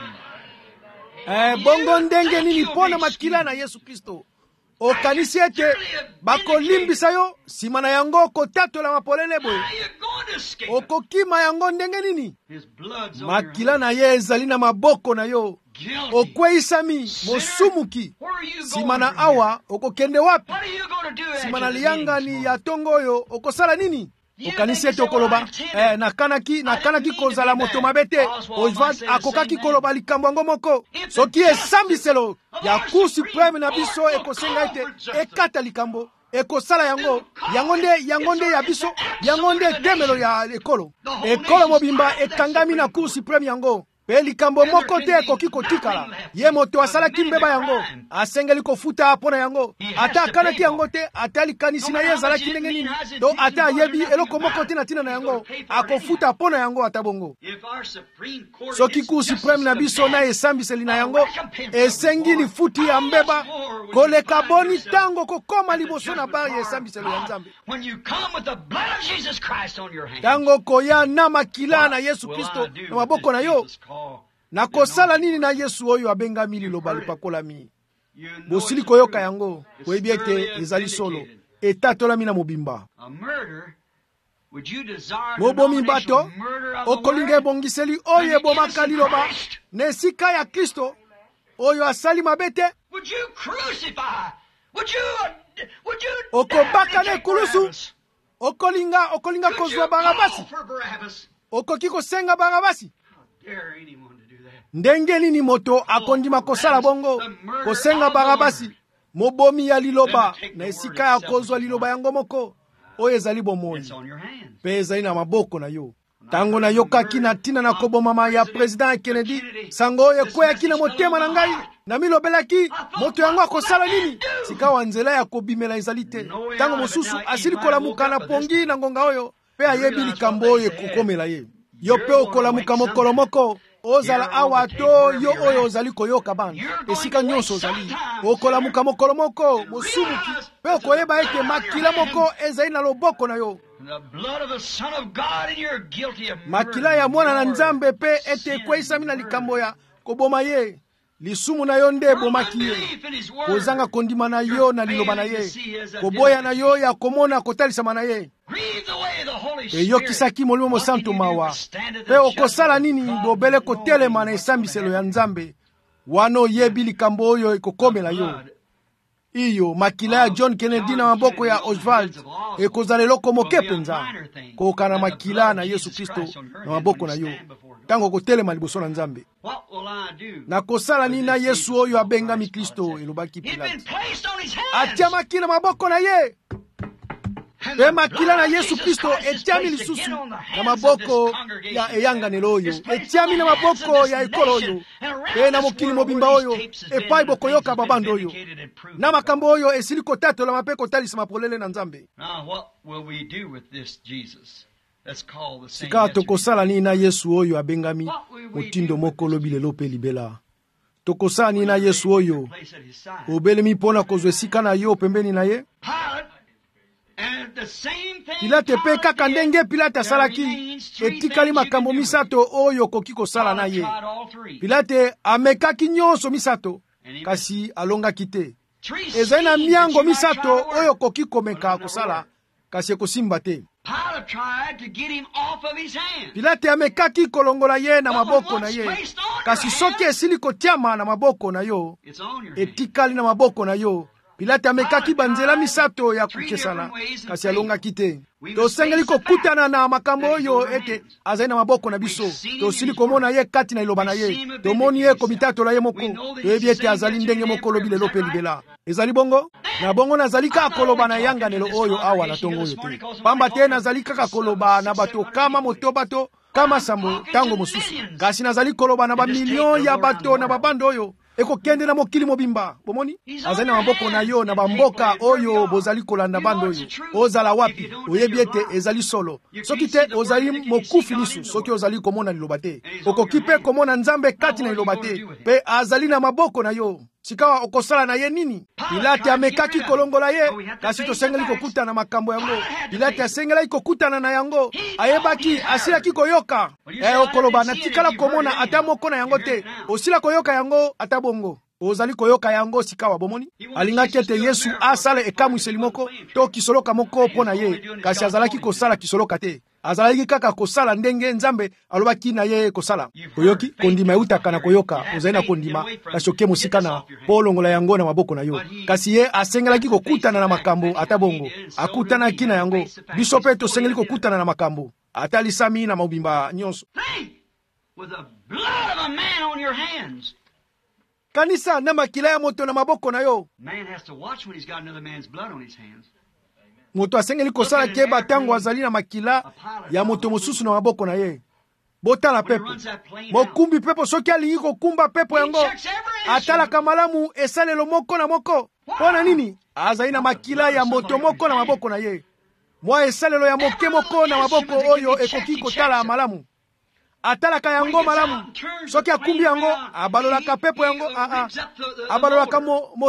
S1: Bongo ndenge nini pona makila na Yesu Kristo. Okanisi ete bakolimbisa yo sima na yango kotatola mapolele boye.
S2: How are you going to escape?
S1: Okokima yango ndenge nini?
S2: His blood's on
S1: Makila
S2: your
S1: na ye ezali na maboko na yo.
S2: guilty.
S1: Okweisami mosumuki.
S2: Where are you
S1: Sima
S2: going
S1: na
S2: from here?
S1: awa okokende wapi?
S2: What are you going to do after
S1: Sima na
S2: the
S1: lianga
S2: meeting
S1: ni
S2: this
S1: ya tongo oyo okosala nini? Okanisi ete okoloba nakanaki kozala moto mabe te. Oswald akokaki koloba likambo yango moko. Soki esambiselo ya Cour supreme na biso ekosenga ete ekata likambo ekosala yango nde ya biso yango nde temelo ya ekolo mobimba ekangami na Cour supreme yango. Pe likambo moko te ekoki kotikala. Ye moto asalaki mbeba yango asengeli kofuta pona yango. Ata akanaki yango te, ata likanisi na ye ezalaki ndenge nini. To ata ayebi eloko moko te na tina na yango akofuta pona yango ata bongo.
S2: If our Supreme Court
S1: Soki
S2: gets
S1: Cour supreme na
S2: justice
S1: biso na esambiseli na yango esengi lifuti ya mbeba koleka boni tango kokoma liboso na bari ya esambiselo ya Nzambe.
S2: when you come with the blood of Jesus Christ on your hands.
S1: Tango koya na makila na Yesu
S2: What will
S1: Kristo
S2: I do
S1: na
S2: with
S1: maboko na
S2: this
S1: yo.
S2: Jesus call?
S1: Na kosala nini na Yesu oyo abengami liloba lipakolami.
S2: You know
S1: Bosili
S2: it's
S1: koyoka
S2: true.
S1: yango
S2: It's
S1: koyebi ete
S2: thoroughly
S1: ezali solo
S2: vindicated.
S1: etatolami na mobimba.
S2: A murder, would you desire
S1: Mobomi bato
S2: denominational murder of the
S1: okolinga
S2: word?
S1: ebongiseli oyo ebomaka liloba na esika ya Kristo oyo asali mabe te.
S2: Would you crucify? Would you
S1: Okobaka
S2: dare
S1: na
S2: take
S1: ekulusu.
S2: Barabbas?
S1: Okolinga
S2: Would you
S1: kozwa
S2: call
S1: Barabasi.
S2: for Barabbas?
S1: Okoki kosenga Barabasi.
S2: How dare anyone to do that?
S1: Ndenge nini moto akondima kosala bongo kosenga Barabasi mobomi ya liloba na esika ya kozwa liloba yango moko oyo ezali bomoi
S2: It's on your hands.
S1: pe ezali na maboko na yo. tango na yokaki na tina na kobomama ya president Kennedy, sango oyo ekweyaki na motema na ngai, na milobelaki moto yango akosala nini? Sikawa nzela ya kobimela ezali te. Tango mosusu asili kolamuka na pongi na ngonga oyo, pe ayebi likambo oyo ekokomela ye. Yo pe okolamuka mokolo moko, ozala awa to yo oyo ozali koyoka bana. Esika nyonso ozali okolamuka mokolo moko, mosumuki pe okoyeba ete makila moko ezali na loboko na yo. Makila ya mwana na Nzambe pe ete ekweisami na likambo ya koboma ye. Lisumu na yo nde bomaki ye. Kozanga kondima na yo na liloba na ye. Koboya na yo ya komona kotalisama na ye. Eyokisaki Molimo Mosantu mawa. Pe okosala nini bobele kotelema na esambiselo ya Nzambe. Wano yebi likambo oyo ekokomela yo. Iyo makila ya John Kennedy na maboko ya Oswald ekozala eloko moke penza. Kokana makila na Yesu Kristo na maboko na yo. Tango kotelema liboso na Nzambe. Na kosala nini na Yesu oyo abengami Kristo, elobaki Pilate. Atia makila maboko na ye. Pe makila na Yesu Kristo etiami lisusu na maboko ya eyanganelo oyo. Etiami na maboko ya ekolo oyo. Pe na mokili mobimba oyo epai bokoyoka babando oyo. Na makambo oyo esili kotatola mape kotalisa mapolele na Nzambe. Sika tokosala nini na Yesu oyo abengami motindo moko lobi lelo pe libela. Tokosala nini na Yesu oyo obelemi mpona kozwa esika na yo pembeni na ye. Pilate pe kaka ndenge Pilate asalaki etikali makambo misato oyo koki kosala na ye. Pilate amekaki nyonso misato kasi alongaki te. Ezali na miango misato oyo koki komeka kosala kasi ekosimba te. Pilate amekaki kolongola ye na maboko na ye. Kasi soki esili kotiama na maboko na yo, etikali na maboko na yo. Pilate amekaki banzela misato ya kukesana kasi alongaki te. Tosengeli kokutana na makambo oyo ete azali na maboko na biso. Tosili komona ye kati na iloba na ye. Tomoni ye komitatola ye moko. Toyebi ete azali ndenge moko lobi lelo pe libela. Ezali bongo? Na bongo nazali kaka koloba na yanganelo oyo awa na tongo oyo te. Pamba te nazali kaka koloba na bato kama moto bato kama sambo tango mosusu. Kasi nazali koloba na ba milyon ya bato na babando oyo. Eko kende na mokili mobimba. Bomoni? Azali na maboko na yo na bamboka oyo bozali kolanda bando oyo. Ozala wapi? Oyebi ete ezali solo. Soki te ozali mokufi lisu. Soki ozali komona liloba te. Okoki pe komona Nzambe kati na liloba te. Pe azali na maboko na yo. Sikawa okosala na ye nini? Pilate amekaki kolongola ye. Kasi tosengeli kokuta na makambo yango. Pilate asengeli kokutana na yango. Ayebaki asilaki koyoka. Okoloba natikala komona ata moko na yango te. Osila koyoka yango ata bongo. Ozali koyoka yango sikawa bomoni. Alingaki ete Yesu asala ekamwiseli moko to kisoloka moko pona ye. Kasi azalaki kosala kisoloka te. Azalaki kaka kosala ndenge Nzambe alobaki na ye kosala. Oyoki kondima eutaka na koyoka. Ozali na kondima kasi oke mosika na polongola yango na maboko na yo. Kasi ye asengelaki kokutana na makambo ata bongo. Akutanaki na yango. Biso pe tosengeli kokutana na makambo. Ata lisami na mobimba nyonso.
S2: With the blood of a man on your hands.
S1: Kanisa na makila ya moto na maboko na yo.
S2: Man has to watch when he's got another man's blood on his hands.
S1: Moto asengeli kosala keba tango azali na makila ya moto mosusu na maboko na ye. Botala pepo. Mokumbi pepo soki alingi kokumba pepo yango. Atala kamalamu esalelo moko na moko. Pona nini? Azali na makila ya moto moko na maboko na ye. Mwa esalelo ya moke moko na maboko oyo ekoki kotala malamu. Atalaka yango malamu. Soki akumbi yango, abalolaka pepo yango, abalolaka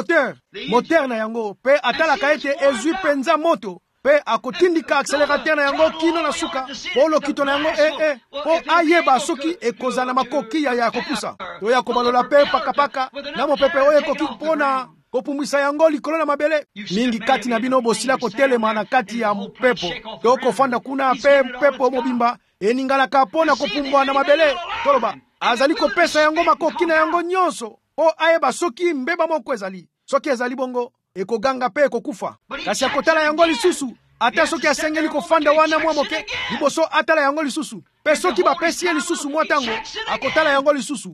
S1: moteur na yango. Pe atalaka ete ezwi penza moto. Pe akotindika akselerateur na yango kino na suka. Polo kito na yango, po ayeba soki ekozala makoki ya kopusa. To ya kobalola pe pakapaka, na mopepe oyo ekoki pona kopumbwisa yango likolo na mabele. Mingi kati na bino bosila kotelema na kati ya pepo. To kofanda kuna pe pepo mobimba. Eningalaka pona kopumbwa na mabele. Toloba, azali kopesa yango makoki na yango nyonso. Po ayeba soki mbeba moko ezali. Soki ezali bongo, ekoganga pe ekokufa. Kasi akotala yango lisusu. Ata soki asengeli kofanda wana mwa moke, liboso atala yango lisusu. Pe soki bapesi ye lisusu mwa tango, akotala yango lisusu.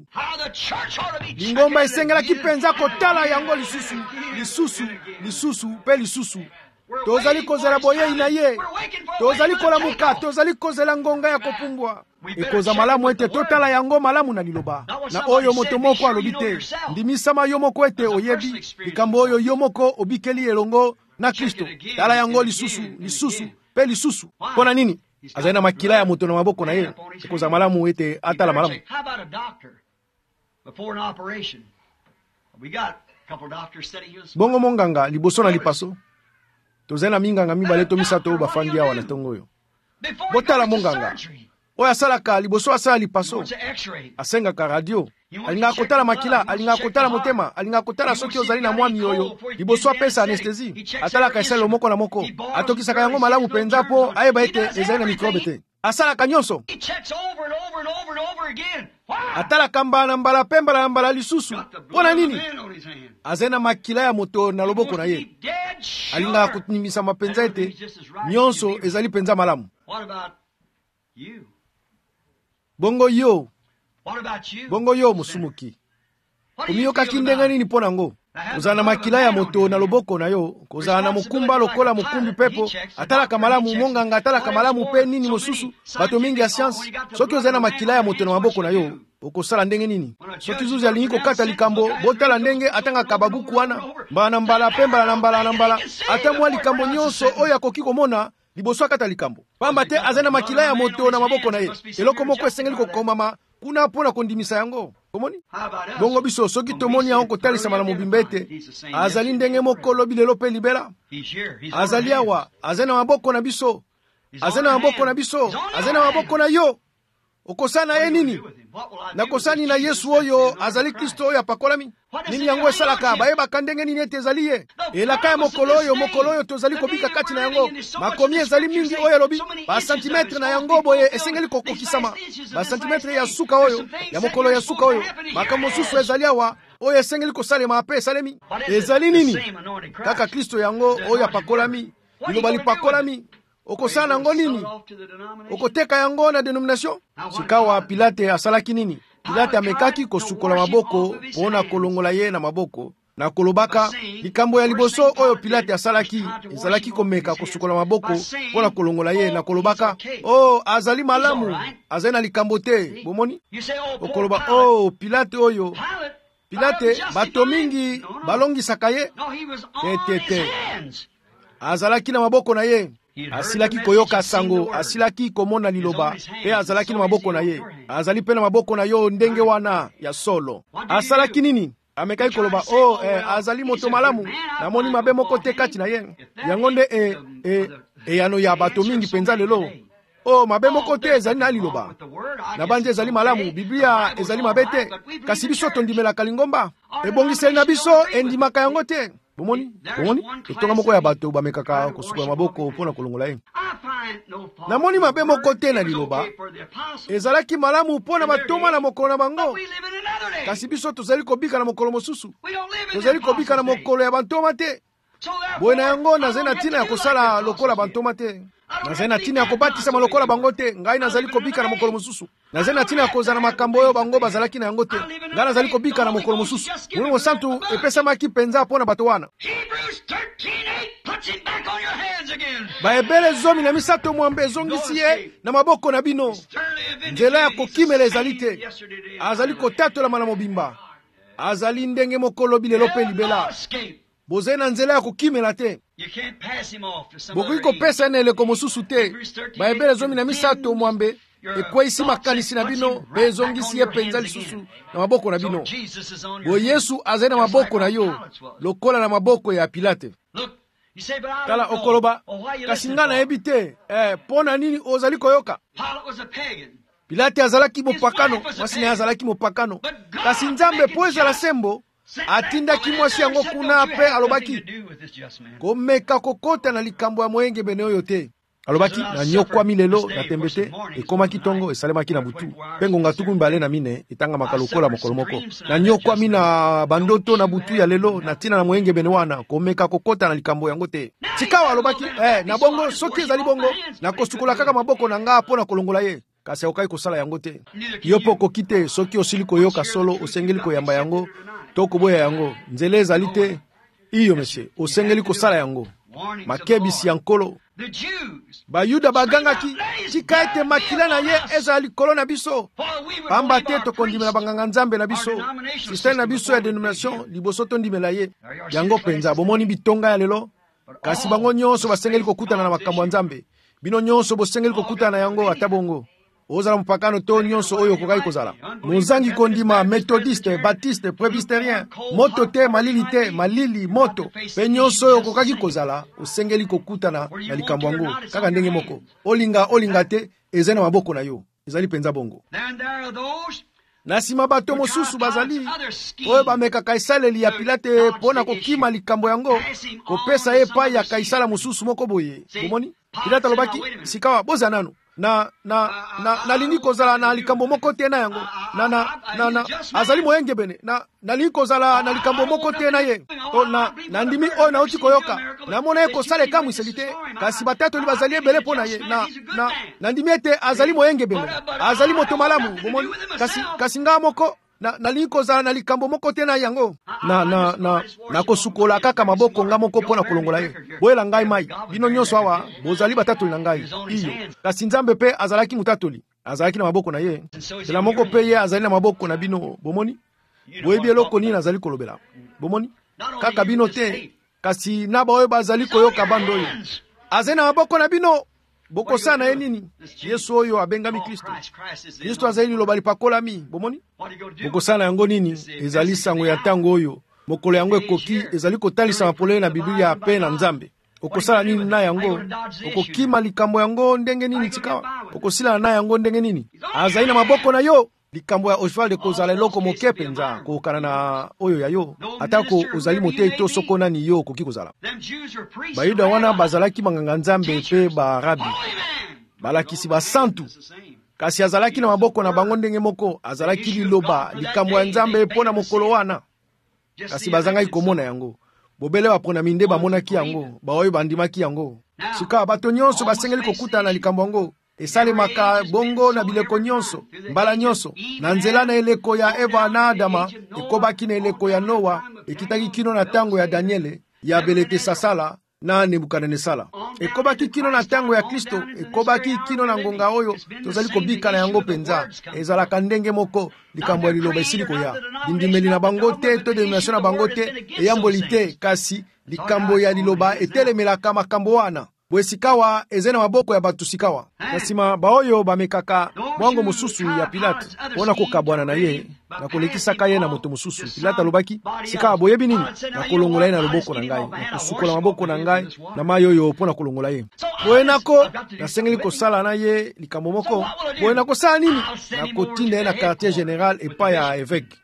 S1: Lingomba esengelaki penza kotala yango lisusu. Lisusu, pe lisusu. tozali kozela boyei na ye, tozali kolamuka, tozali kozela ngonga ya kopumbwa. Ekoza malamu ete totala yango malamu na liloba, na oyo moto moko alobi te. Ndimisama yo moko ete oyebi likambo oyo yo moko obikeli elongo na Kristo. Tala yango lisusu, lisusu, pe lisusu. Pona nini? Azali na makila ya moto na maboko na ye. Ekoza malamu ete atala malamu. Bongo monganga liboso na lipaso, tozali na minganga mibale to misato bafandi awa na tongo oyo. Botala monganga oyo asalaka liboso asala lipaso, asengaka radio, alingaka kotala makila, alingaka kotala motema, alingaka kotala soki ozali na mwami oyo liboso apesa anestesi, atalaka esalelo moko na moko, atokisaka yango malamu penza po ayeba ete ezali na mikrobe te. Asalaka nyonso, atalaka mbala mbala pe mbala mbala lisusu. Pona nini? Azali na makila ya moto na loboko na ye, alingaka kunimisa mapenza ete nyonso ezali penza malamu. Bongo yo, bongo yo musumuki, omiyokaki ndenge nini pona ngo? Kozala na makila ya moto na loboko na yo, kozala na mukumba lokola mukumbi pepo, atalaka malamu monganga, atalaka malamu pe nini mosusu, bato mingi ya science. Soki ozala na makila ya moto na maboko na yo, okosala ndenge nini? Soki zuzi alingi kokata likambo, botala ndenge atangaka babuku wana, mbala na mbala pe mbala na mbala na mbala, ata mwa likambo nyonso oyo akoki komona liboso akata likambo. Pamba te azali na makila ya moto na maboko na ye, eloko moko esengeli kokomama kuna pona kondimisa yango. Komoni? Bongo biso soki tomoni yango kotalisa malamu bimbete, azali ndenge moko lobi lelo pe libela. Azali awa, azali na maboko na biso, azali na maboko na biso, azali na maboko na yo. Okosana ye nini? Nakosani na Yesu oyo azali Kristo oyo apakolami. Nini yango esalaka bayebaka ndenge nini ete ezali ye. Elaka ya mokolo oyo tozali kobika kati na yango. Makomi ezali mingi oyo lobi ba santimetre na yango boye esengeli kokokisama. Ba santimetre ya suka oyo, ya mokolo ya suka oyo. Makambo susu ezali awa oyo esengeli kosalema ape esalemi. Ezali nini? Kaka Kristo yango oyo apakolami. Liloba lipakolami. Okosana yango nini? Okoteka yango na denomination? Sikawa Pilate asalaki nini? Pilate amekaki kosukola maboko pona kolongola ye na maboko. Na kolobaka likambo ya liboso oyo Pilate asalaki, ezalaki komeka kosukola maboko pona kolongola ye na kolobaka, oh azali malamu, azali na likambo te. Bomoni? Okoloba oh Pilate oyo, Pilate bato mingi balongisaka ye. Tete. Azalaki na maboko na ye. Asilaki koyoka sango, asilaki komona liloba, pe azalaki na maboko na ye. Azali pe na maboko na yo ndenge wana ya solo. Asalaki nini? Amekai koloba, oh, azali moto malamu, na moni mabe moko te kati na ye. Yango nde, yano ya bato mingi penza lelo. Oh, mabe moko te ezali na liloba. Na banje ezali malamu, Biblia ezali mabe te. Kasi biso tondimelaka lingomba. Ebongiseli na biso endimaka yango te. Bomoni? Bomoni? Etonga moko ya bato bamekaka kosukola maboko pona kolongola ye. Namoni mabe moko te na liloba. Ezalaki malamu pona batoma na mokolo na bango. Kasi biso tozali kobika na mokolo mosusu. Tozali kobika na mokolo ya bantoma te. Boye na yango nazali na tina ya kosala lokola bantoma te. Nazali na tina ya kobatisa lokola bango te. Ngai nazali kobika na mokolo mosusu. Nazali na tina ya kozala makambo oyo bango bazalaki na yango te. Ngai nazali kobika na mokolo mosusu. Mulungu santu epesamaki penza pona bato wana. Baebele 13 mwambe ezongisi ye na maboko na bino. Nzela ya kokimela ezali te. Azali kotatola na mobimba. Azali ndenge mokolo bilelo pe libela. Bozali na nzela ya kokimela te. Bokoki kopesa ene eleko mosusu te. Baebele 13 mwambe ekweisi makanisi na bino bezongisi ye penza lisusu na maboko na bino. Bo Yesu azali na maboko na yo lokola na maboko ya Pilate. Kala okoloba kasi nga nayebi te pona nini ozali koyoka? Pilate azalaki mopakano, mwasi naye azalaki mopakano. Kasi Nzambe po ezala sembo atindaki mwasi yango kuna pe alobaki komeka kokota na likambo ya moyenge bene oyo te. Alobaki na nyokwami lelo na tembe te, ekomaki tongo esalemaki na butu. Pengo ngatuku mbale na mine etanga makalokola mokolo moko. Na nyokwami na bandoto na butu ya lelo na tina na moyenge bene wana komeka kokota na likambo yango te. Sikawa alobaki na bongo soki ezali bongo na kosukola kaka maboko na nga pona kolongola ye. Kasi okai kosala yango te. Yopo kokite soki osili koyoka solo osengeli koyamba yango to koboya yango. Nzele ezali te. Iyo monsieur, osengeli kosala yango. makebisi ya nkolo. Bayuda bagangaki tika ete makila na ye eza likolo na biso, pamba te tokondimela banganga nzambe na biso, sisteme na biso ya denomination liboso tondimela ye. Yango penza bomoni bitonga ya lelo, kasi bango nyonso basengeli kokutana na makambo ya nzambe. Bino nyonso bosengeli kokutana na yango ata bongo. Ozala mpakano to nyonso oyo kokai kozala. Muzangi kondima methodiste, baptiste, presbyterien, moto te, malili te, malili, moto. Pe nyonso oyo kokaki kozala, osengeli kokutana na likambo yango. Kaka ndenge moko. Olinga te, ezena maboko na yo. Ezali penza bongo. Na sima bato mosusu bazali, oyo bamekaka esaleli ya Pilate pona kokima likambo yango, kopesa ye pa ya kaisala mosusu moko boye. Bomoni? Pilate alobaki, sikawa, boza nanu. Nalingi kozala na likambo moko te na yango. Azali moyenge bene. Nalingi kozala na likambo moko te na ye. Na ndimi oyo na uti koyoka. Na mona ye kosale kamu iselite. Kasi batato li bazali ebele po na ye. Na ndimi ete azali moyenge bene. Azali moto malamu. Kasi nga moko. Nalingi kozala na likambo moko te na yango. Na kosukola kaka maboko nga moko pona kolongola ye. Boyela ngai mai. Bino nyonso awa bozali batatoli na ngai. Iyo. Kasi nzambe pe azalaki mutatoli. Azalaki na maboko na ye. Tela moko pe ye azali na maboko na bino. Bomoni? Boyebi eloko nini azali kolobela. Bomoni? Kaka bino te. Kasi naba oyo bazali koyoka bando oyo. Azali na maboko na bino. Boko sana ye nini? Yesu oyo abengami Kristo. Kristo azali liloba lipakolami. Bomoni? Boko sana yango nini? Ezali sango ya tango oyo. Mokolo yango ekoki ezali kotalisa mapolele na Biblia pe na Nzambe. Okosala nini na yango? Okokima likambo yango ndenge nini tikawa? Okosila na yango ndenge nini? Azali na maboko na yo. Likambo ya Oswald kozala eloko moke penza kokana na oyo ya yo. Atako ozali mote ito soko nani yo koki kozala. Bayuda wana bazalaki banganga nzambe pe barabi. Balakisi basantu. Kasi azalaki na maboko na bango ndenge moko, azalaki liloba likambo ya nzambe pona mokolo wana. Kasi bazanga komona yango. Bobele bapona minde bamonaki yango, baoyo bandimaki yango. Suka bato nyonso basengeli kokutana na likambo yango. Esalemaka bongo na bileko nyonso, mbala nyonso, na nzela na eleko ya Eva na Adama, ekobaki na eleko ya Noa, ekitaki kino na tango ya Daniele, ya Beltesasala na Nebukadnesala. Ekobaki kino na tango ya Kristo, ekobaki kino na ngonga oyo, tozali kobika na yango penza, ezalaka ndenge moko, likambo ya liloba esili koya. Bindimeli na bango te, to denomination na bango te, eyamboli te, kasi likambo ya liloba etelemelaka makambo wana. Bwesikawa ezena maboko ya batu sikawa. Nasima baoyo bamekaka mwango mususu ya Pilate. Ona kokabwana na ye, na kolekisaka ye na moto mususu. Pilate alobaki, sikawa boyebi nini? Na kolongola ye na loboko na ngai. Na kusukola maboko na ngai, na mayoyo pona kolongola ye. Boyenako, na sengeli kosala na ye likambo moko. Boyenako sala nini? Na kotinda ye na quartier general epa ya évêque.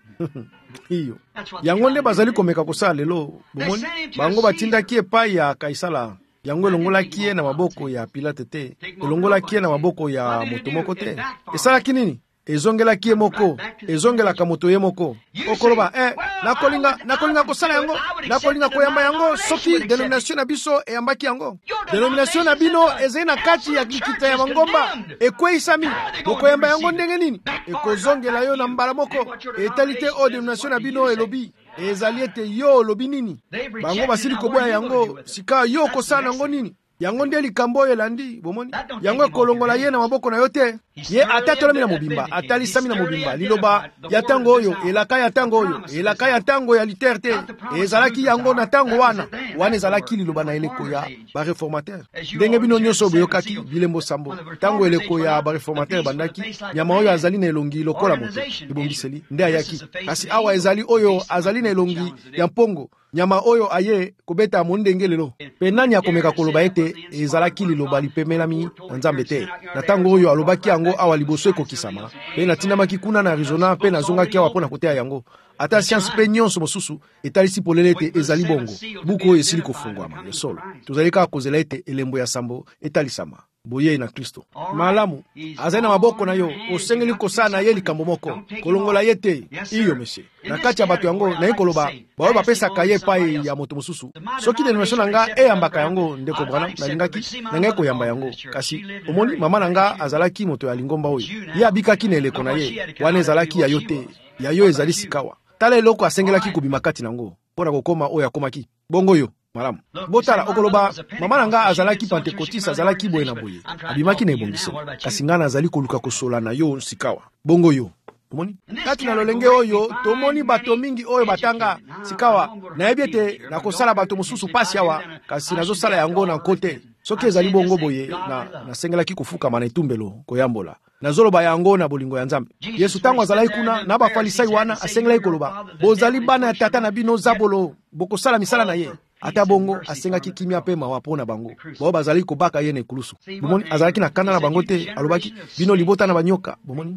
S1: Iyo. Yango nde bazali komeka kosala lelo. Bomoni? Bango batindaki epai ya Kaisala. Yango elongolaki ye na maboko ya Pilate te. Elongolaki ye na maboko ya moto moko te. Esalaki nini? Ezongelaki ye moko. Ezongelaka moto ye moko. Okoloba, nakolinga kosala yango. Nakolinga koyamba yango. Soki denomination na biso eyambaki yango. Denomination na bino ezali na kati ya likita ya mangomba. Ekweisami. Okoyamba yango ndenge nini? Ekozongela yo na mbala moko. Etalite o denomination na bino elobi. Ezali ete yo lobi nini? Bango basili koboya yango, sika yo kosana yango nini? Yango nde likambo oyo elandi, bomoni? Yango ekolongola ye na maboko na yo te. Ye atatolami na mobimba, atalisami na mobimba. Liloba ya tango oyo, elaka ya tango oyo, elaka ya tango ya liter te. Ezalaki yango na tango wana. Wana ezalaki liloba na eleko ya bareformateur. Ndenge bino nyonso boyokaki bilembo sambo. Tango eleko ya bareformateur bandaki, nyama oyo azali na elongi lokola moto. Ebongiseli, nde ayaki. Kasi awa ezali oyo azali na elongi ya mpongo. Nyama oyo aye kobeta mondenge lelo. Pe nani akomeka koloba ete ezalaki liloba lipemelami na Nzambe te. Na tango oyo alobaki yango awa liboso ekokisama. Pe natindamaki kuna na Arizona pe nazongaki awa pona kotea yango. Ata science pe nyonso mosusu etalisi polele ete ezali bongo. Buku oyo esili kofungwama ya solo. Tozalika kozela ete elembo ya sambo etalisama. Boye na Kristo. Malamu, azali na maboko na yo, osengeli kosala na ye likambo moko. Kolongola ye te, iyo mese. Na kati ya bato yango, na ye koloba, bawe bapesaka ye pai ya moto mosusu. Soki denomination na nga eyambaka yango ndeko Branham nalingaki, na nga koyamba yango. Kasi, omoni mama na nga azalaki moto ya lingomba oyo. Ye abikaki na eleko na ye, wana ezalaki ya yo te, ya yo ezali sikawa. Tala eloko asengelaki kubima kati nango, pona kokoma oyo akomaki. Bongo yo. malamu botala okoloba mama nanga azalaki pentekotiste azalaki boye na boye abimaki na ebongiseli kasi nga nazali koluka kosola na yo sikawa bongo yo omoni kati na lolenge oyo tomoni bato mingi oyo batanga sikawa nayebi ete nakosala bato mosusu pasi awa kasi nazosala yango na kote soki ezali bongo boye nasengelaki kofukama na etumbelo koyambola nazoloba yango na bolingo ya Nzambe. Yesu tango azalaki kuna na bafalisai wana asengelaki koloba bozali bana ya tata na bino zabolo bokosala misala na ye ata bongo asengaki kimia pe mawa pona bango bao bazali kobaka ye na ekulusu bomoni azalaki na kanda na bango te alobaki bino libota na banyoka bomoni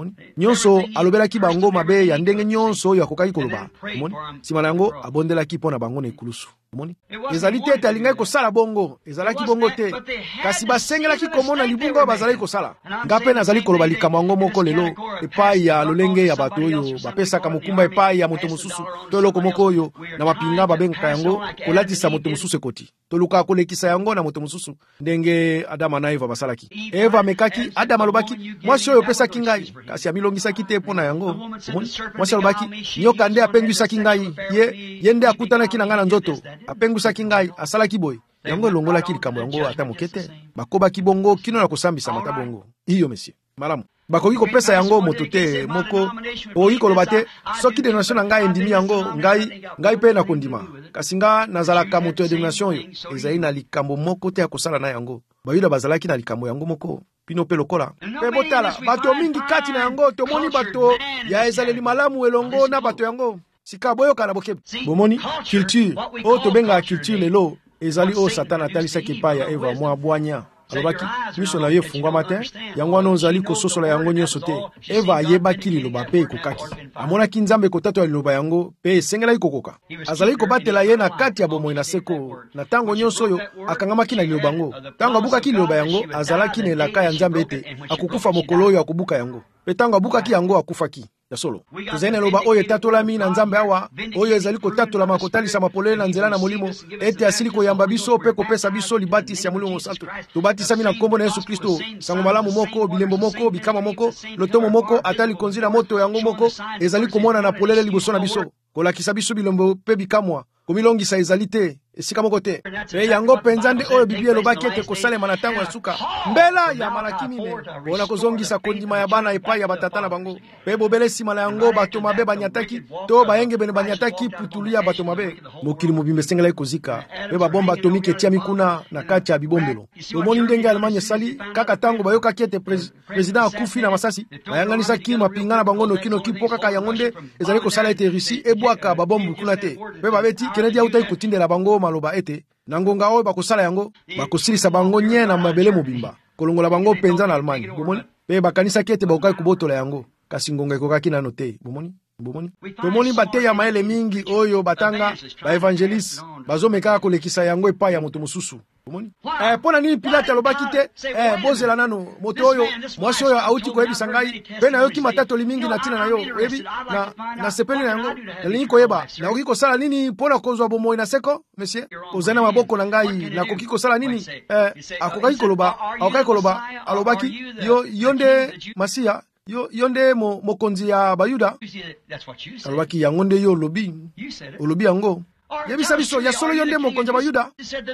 S1: nyonso alobelaki bango mabe ya ndenge nyonso oyo akokaki koloba bomoni nsima na yango abondelaki mpo na bango na ekulusu bomoni ezali te ete alingaki kosala bongo ezalaki bongo te kasi basengelaki komona libunga oyo bazalaki kosala nga mpe nazali koloba likambo yango moko lelo epai ya lolenge ya bato oyo bapesaka mokumba epai ya moto mosusu to eloko moko oyo na mapinga babengaka yango kolatisa moto mosusu ekoti tolukaka kolekisa yango na moto mosusu ndenge Adama na Eva basalaki. Eva amekaki Adama alobaki mwasi oyo opesaki ngai kasi amilongisaki te mpo na yango mwasi alobaki nyoka nde apengwisaki ngai ye nde akutanaki na ngai na nzoto apengwisaki ngai asalaki boye yango elongolaki likambo yango ata moke te bakobaki bongo kino na kosambisa mata bongo iyo monsieur malamu bakoki kopesa yango moto te moko okoki koloba te soki denomination na ngai endimi yango ngai mpe na kondima kasi nga nazalaka moto ya denomination oyo ezali na likambo moko te ya kosala na yango bayuda bazalaki na likambo yango moko pino pe lokola mpe botala bato mingi kati na yango tomoni bato ya ezaleli malamu elongo na bato yango sika boyoka na bokebi bomoni culture oyo tobengaka culture lelo ezali oyo Satana atalisaki epai ya Eva mwa bwanya alobaki miso na ye efungwama te yango wana ozali kososola yango nyonso te Eva ayebaki liloba mpe ekokaki amonaki Nzambe kotatola liloba yango mpe esengelaki kokoka azalaki kobatela ye na kati ya bomoi na seko na ntango nyonso oyo akangamaki na liloba yango ntango abukaki liloba yango azalaki na elaka ya Nzambe ete akokufa mokolo oyo akobuka yango mpe ntango abukaki yango akufaki ya solo tozali na loba oyo etatolami na Nzambe awa oyo ezali kotatolama kotalisa mapolele na nzela na molimo ete asili koyamba biso mpe kopesa biso libatisi ya molimo mosantu tobatisami na kombo na Yesu Kristo sango malamu moko bilembo moko bikama moko lotomo moko ata likonzi na moto yango moko ezali komona na polele liboso na biso kolakisa biso bilembo mpe bikamwa komilongisa ezali te esika moko te pe yango penza nde oyo Biblia elobaki ete kosalema na ntango ya suka mbela ya malaki mine mpona kozongisa kondima ya bana epai ya batata na bango mpe bobele nsima na yango bato mabe banyataki to bayengebene banyataki putulu ya bato mabe mokili mobimba esengelaki kozika mpe babomba atomike etiami kuna na kati ya bibombelo tomoni ndenge Allemagne esali kaka ntango bayokaki ete president akufi na masasi bayanganisaki mapinga na bango nokinoki mpo kaka yango nde ezali kosala ete Russie ebwaka babombu kuna te mpe babeti Kennedy autaki kotindela bango maloba ete na ngonga oyo bakosala yango bakosilisa bango nye na mabele mobimba kolongola bango penza na Allemagne bomoni mpe bakanisaki ete bakokaki kobotola yango kasi ngonga ekokaki nano te bomoni tomoni bateya mayele mingi oyo batanga baevangeliste bazomekaka kolekisa yango epai ya moto mosusu bomoni mpona nini Pilate alobaki te bozela nano moto oyo mwasi oyo auti koyebisa ngai mpe nayoki matatoli mingi na ntina na yo oyebi na sepeli na yango nalingi koyeba nakoki kosala nini mpona kozwa bomoi na seko monsieur ozali na maboko na ngai nakoki kosala nini akokaki koloba alobaki yo nde Masiya yo nde mokonzi ya Bayuda alobaki yango nde yo olobi yango yebisa biso ya solo yo nde mokonzi ya Bayuda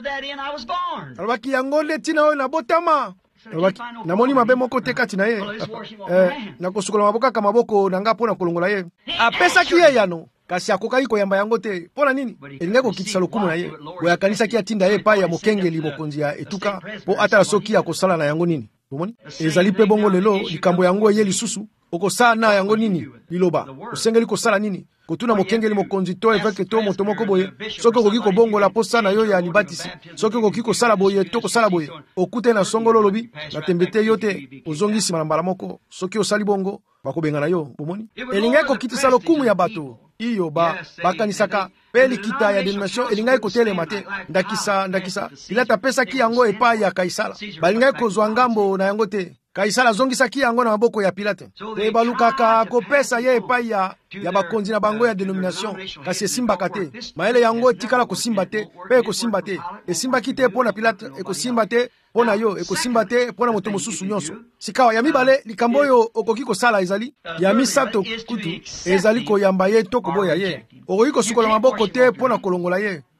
S1: alobaki yango nde ntina oyo nabotama alobaki namoni mabe moko te kati na ye nakosukola maboko kaka maboko na nga mpo na kolongola ye apesaki ye yano kasi akokaki koyamba yango te mpona nini elingaki kokitisa lokumu na ye boye akanisaki atinda ye epai ya mokengeli mokonzi ya etuka mpo atala soki akosala na yango nini bomoni ezali mpe bongo lelo likambo yango eye lisusu okosala na yango nini liloba osengeli kosala nini kotuna mokengeli mokonzi to eveke to moto moko boye soki okoki kobongola posa na yo ya libatisi soki okoki kosala boye to kosala boye okute na songolo olobi na tembe te yo te ozongi nsima na mbala moko soki osali bongo bakobenga na yo bomoni elingaki kokitisa lokumu ya bato iyo bakanisaka mpe likita ya denomination elingaki kotelema te ndakisa Pilate apesaki yango epai ya Kaisala balingaki kozwa ngambo na yango te Kaisala azongisaki yango na maboko ya Pilate mpe balukaka kopesa ye epai ya bakonzi na bango ya denomination kasi esimbaka te mayele yango etikala kosimba te mpe ekosimba te esimbaki te mpo na Pilate ekosimba te mpo na yo ekosimba te mpo na moto mosusu nyonso sikawa ya mibale likambo oyo okoki kosala ezali ya misato kutu ezali koyamba ye to koboya ye okoki kosukola maboko te mpo na kolongola ye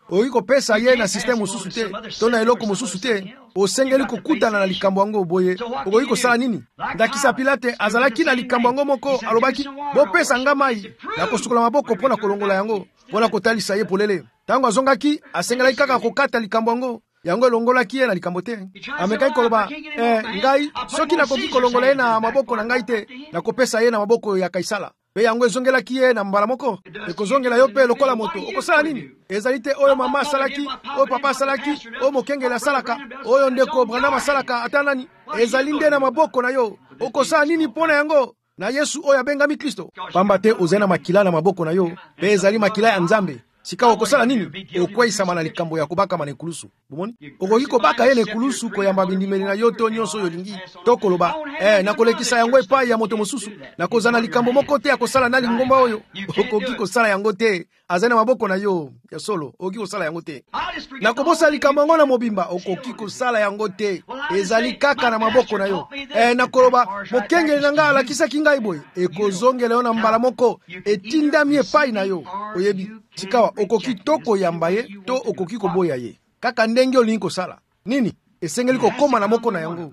S1: okoki kopesa ye na systeme mosusu te to na eloko mosusu te. Osengeli kokutana na likambo yango boye. Okoki kosala nini? Ndakisa Pilate azalaki na likambo yango moko, alobaki bopesa nga mai na kosukola maboko mpona kolongola yango, mpona kotalisa ye polele. Tango azongaki asengelaki kaka kokata likambo yango, yango elongolaki ye na likambo te. Amekaki koloba ngai soki nakoki kolongola ye na maboko na ngai te, nakopesa ye na maboko ya Kaisala. Pe yango ezongelaki ye na mbala moko, ekozongela yo pe lokola moto. Okosala nini? Ezali te oyo mama asalaki, oyo papa asalaki, oyo mokengeli asalaka, oyo ndeko Branham asalaka, ata nani. Ezali nde na maboko na yo. Okosala nini mpona yango? Na Yesu oyo abengami Kristo. Pamba te ozali na makila na maboko na yo, pe ezali makila ya Nzambe. Sika okosala nini? Okweyisama na likambo ya kobakama na ekulusu. Bomoni? Okoki kobaka ye na ekulusu koyamba bindimeli na yo to nyonso oyo lingi. To koloba, nakolekisa yango epai ya moto mosusu. Nakozana likambo moko te akosala na lingomba oyo. Okoki kosala yango te. Azali na maboko na yo ya solo. Okoki kosala yango te. Nakobosa likambo yango na mobimba. Okoki kosala yango te. Ezali kaka na maboko na yo. Nakoloba, mokengeli na nga alakisaki ngai boye. Ekozongela yo na mbala moko. Etindami epai na yo. Oyebi. Sikawa okoki to koyamba ye to okoki koboya ye. Kaka ndenge olingi kosala. Nini? Esengeli kokoma na moko na yango.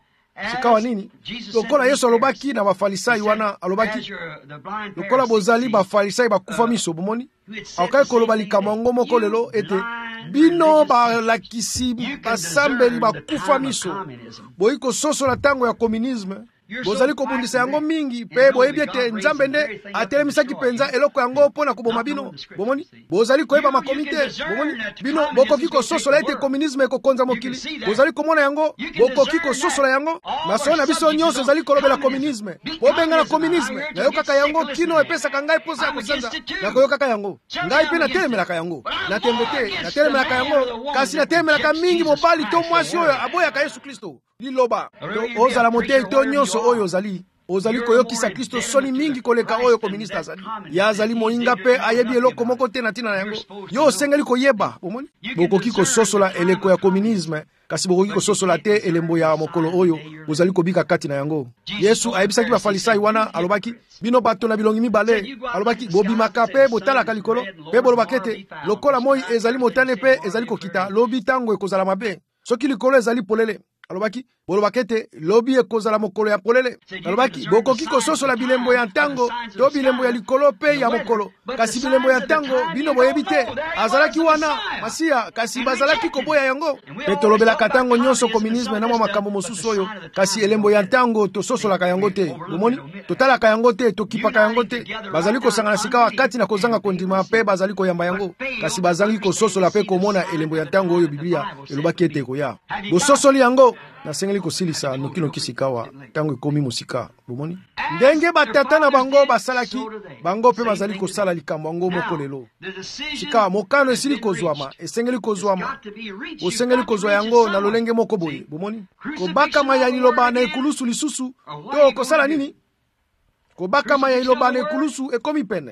S1: Sikawa nini? Lokola Yesu alobaki na bafalisai wana, alobaki lokola bozali bafalisai bakufa miso, bomoni? Akoki koloba likambo yango moko lelo ete bino balakisi basambeli bakufa miso. Boyi kososola tango ya communisme. Bozali kobundisa yango mingi pe boyebi ete Nzambe nde atelemisaki penza eloko yango mpona koboma bino. Bomoni? Bozali koyeba makomite. Bomoni? Bino bokoki kososola ete communisme ekokonza mokili. Bozali komona yango, bokoki kososola yango. Maso na biso nyonso ezali kolobela communisme. Bobenga na communisme. Nayokaka yango kino epesaka ngai posa ya kosanza. Nakoyokaka yango. Ngai pe natelemelaka yango. Natembe te, natelemelaka yango. Kasi natelemelaka mingi mobali to mwasi oyo aboyaka Yesu Kristo. Liloba. To ozala motei to nyonso oyo ozali koyokisa Kristo soni mingi koleka oyo komuniste azali. Ya azali moinga pe ayebi eloko moko te na tina na yango. Yo osengeli koyeba, bomoni? Bokoki kososola eleko ya communisme, kasi bokoki kososola te elembo ya mokolo oyo ozali kobika kati na yango. Yesu ayebisaki bafalisai wana, alobaki bino bato na bilongi mibale, alobaki bobimaka pe botalaka likolo pe bolobaka ete lokola moi ezali motane pe ezali kokita, lobi tango ekozala mabe. Soki likolo ezali polele, alobaki bolobaka ete lobi ekozala mokolo ya polele. Alobaki bokoki kososola bilembo ya ntango to bilembo ya likolo pe ya mokolo, kasi bilembo ya ntango bino boyebi te. Azalaki wana Masiya, kasi bazalaki koboya yango. Pe tolobelaka tango nyonso communisme na mwa makambo mosusu oyo, kasi elembo ya ntango tososolaka yango te. Bomoni? Totalaka yango te, tokipaka yango te. Bazali kosangana sika wakati na kozanga kondima pe bazali koyamba yango, kasi bazali kososola pe komona elembo ya ntango oyo Biblia elobaki ete koya. Bososoli yango nasengeli kosilisa noki sikawa tango ekomi mosika. Bomoni? Ndenge batata na bango basalaki, bango pe bazali kosala likambo yango moko lelo. Sika mokano esili kozwama, esengeli kozwama. Osengeli kozwa yango na lolenge moko boye. Bomoni? Kobakama ya liloba na ekulusu lisusu. To kosala nini? Kobakama ya liloba na ekulusu ekomi pene.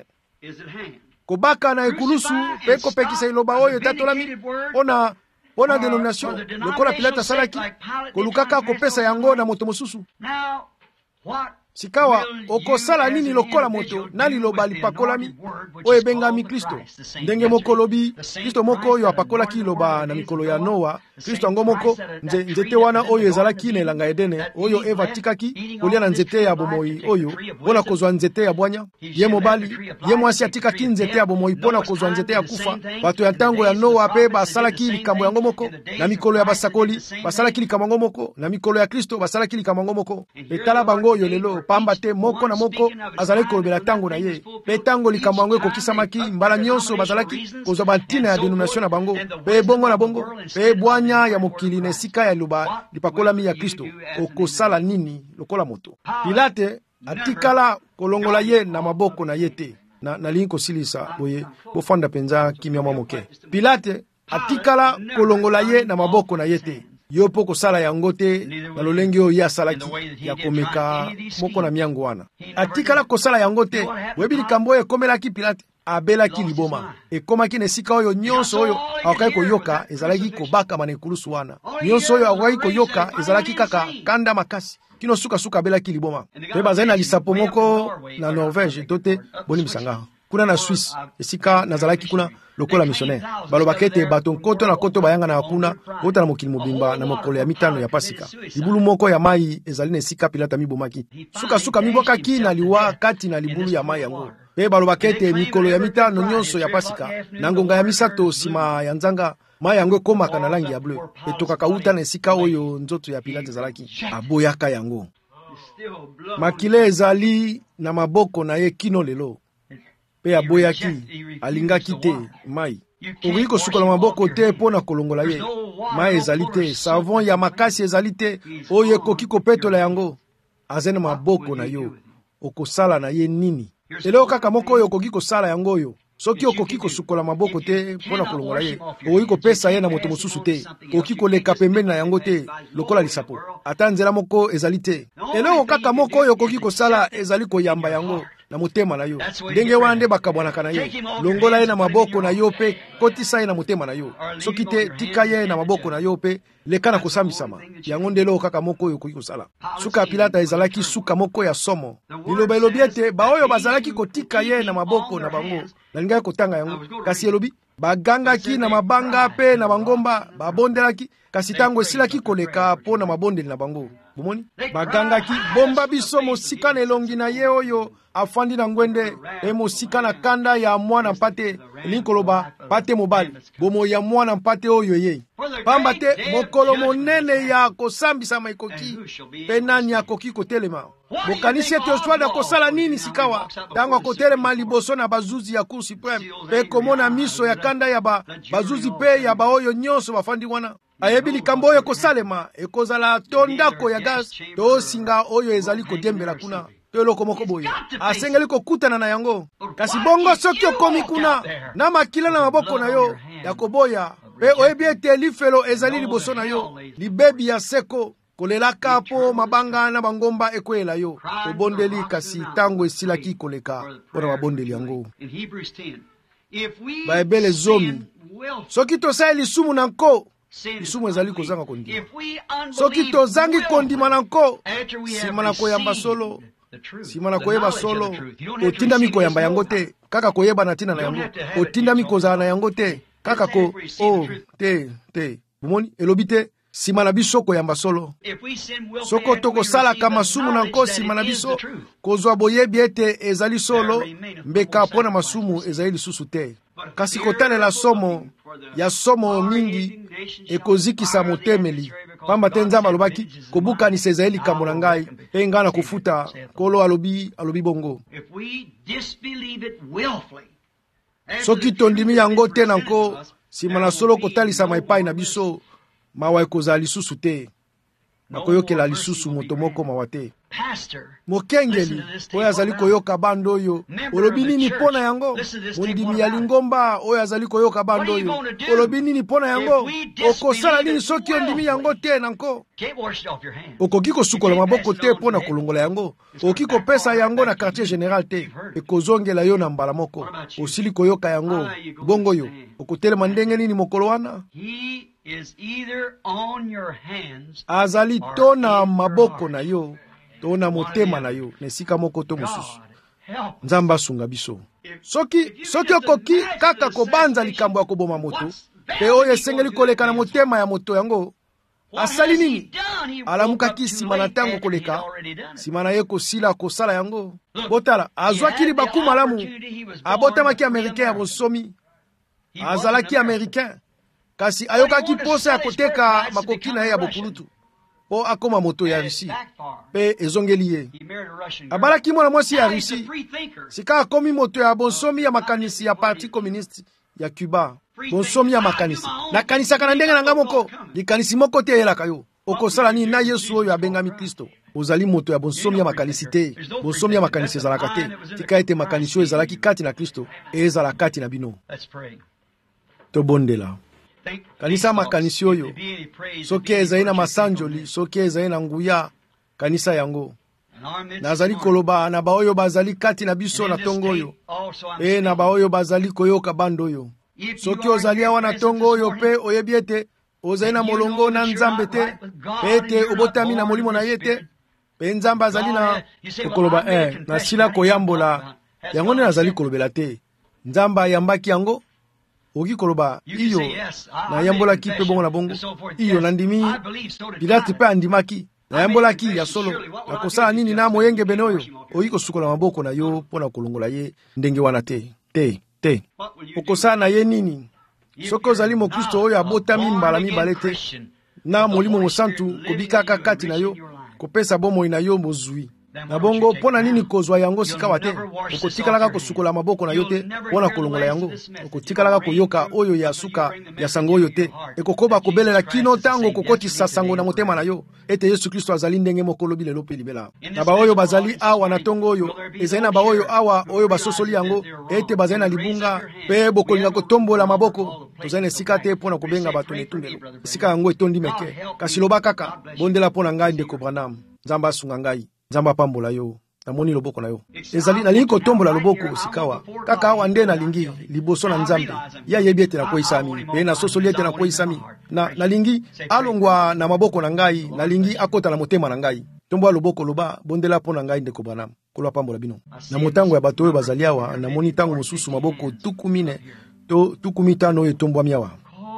S1: Kobaka na ekulusu pe kopekisa liloba oyo tatolami ona denomination lokola Pilate asalaki kolukaka kopesa yango na moto mosusu. Sikawa okosala nini lokola moto na liloba lipakolami oyo ebengami Kristo. Ndenge moko lobi Kristo moko oyo apakolaki liloba na mikolo ya Noa, Kristo yango moko nzete wana oyo ezalaki na elanga Edene oyo Eva tikaki kolia na nzete ya bomoi oyo mpona kozwa nzete ya bwanya. Ye mobali ye mwasi atikaki nzete ya bomoi mpona kozwa nzete ya kufa. Bato ya ntango ya Noa pe basalaki likambo yango moko na mikolo ya basakoli, basalaki likambo yango moko na mikolo ya Kristo, basalaki likambo yango moko. Etala bango oyo lelo pamba te moko na moko azali kolobela tango na ye. Pe tango likambo yango ekokisamaki, mbala nyonso bazalaki kozwa bantina ya denomination na bango pe bongo na bongo pe bwanya ya mokili na esika ya liloba lipakolami ya Kristo. Okosala nini lokola moto? Pilate atikala kolongola ye na maboko na ye te. Nalingi kosilisa boye bofanda penza kimia mwa moke. Pilate atikala kolongola ye na maboko na ye te. Yo po kosala yango te na lolenge oyo asalaki ya komeka moko na miango wana. Atikala kosala yango te. Webi likambo ekomelaki Pilate abelaki liboma. Ekomaki na esika oyo nyonso oyo akai koyoka ezalaki kobaka na ekulusu wana. Nyonso oyo akai koyoka ezalaki kaka kanda makasi. Kino suka abelaki liboma. Pe bazali na lisapo moko na Norvège tote boni misanga. kuna na Suisse esika nazalaki kuna lokola missionnaire balobaka ete bato nkoto na koto bayanga na kuna kota na mokili mobimba na mokolo ya mitano ya Pasika libulu moko ya mai ezali na esika Pilate mibomaki suka mibokaki na liwa kati na libulu ya mai yango pe balobaka ete mikolo ya mitano nyonso ya Pasika na ngonga ya misato sima ya nzanga mai yango ekomaka na langi ya bleu etokaka uta na esika oyo nzoto ya Pilate ezalaki aboyaka yango makile ezali na maboko na ye kino lelo pe aboyaki alingaki te mai okoki kosukola maboko te mpo na kolongola ye mai ezali te savon ya makasi ezali te oyo ekoki kopetola yango aza na maboko na yo okosala na ye nini eloko kaka moko oyo okoki kosala yango oyo soki okoki kosukola maboko te mpo na kolongola ye okoki kopesa ye na moto mosusu te okoki koleka pembeni na yango te lokola lisapo ata nzela moko ezali te eloko kaka moko oyo okoki kosala ezali koyamba yango na motema na yo ndenge wana nde bakabwanaka na ye longola ye na maboko na yo pe kotisa ye na motema na yo soki te tika ye na maboko na yo pe leka na kosambisama yango nde eloko kaka moko oyo okoki kosala suka ya Pilata ezalaki suka moko ya somo liloba elobi ete baoyo bazalaki kotika ye na maboko na bango nalingaki kotanga yango kasi elobi bagangaki na mabanga pe na bangomba babondelaki kasi tango esilaki koleka mpo na mabondeli na bango bomoni bagangaki bomba biso mosika na elongi na ye oyo afandi na ngwende e mosika na kanda ya mwana mpate elingi koloba mpate mobali bomo ya mwana mpate oyo ye pamba te mokolo monene ya kosambisama ekoki mpe nani akoki kotelema bokanisi ete oswada kosala nini sikawa ntango akotelema liboso na bazuzi ya Cour supreme mpe komona miso ya kanda ya bazuzi mpe ya baoyo nyonso bafandi wana ayebi likambo oyo kosalema ekozala to ndako ya gaz to singa oyo ezali kodiembela kuna to eloko moko boye asengeli kokutana na yango kasi bongo soki okomi kuna na makila na maboko na yo ya koboya pe oyebi ete lifelo ezali liboso na yo libebi ya seko kolelaka po mabanga na bangomba ekwela yo obondeli kasi tango esilaki koleka mpona mabondeli yango baebele zomi soki tosali lisumu na nko lisumu ezali kozanga kondima soki tozangi kondima na nko nsima na koyamba solo nsima na koyeba solo otindami koyamba yango te kaka koyeba na ntina na yango otindami kozala na yango te kaka ko te bomoni elobi te nsima na biso koyamba solo soko tokosalaka masumu na nko nsima na biso kozwa boyebi ete ezali solo mbeka mpo na masumu ezali lisusu te kasi kotalela somo ya somo mingi ekozikisa motemeli pamba te Nzambe alobaki kobukanisa ezali likambo na ngai mpe ngai na kofuta kolo alobi bongo soki tondimi yango te nanko nsima na solo kotalisama epai na biso mawa ekozala lisusu te bakoyokela lisusu moto moko mawa te mokengeli oyo azali koyoka bando oyo olobi nini mpo na yango mondimi ya lingomba oyo azali koyoka bando oyo olobi nini mpo na yango okosala nini soki ondimi yango te nanko okoki kosukola maboko te mpo na kolongola yango okoki kopesa yango na quartier général te ekozongela yo na mbala moko osili koyoka yango bongo yo okotelema ndenge nini mokolo wana azali to na maboko na yo to na motema na yo na esika moko to mosusu Nzambe asunga biso soki okoki kaka kobanza likambo ya koboma moto pe oyo esengeli koleka na motema ya moto yango asali nini alamukaki nsima na ntango koleka nsima na ye kosila kosala yango botala azwaki libaku malamu abotamaki américain ya bonsomi azalaki américain kasi ayokaki posa ya koteka makoki na ye ya bokulutu po akoma moto ya Russie pe ezongeli ye abalaki mwana mwasi ya Russie sika akomi moto ya bonsomi ya makanisi ya parti communiste ya Cuba bonsomi ya makanisi nakanisaka na ndenge na nga moko likanisi moko te eyelaka yo okosala nini na Yesu oyo abengami Kristo ozali moto ya bonsomi ya makanisi te bonsomi ya makanisi ezalaka te tika ete makanisi oyo ezalaki kati na Kristo ezala kati na bino tobondela kanisa makanisi oyo soki ezali na masanjoli soki ezali na nguya kanisa yango nazali koloba na baoyo bazali kati na biso na tongo oyo e na baoyo bazali koyoka bando oyo soki ozali awa na tongo oyo pe oyebi ete ozali na molongo na Nzambe te pe ete obotami na molimo na ye te pe Nzambe azali na okoloba nasila koyambola yango nde nazali kolobela te. Nzambe ayambaki yango, oki koloba iyo nayambolaki mpe bongo na bongo, iyo nandimi, Pilate mpe andimaki nayambolaki ya solo, nakosala nini na moyenge bene oyo? Oyi kosukola maboko na yo mpo na kolongola ye ndenge wana te. Te okosala na ye nini? Soki ozali mokristo oyo abotami mbala mibale te na Molimo Mosantu kobikaka kati na yo, kopesa bomoi na yo mozwi, na bongo mpona nini kozwa yango sikawa te? Okotikalaka kosukola maboko na yo te mpona kolongola yango. Okotikalaka koyoka oyo ya suka ya sango oyo te. Ekokoba kobelela kino tango kokotisa sango na motema na yo ete Yesu Kristo azali ndenge moko lobi lelo pe libela. Na baoyo bazali awa na tongo oyo, ezali na baoyo awa oyo basosoli yango ete bazali na libunga pe bokolinga kotombola maboko. Tozali na esika te mpona kobenga bato na etungelo. Esika yango etondi meke. Kasi loba kaka, bondela mpona ngai ndeko Branham. Nzambe asunga ngai. Nzambe apambola yo. Namoni loboko na yo. Ezali nalingi kotombola loboko sikawa. Kaka awa nde nalingi liboso na Nzambe. Ya yebi ete nakoyisami. Pe na sosoli ete nakoyisami. Nalingi alongwa na maboko na ngai. Nalingi akota na motema na ngai. Tombola loboko loba bondela mpona ngai ndeko Branham. Kolo apambola bino. Na motango ya bato oyo bazali awa, namoni tango mosusu maboko tukumine to tukumitano oyo etombwami awa.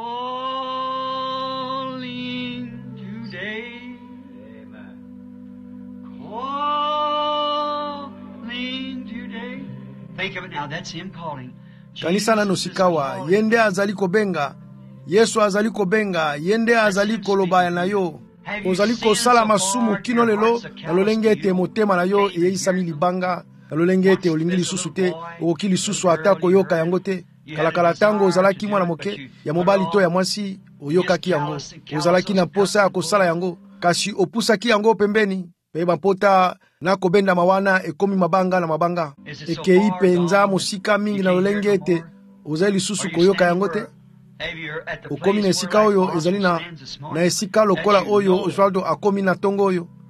S1: Kanisa nano sikawa, yende azali kobenga, Yesu azali kobenga, yende azali kolobaya na yo. Ozali kosala masumu kino lelo, na lolenge ete motema na yo eyeisami libanga, na lolenge ete olingi lisusu te, okoki lisusu ata koyoka yango te. Kalakala tango ozalaki mwana moke, ya mobali to ya mwasi, oyokaki yango. Ozalaki na posa ya kosala yango, kasi opusaki yango pembeni. Pe bapota na kobenda mawana ekomi mabanga na mabanga. Ekei penza mosika mingi na lolenge ete ozali lisusu koyoka yango te. Okomi na esika oyo ezali na esika lokola oyo Oswaldo akomi na tongo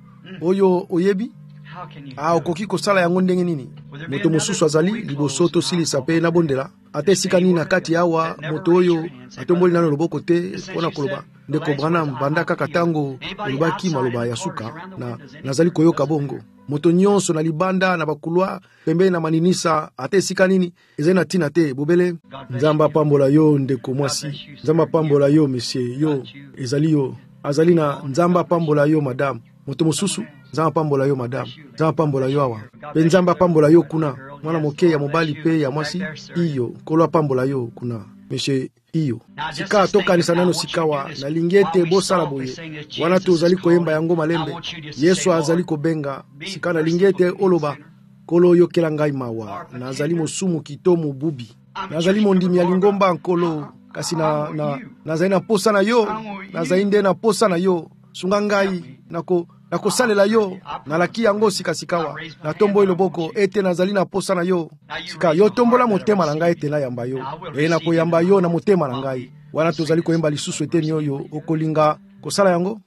S1: oyo oyebi. Okoki kosala yango ndenge nini? Moto mosusu azali liboso tosilisa pe na bondela. Ate esika nini na kati awa moto oyo atomboli nano loboko te mpona koloba ndeko Branham banda kaka tango olobaki maloba ya suka na nazali koyoka bongo. Moto nyonso na libanda na bakulwa pembeni na maninisa ate esika nini ezali na tina te bobele. Nzamba pambola yo ndeko mwasi, nzamba pambola yo monsieur, yo ezali yo azali na nzamba pambola yo madame. Moto mosusu nzamba pambola yo madame, nzamba pambola yo awa pe nzamba pambola yo kuna mwana moke ya mobali pe ya mwasi iyo kolo pambola yo kuna monsieur iyo. Sika tokanisa nano sikawa nalingi ete bosala boye wana tozali koyemba yango malembe. Yesu azali kobenga sika nalingi ete oloba kolo yokela ngai mawa, nazali mosumu kitomu bubi, nazali mondimi ya lingomba nkolo, kasi nazali na posa na yo, nazali nde na posa na yo, sunga ngai nakosalela yo, nalaki yango sikawa, na tombo loboko ete nazali na posa na yo. Sika yo tombola motema na ngai ete nayamba yo, nakoyamba yo na motema na ngai. Wana tozali koyemba lisusu ete ni oyo okolinga kosala yango.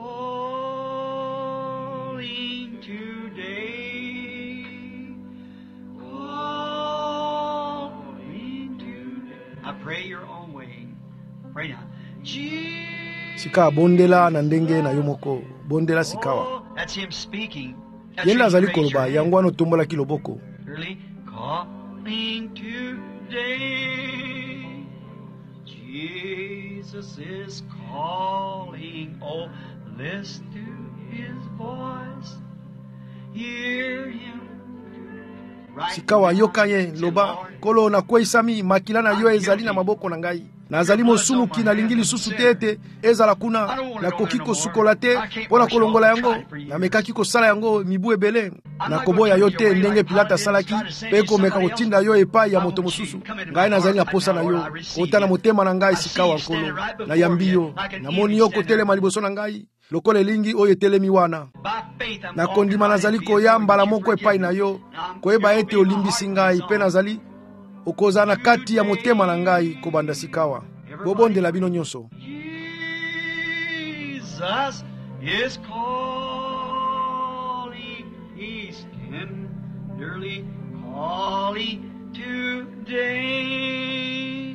S1: Sika bondela na ndenge na yo moko, bondela sikawa. Yenda azali koloba yango wana tombola ki loboko. Jesus is calling, oh listen to his voice, hear him. Sikawa yoka ye loba kolo na kweisami makila na yo ezali na maboko na ngai. Nazali mosumu ki nalingi lisusu tete ezala kuna na kokiko sukola te pona kolongola yango na mekaki kosala yango mibu ebele na koboya yo te ndenge Pilate asalaki pe komeka kotinda yo epai ya moto mosusu. Ngai nazali na posa na yo otana motema na ngai sikawa nkolo na yambi yo na moni yo kotelema liboso na ngai lokola elingi oyo etelemi wana na kondima nazali koyambala moko epai na yo koyeba ete olimbisi ngai pe nazali okoza na kati ya motema na ngai kobanda sikawa. Bobondela bino nyonso. Jesus is calling, he's tenderly calling today.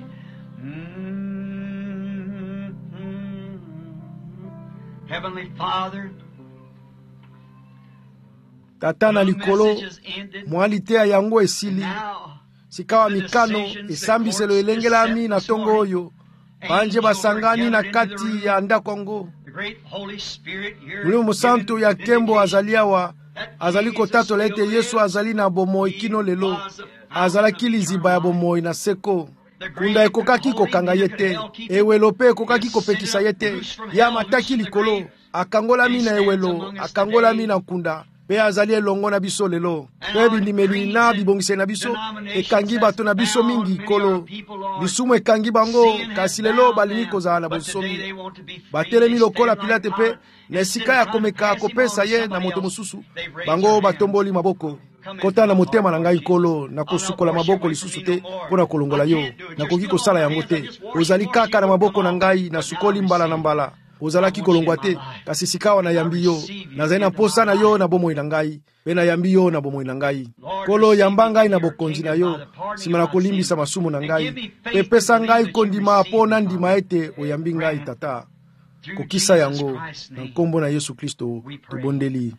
S1: Heavenly Father, tata na likolo mwali te ya yango esili sikawa mikano esambiselo elengelami na tongo oyo banje basangani na kati ya ndako yango. Mulimo Mosantu ya Kembo azali awa, azali kotatola ete Yesu azali na bomoi kino lelo, azalaki liziba ya bomoi na seko. Kunda ekokaki kokanga yete, ewelo pe ekokaki kopekisa yete, ya mataki likolo, akangolami na ewelo, akangolami na kunda, pe azali elongo na biso lelo. Pe bindimeli na bibongise na biso, ekangi bato na biso mingi kolo. Bisumu ekangi bango, kasi lelo balini kozala na bosomi. Batelemi lokola Pilate pe, na esika ya komeka kopesa ye na moto mosusu, bango batomboli maboko. Kota na motema na ngai kolo, na kosukola maboko lisusu te, pona kolongola yo, na koki kosala yango te. Ozali kaka na maboko na ngai, na sukoli mbala na mbala. Ozalaki kolongwa te, kasi sikawa na yambi yo, nazali na posa na yo na bomoi na ngai, pe na yambi yo na bomoi na ngai. Kolo yamba ngai na bokonzi na yo, sima na kolimbisa masumu na ngai, pe pesa ngai kondima po na ndima ete oyambi ngai tata. Kokisa yango, na nkombo na Yesu Kristo, tubondeli.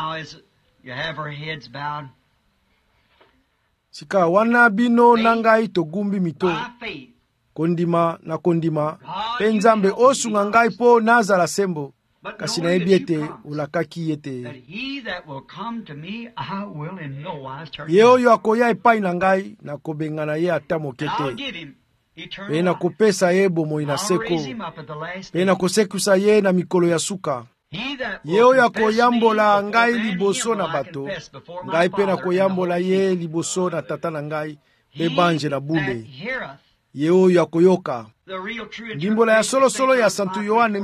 S1: Sika wana bino na ngai togumbi mito. Kondima na kondima, pe Nzambe osunga ngai po nazala sembo, kasi na yebi ete ulakaki ete. Ye oyo akoya epai na ngai, na kobenga na ye ata moke te. Pe na kopesa ye bomoi na seko, pe na kosekusa ye na mikolo ya suka. Ye oyo akoyambola ngai liboso na bato, ngai pe na koyambola ye liboso na tata na ngai, pe banje na bule. Ye oyo akoyoka. Ndimbola ya solo ya Santu Yohane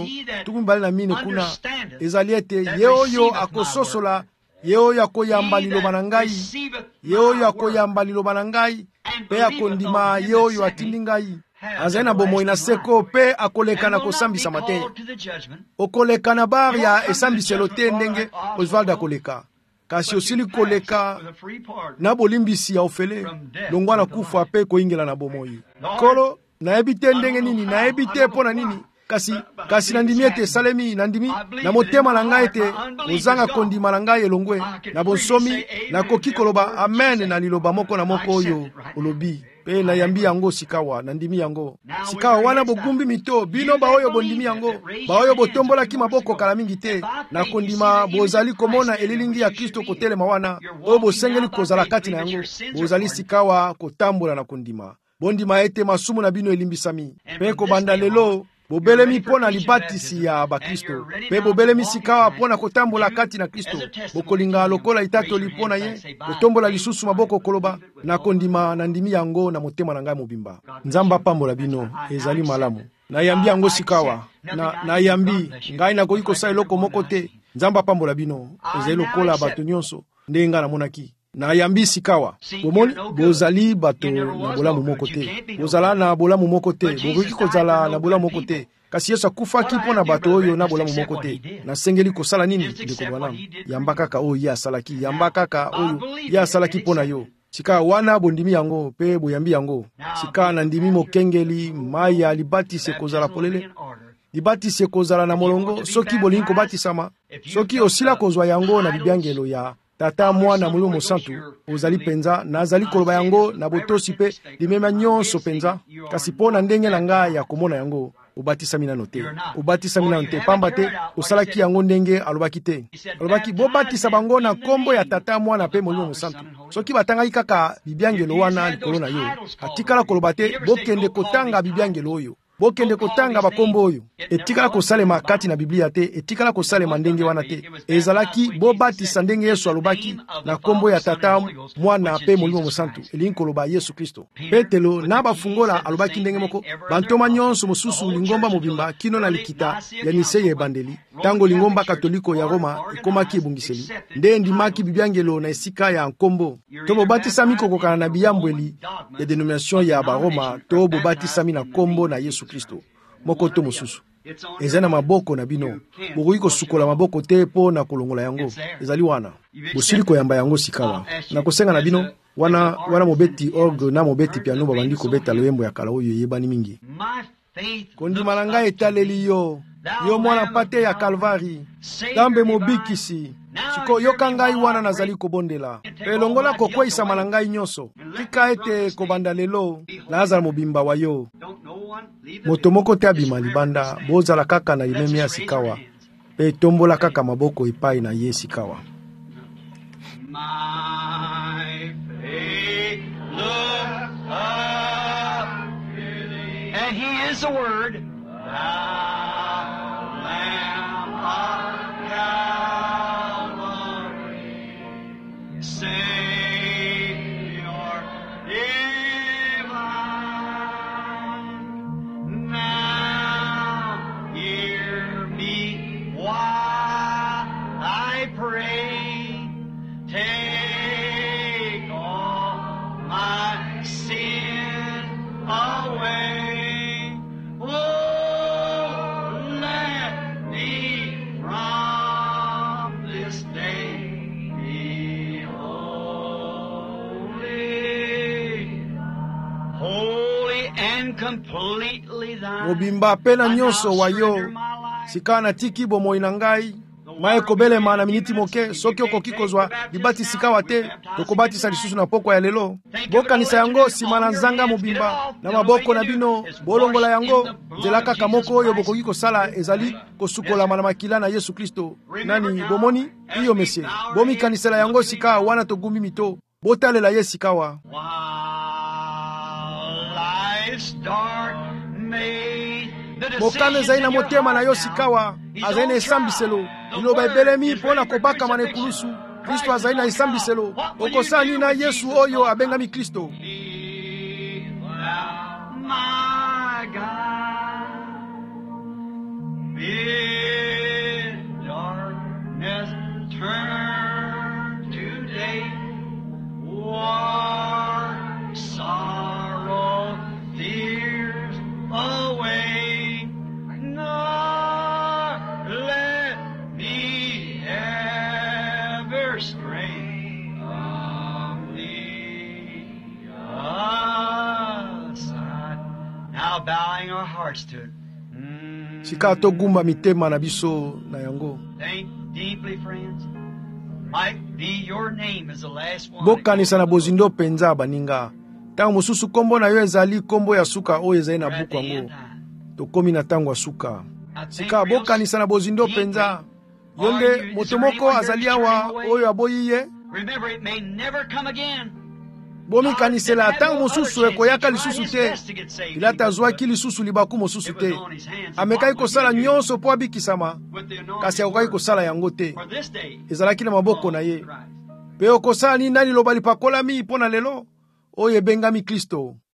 S1: 5:24 kuna ezali ete ye oyo akososola, ye oyo akoyamba liloba na ngai, ye oyo akoyamba liloba na ngai, pe akondima ye oyo atindi ngai. Azali na bomoi na seko pe akoleka na kosambisa mate. Okoleka na bar ya esambiselo te ndenge Oswald akoleka. Kasi osili koleka na bolimbisi ya ofele, longwa na kufa pe koingela na bomoi. Kolo, nayebi te ndenge nini, nayebi te pona nini, kasi nandimi ete salemi, nandimi, na motema na ngai ete, ozanga kondima na ngai elongwe, na bonsomi, na koki koloba, amen na liloba moko na moko oyo, olobi. Pe na yambi yango sikawa, nandimi yango. Sikawa wana bogumbi mito, bino ba oyo bondimi yango, ba oyo botombola ki maboko kala mingi te, na kondima bozali komona elilingi ya Kristo kotelema wana, oyo bosengeli kozala kati na yango, bozali sikawa kotambola na kondima. Bondima ete masumu na bino elimbisami. Pe kobanda lelo, bobelemi pona libatisi ya bakristo, pe bobelemi sikawa pona kotambola kati na Kristo, bokolinga lokola itatoli pona ye, kotombola lisusu maboko koloba, na kondima na ndimi yango na motema na ngai mobimba. Nzamba pambola bino, ezali malamu. Na yambi yango sikawa, na yambi, ngai na koki kosala eloko moko te, Nzamba pambola bino, ezali lokola bato nyonso, ndenga na monaki. Na yambi sikawa, bomoni, bozali bato na bolamu moko te. Bozala na bolamu moko te, bokoki kozala na bolamu moko te. Kasi Yesu akufaki pona bato oyo na bolamu moko te. Na sengeli kosala nini, ndeko bwanamu? Yamba kaka oyo ya salaki, yamba kaka oyo ya salaki pona yo. Sika wana bondimi yango, pe boyambi yango. Sika na ndimi mokengeli, maya libatisi kozala polele. Libatisi kozala na molongo, soki bolingi kobatisama. Soki osila kozwa yango na bibiangelo ya Tata Mwana Mulimo Mosantu, ozali penza, na azali koloba yango na botosi pe limema nyonso penza, kasi pona ndenge na ngai ya komona yango, obatisa minano te. Obatisa minano te, pamba te, osalaki yango ndenge alobaki te. Alobaki, bobatisa bango na kombo ya Tata Mwana pe Mulimo Mosantu. Soki batangaki kaka bibiangelo wana likolo na yo, atikala koloba te, bokende kotanga bibiangelo oyo. Bokende kotanga bakombo oyo. Etikala kosalema kati na Biblia te, etikala kosalema ndenge wana te. Ezalaki bobatisa ndenge Yesu alobaki na kombo ya Tata Mwana pe Molimo Mosantu, elingi koloba Yesu Kristo. Petelo na bafungola alobaki ndenge moko, bantoma nyonso mosusu lingomba mobimba kino na likita ya Niseye ebandeli. Tango lingomba katoliko ya Roma ekomaki ebungiseli. Nde ndimaki bibiangelo na esika ya nkombo. To bobatisami kokokana na biyambweli ya denomination ya Baroma, to bobatisami na kombo na Yesu Kristo. Moko to mosusu. Eza na maboko na bino. Bokoki kosukola maboko te po na kolongola yango. Ezali wana. Bosili koyamba yango sikawa. Na kosenga na bino, wana mobeti orgue na mobeti piano babandi kobeta loyembo ya kala oyo yebani mingi. Kondima na ngai etaleli yo, yo mwana pate ya Kalvari, tambe mobikisi, Siko yoka ngai wana nazali kobondela. Pe longola kokweyisama na ngai nyonso. Tika ete kobanda lelo nazala mobimba wa yo. Moto moko te abima libanda, bozala kaka na imemi ya sikawa. Pe tombola kaka maboko epai na ye sikawa.
S2: My faith looks up, and He is the Word. Thou Lamb of Calvary, Savior divine. Now hear me while I pray. Take all my sin away. Oh, let me from this day be holy, holy and completely thine.
S1: Mobimba pena nyonso wa yo. Sika na tiki bomoi na ngai. Mae kobele mana miniti moke soki okoki kozwa libati sikawa te tokobatisa lisusu na poko ya lelo. Bokanisa yango sima na nzanga mobimba na maboko na bino bolongola yango nzela kaka moko oyo bokoki kosala ezali kosukola na makila na Yesu Kristo. Nani bomoni iyo mesie bomikanisela yango sika wana togumbi mito botalela ye sikawa. Mokano ezali na motema na yo sikawa azali na esambiselo iloba ebelemi mpona kobaka mana ekulusu. Kristo azali na esambiselo okosala nini na Yesu oyo abengami Kristo?
S2: Bowing our hearts to it.
S1: Sika togumba mitema na biso na yango.
S2: Think deeply, friends. Might be your name is the last one.
S1: Bokanisa na bozindo penza baninga. Tango mosusu kombo na yo ezali kombo ya suka oyo ezali na buku yango. Tokomi na tango suka. Sika bokanisa na bozindo penza. Yonde motomoko azali awa oyo aboyiye.
S2: Remember, it may never come again.
S1: Bomi kanisela tango mosusu ekoyaka lisusu te. Pilate azwaki lisusu libaku mosusu te. Amekai kosala nyonso po abikisama. Kasi akokai kosala yango te. Ezalaki na maboko na ye. Pe okosala nini nani loba lipakolami mpona lelo? Oyo ebengami Kristo.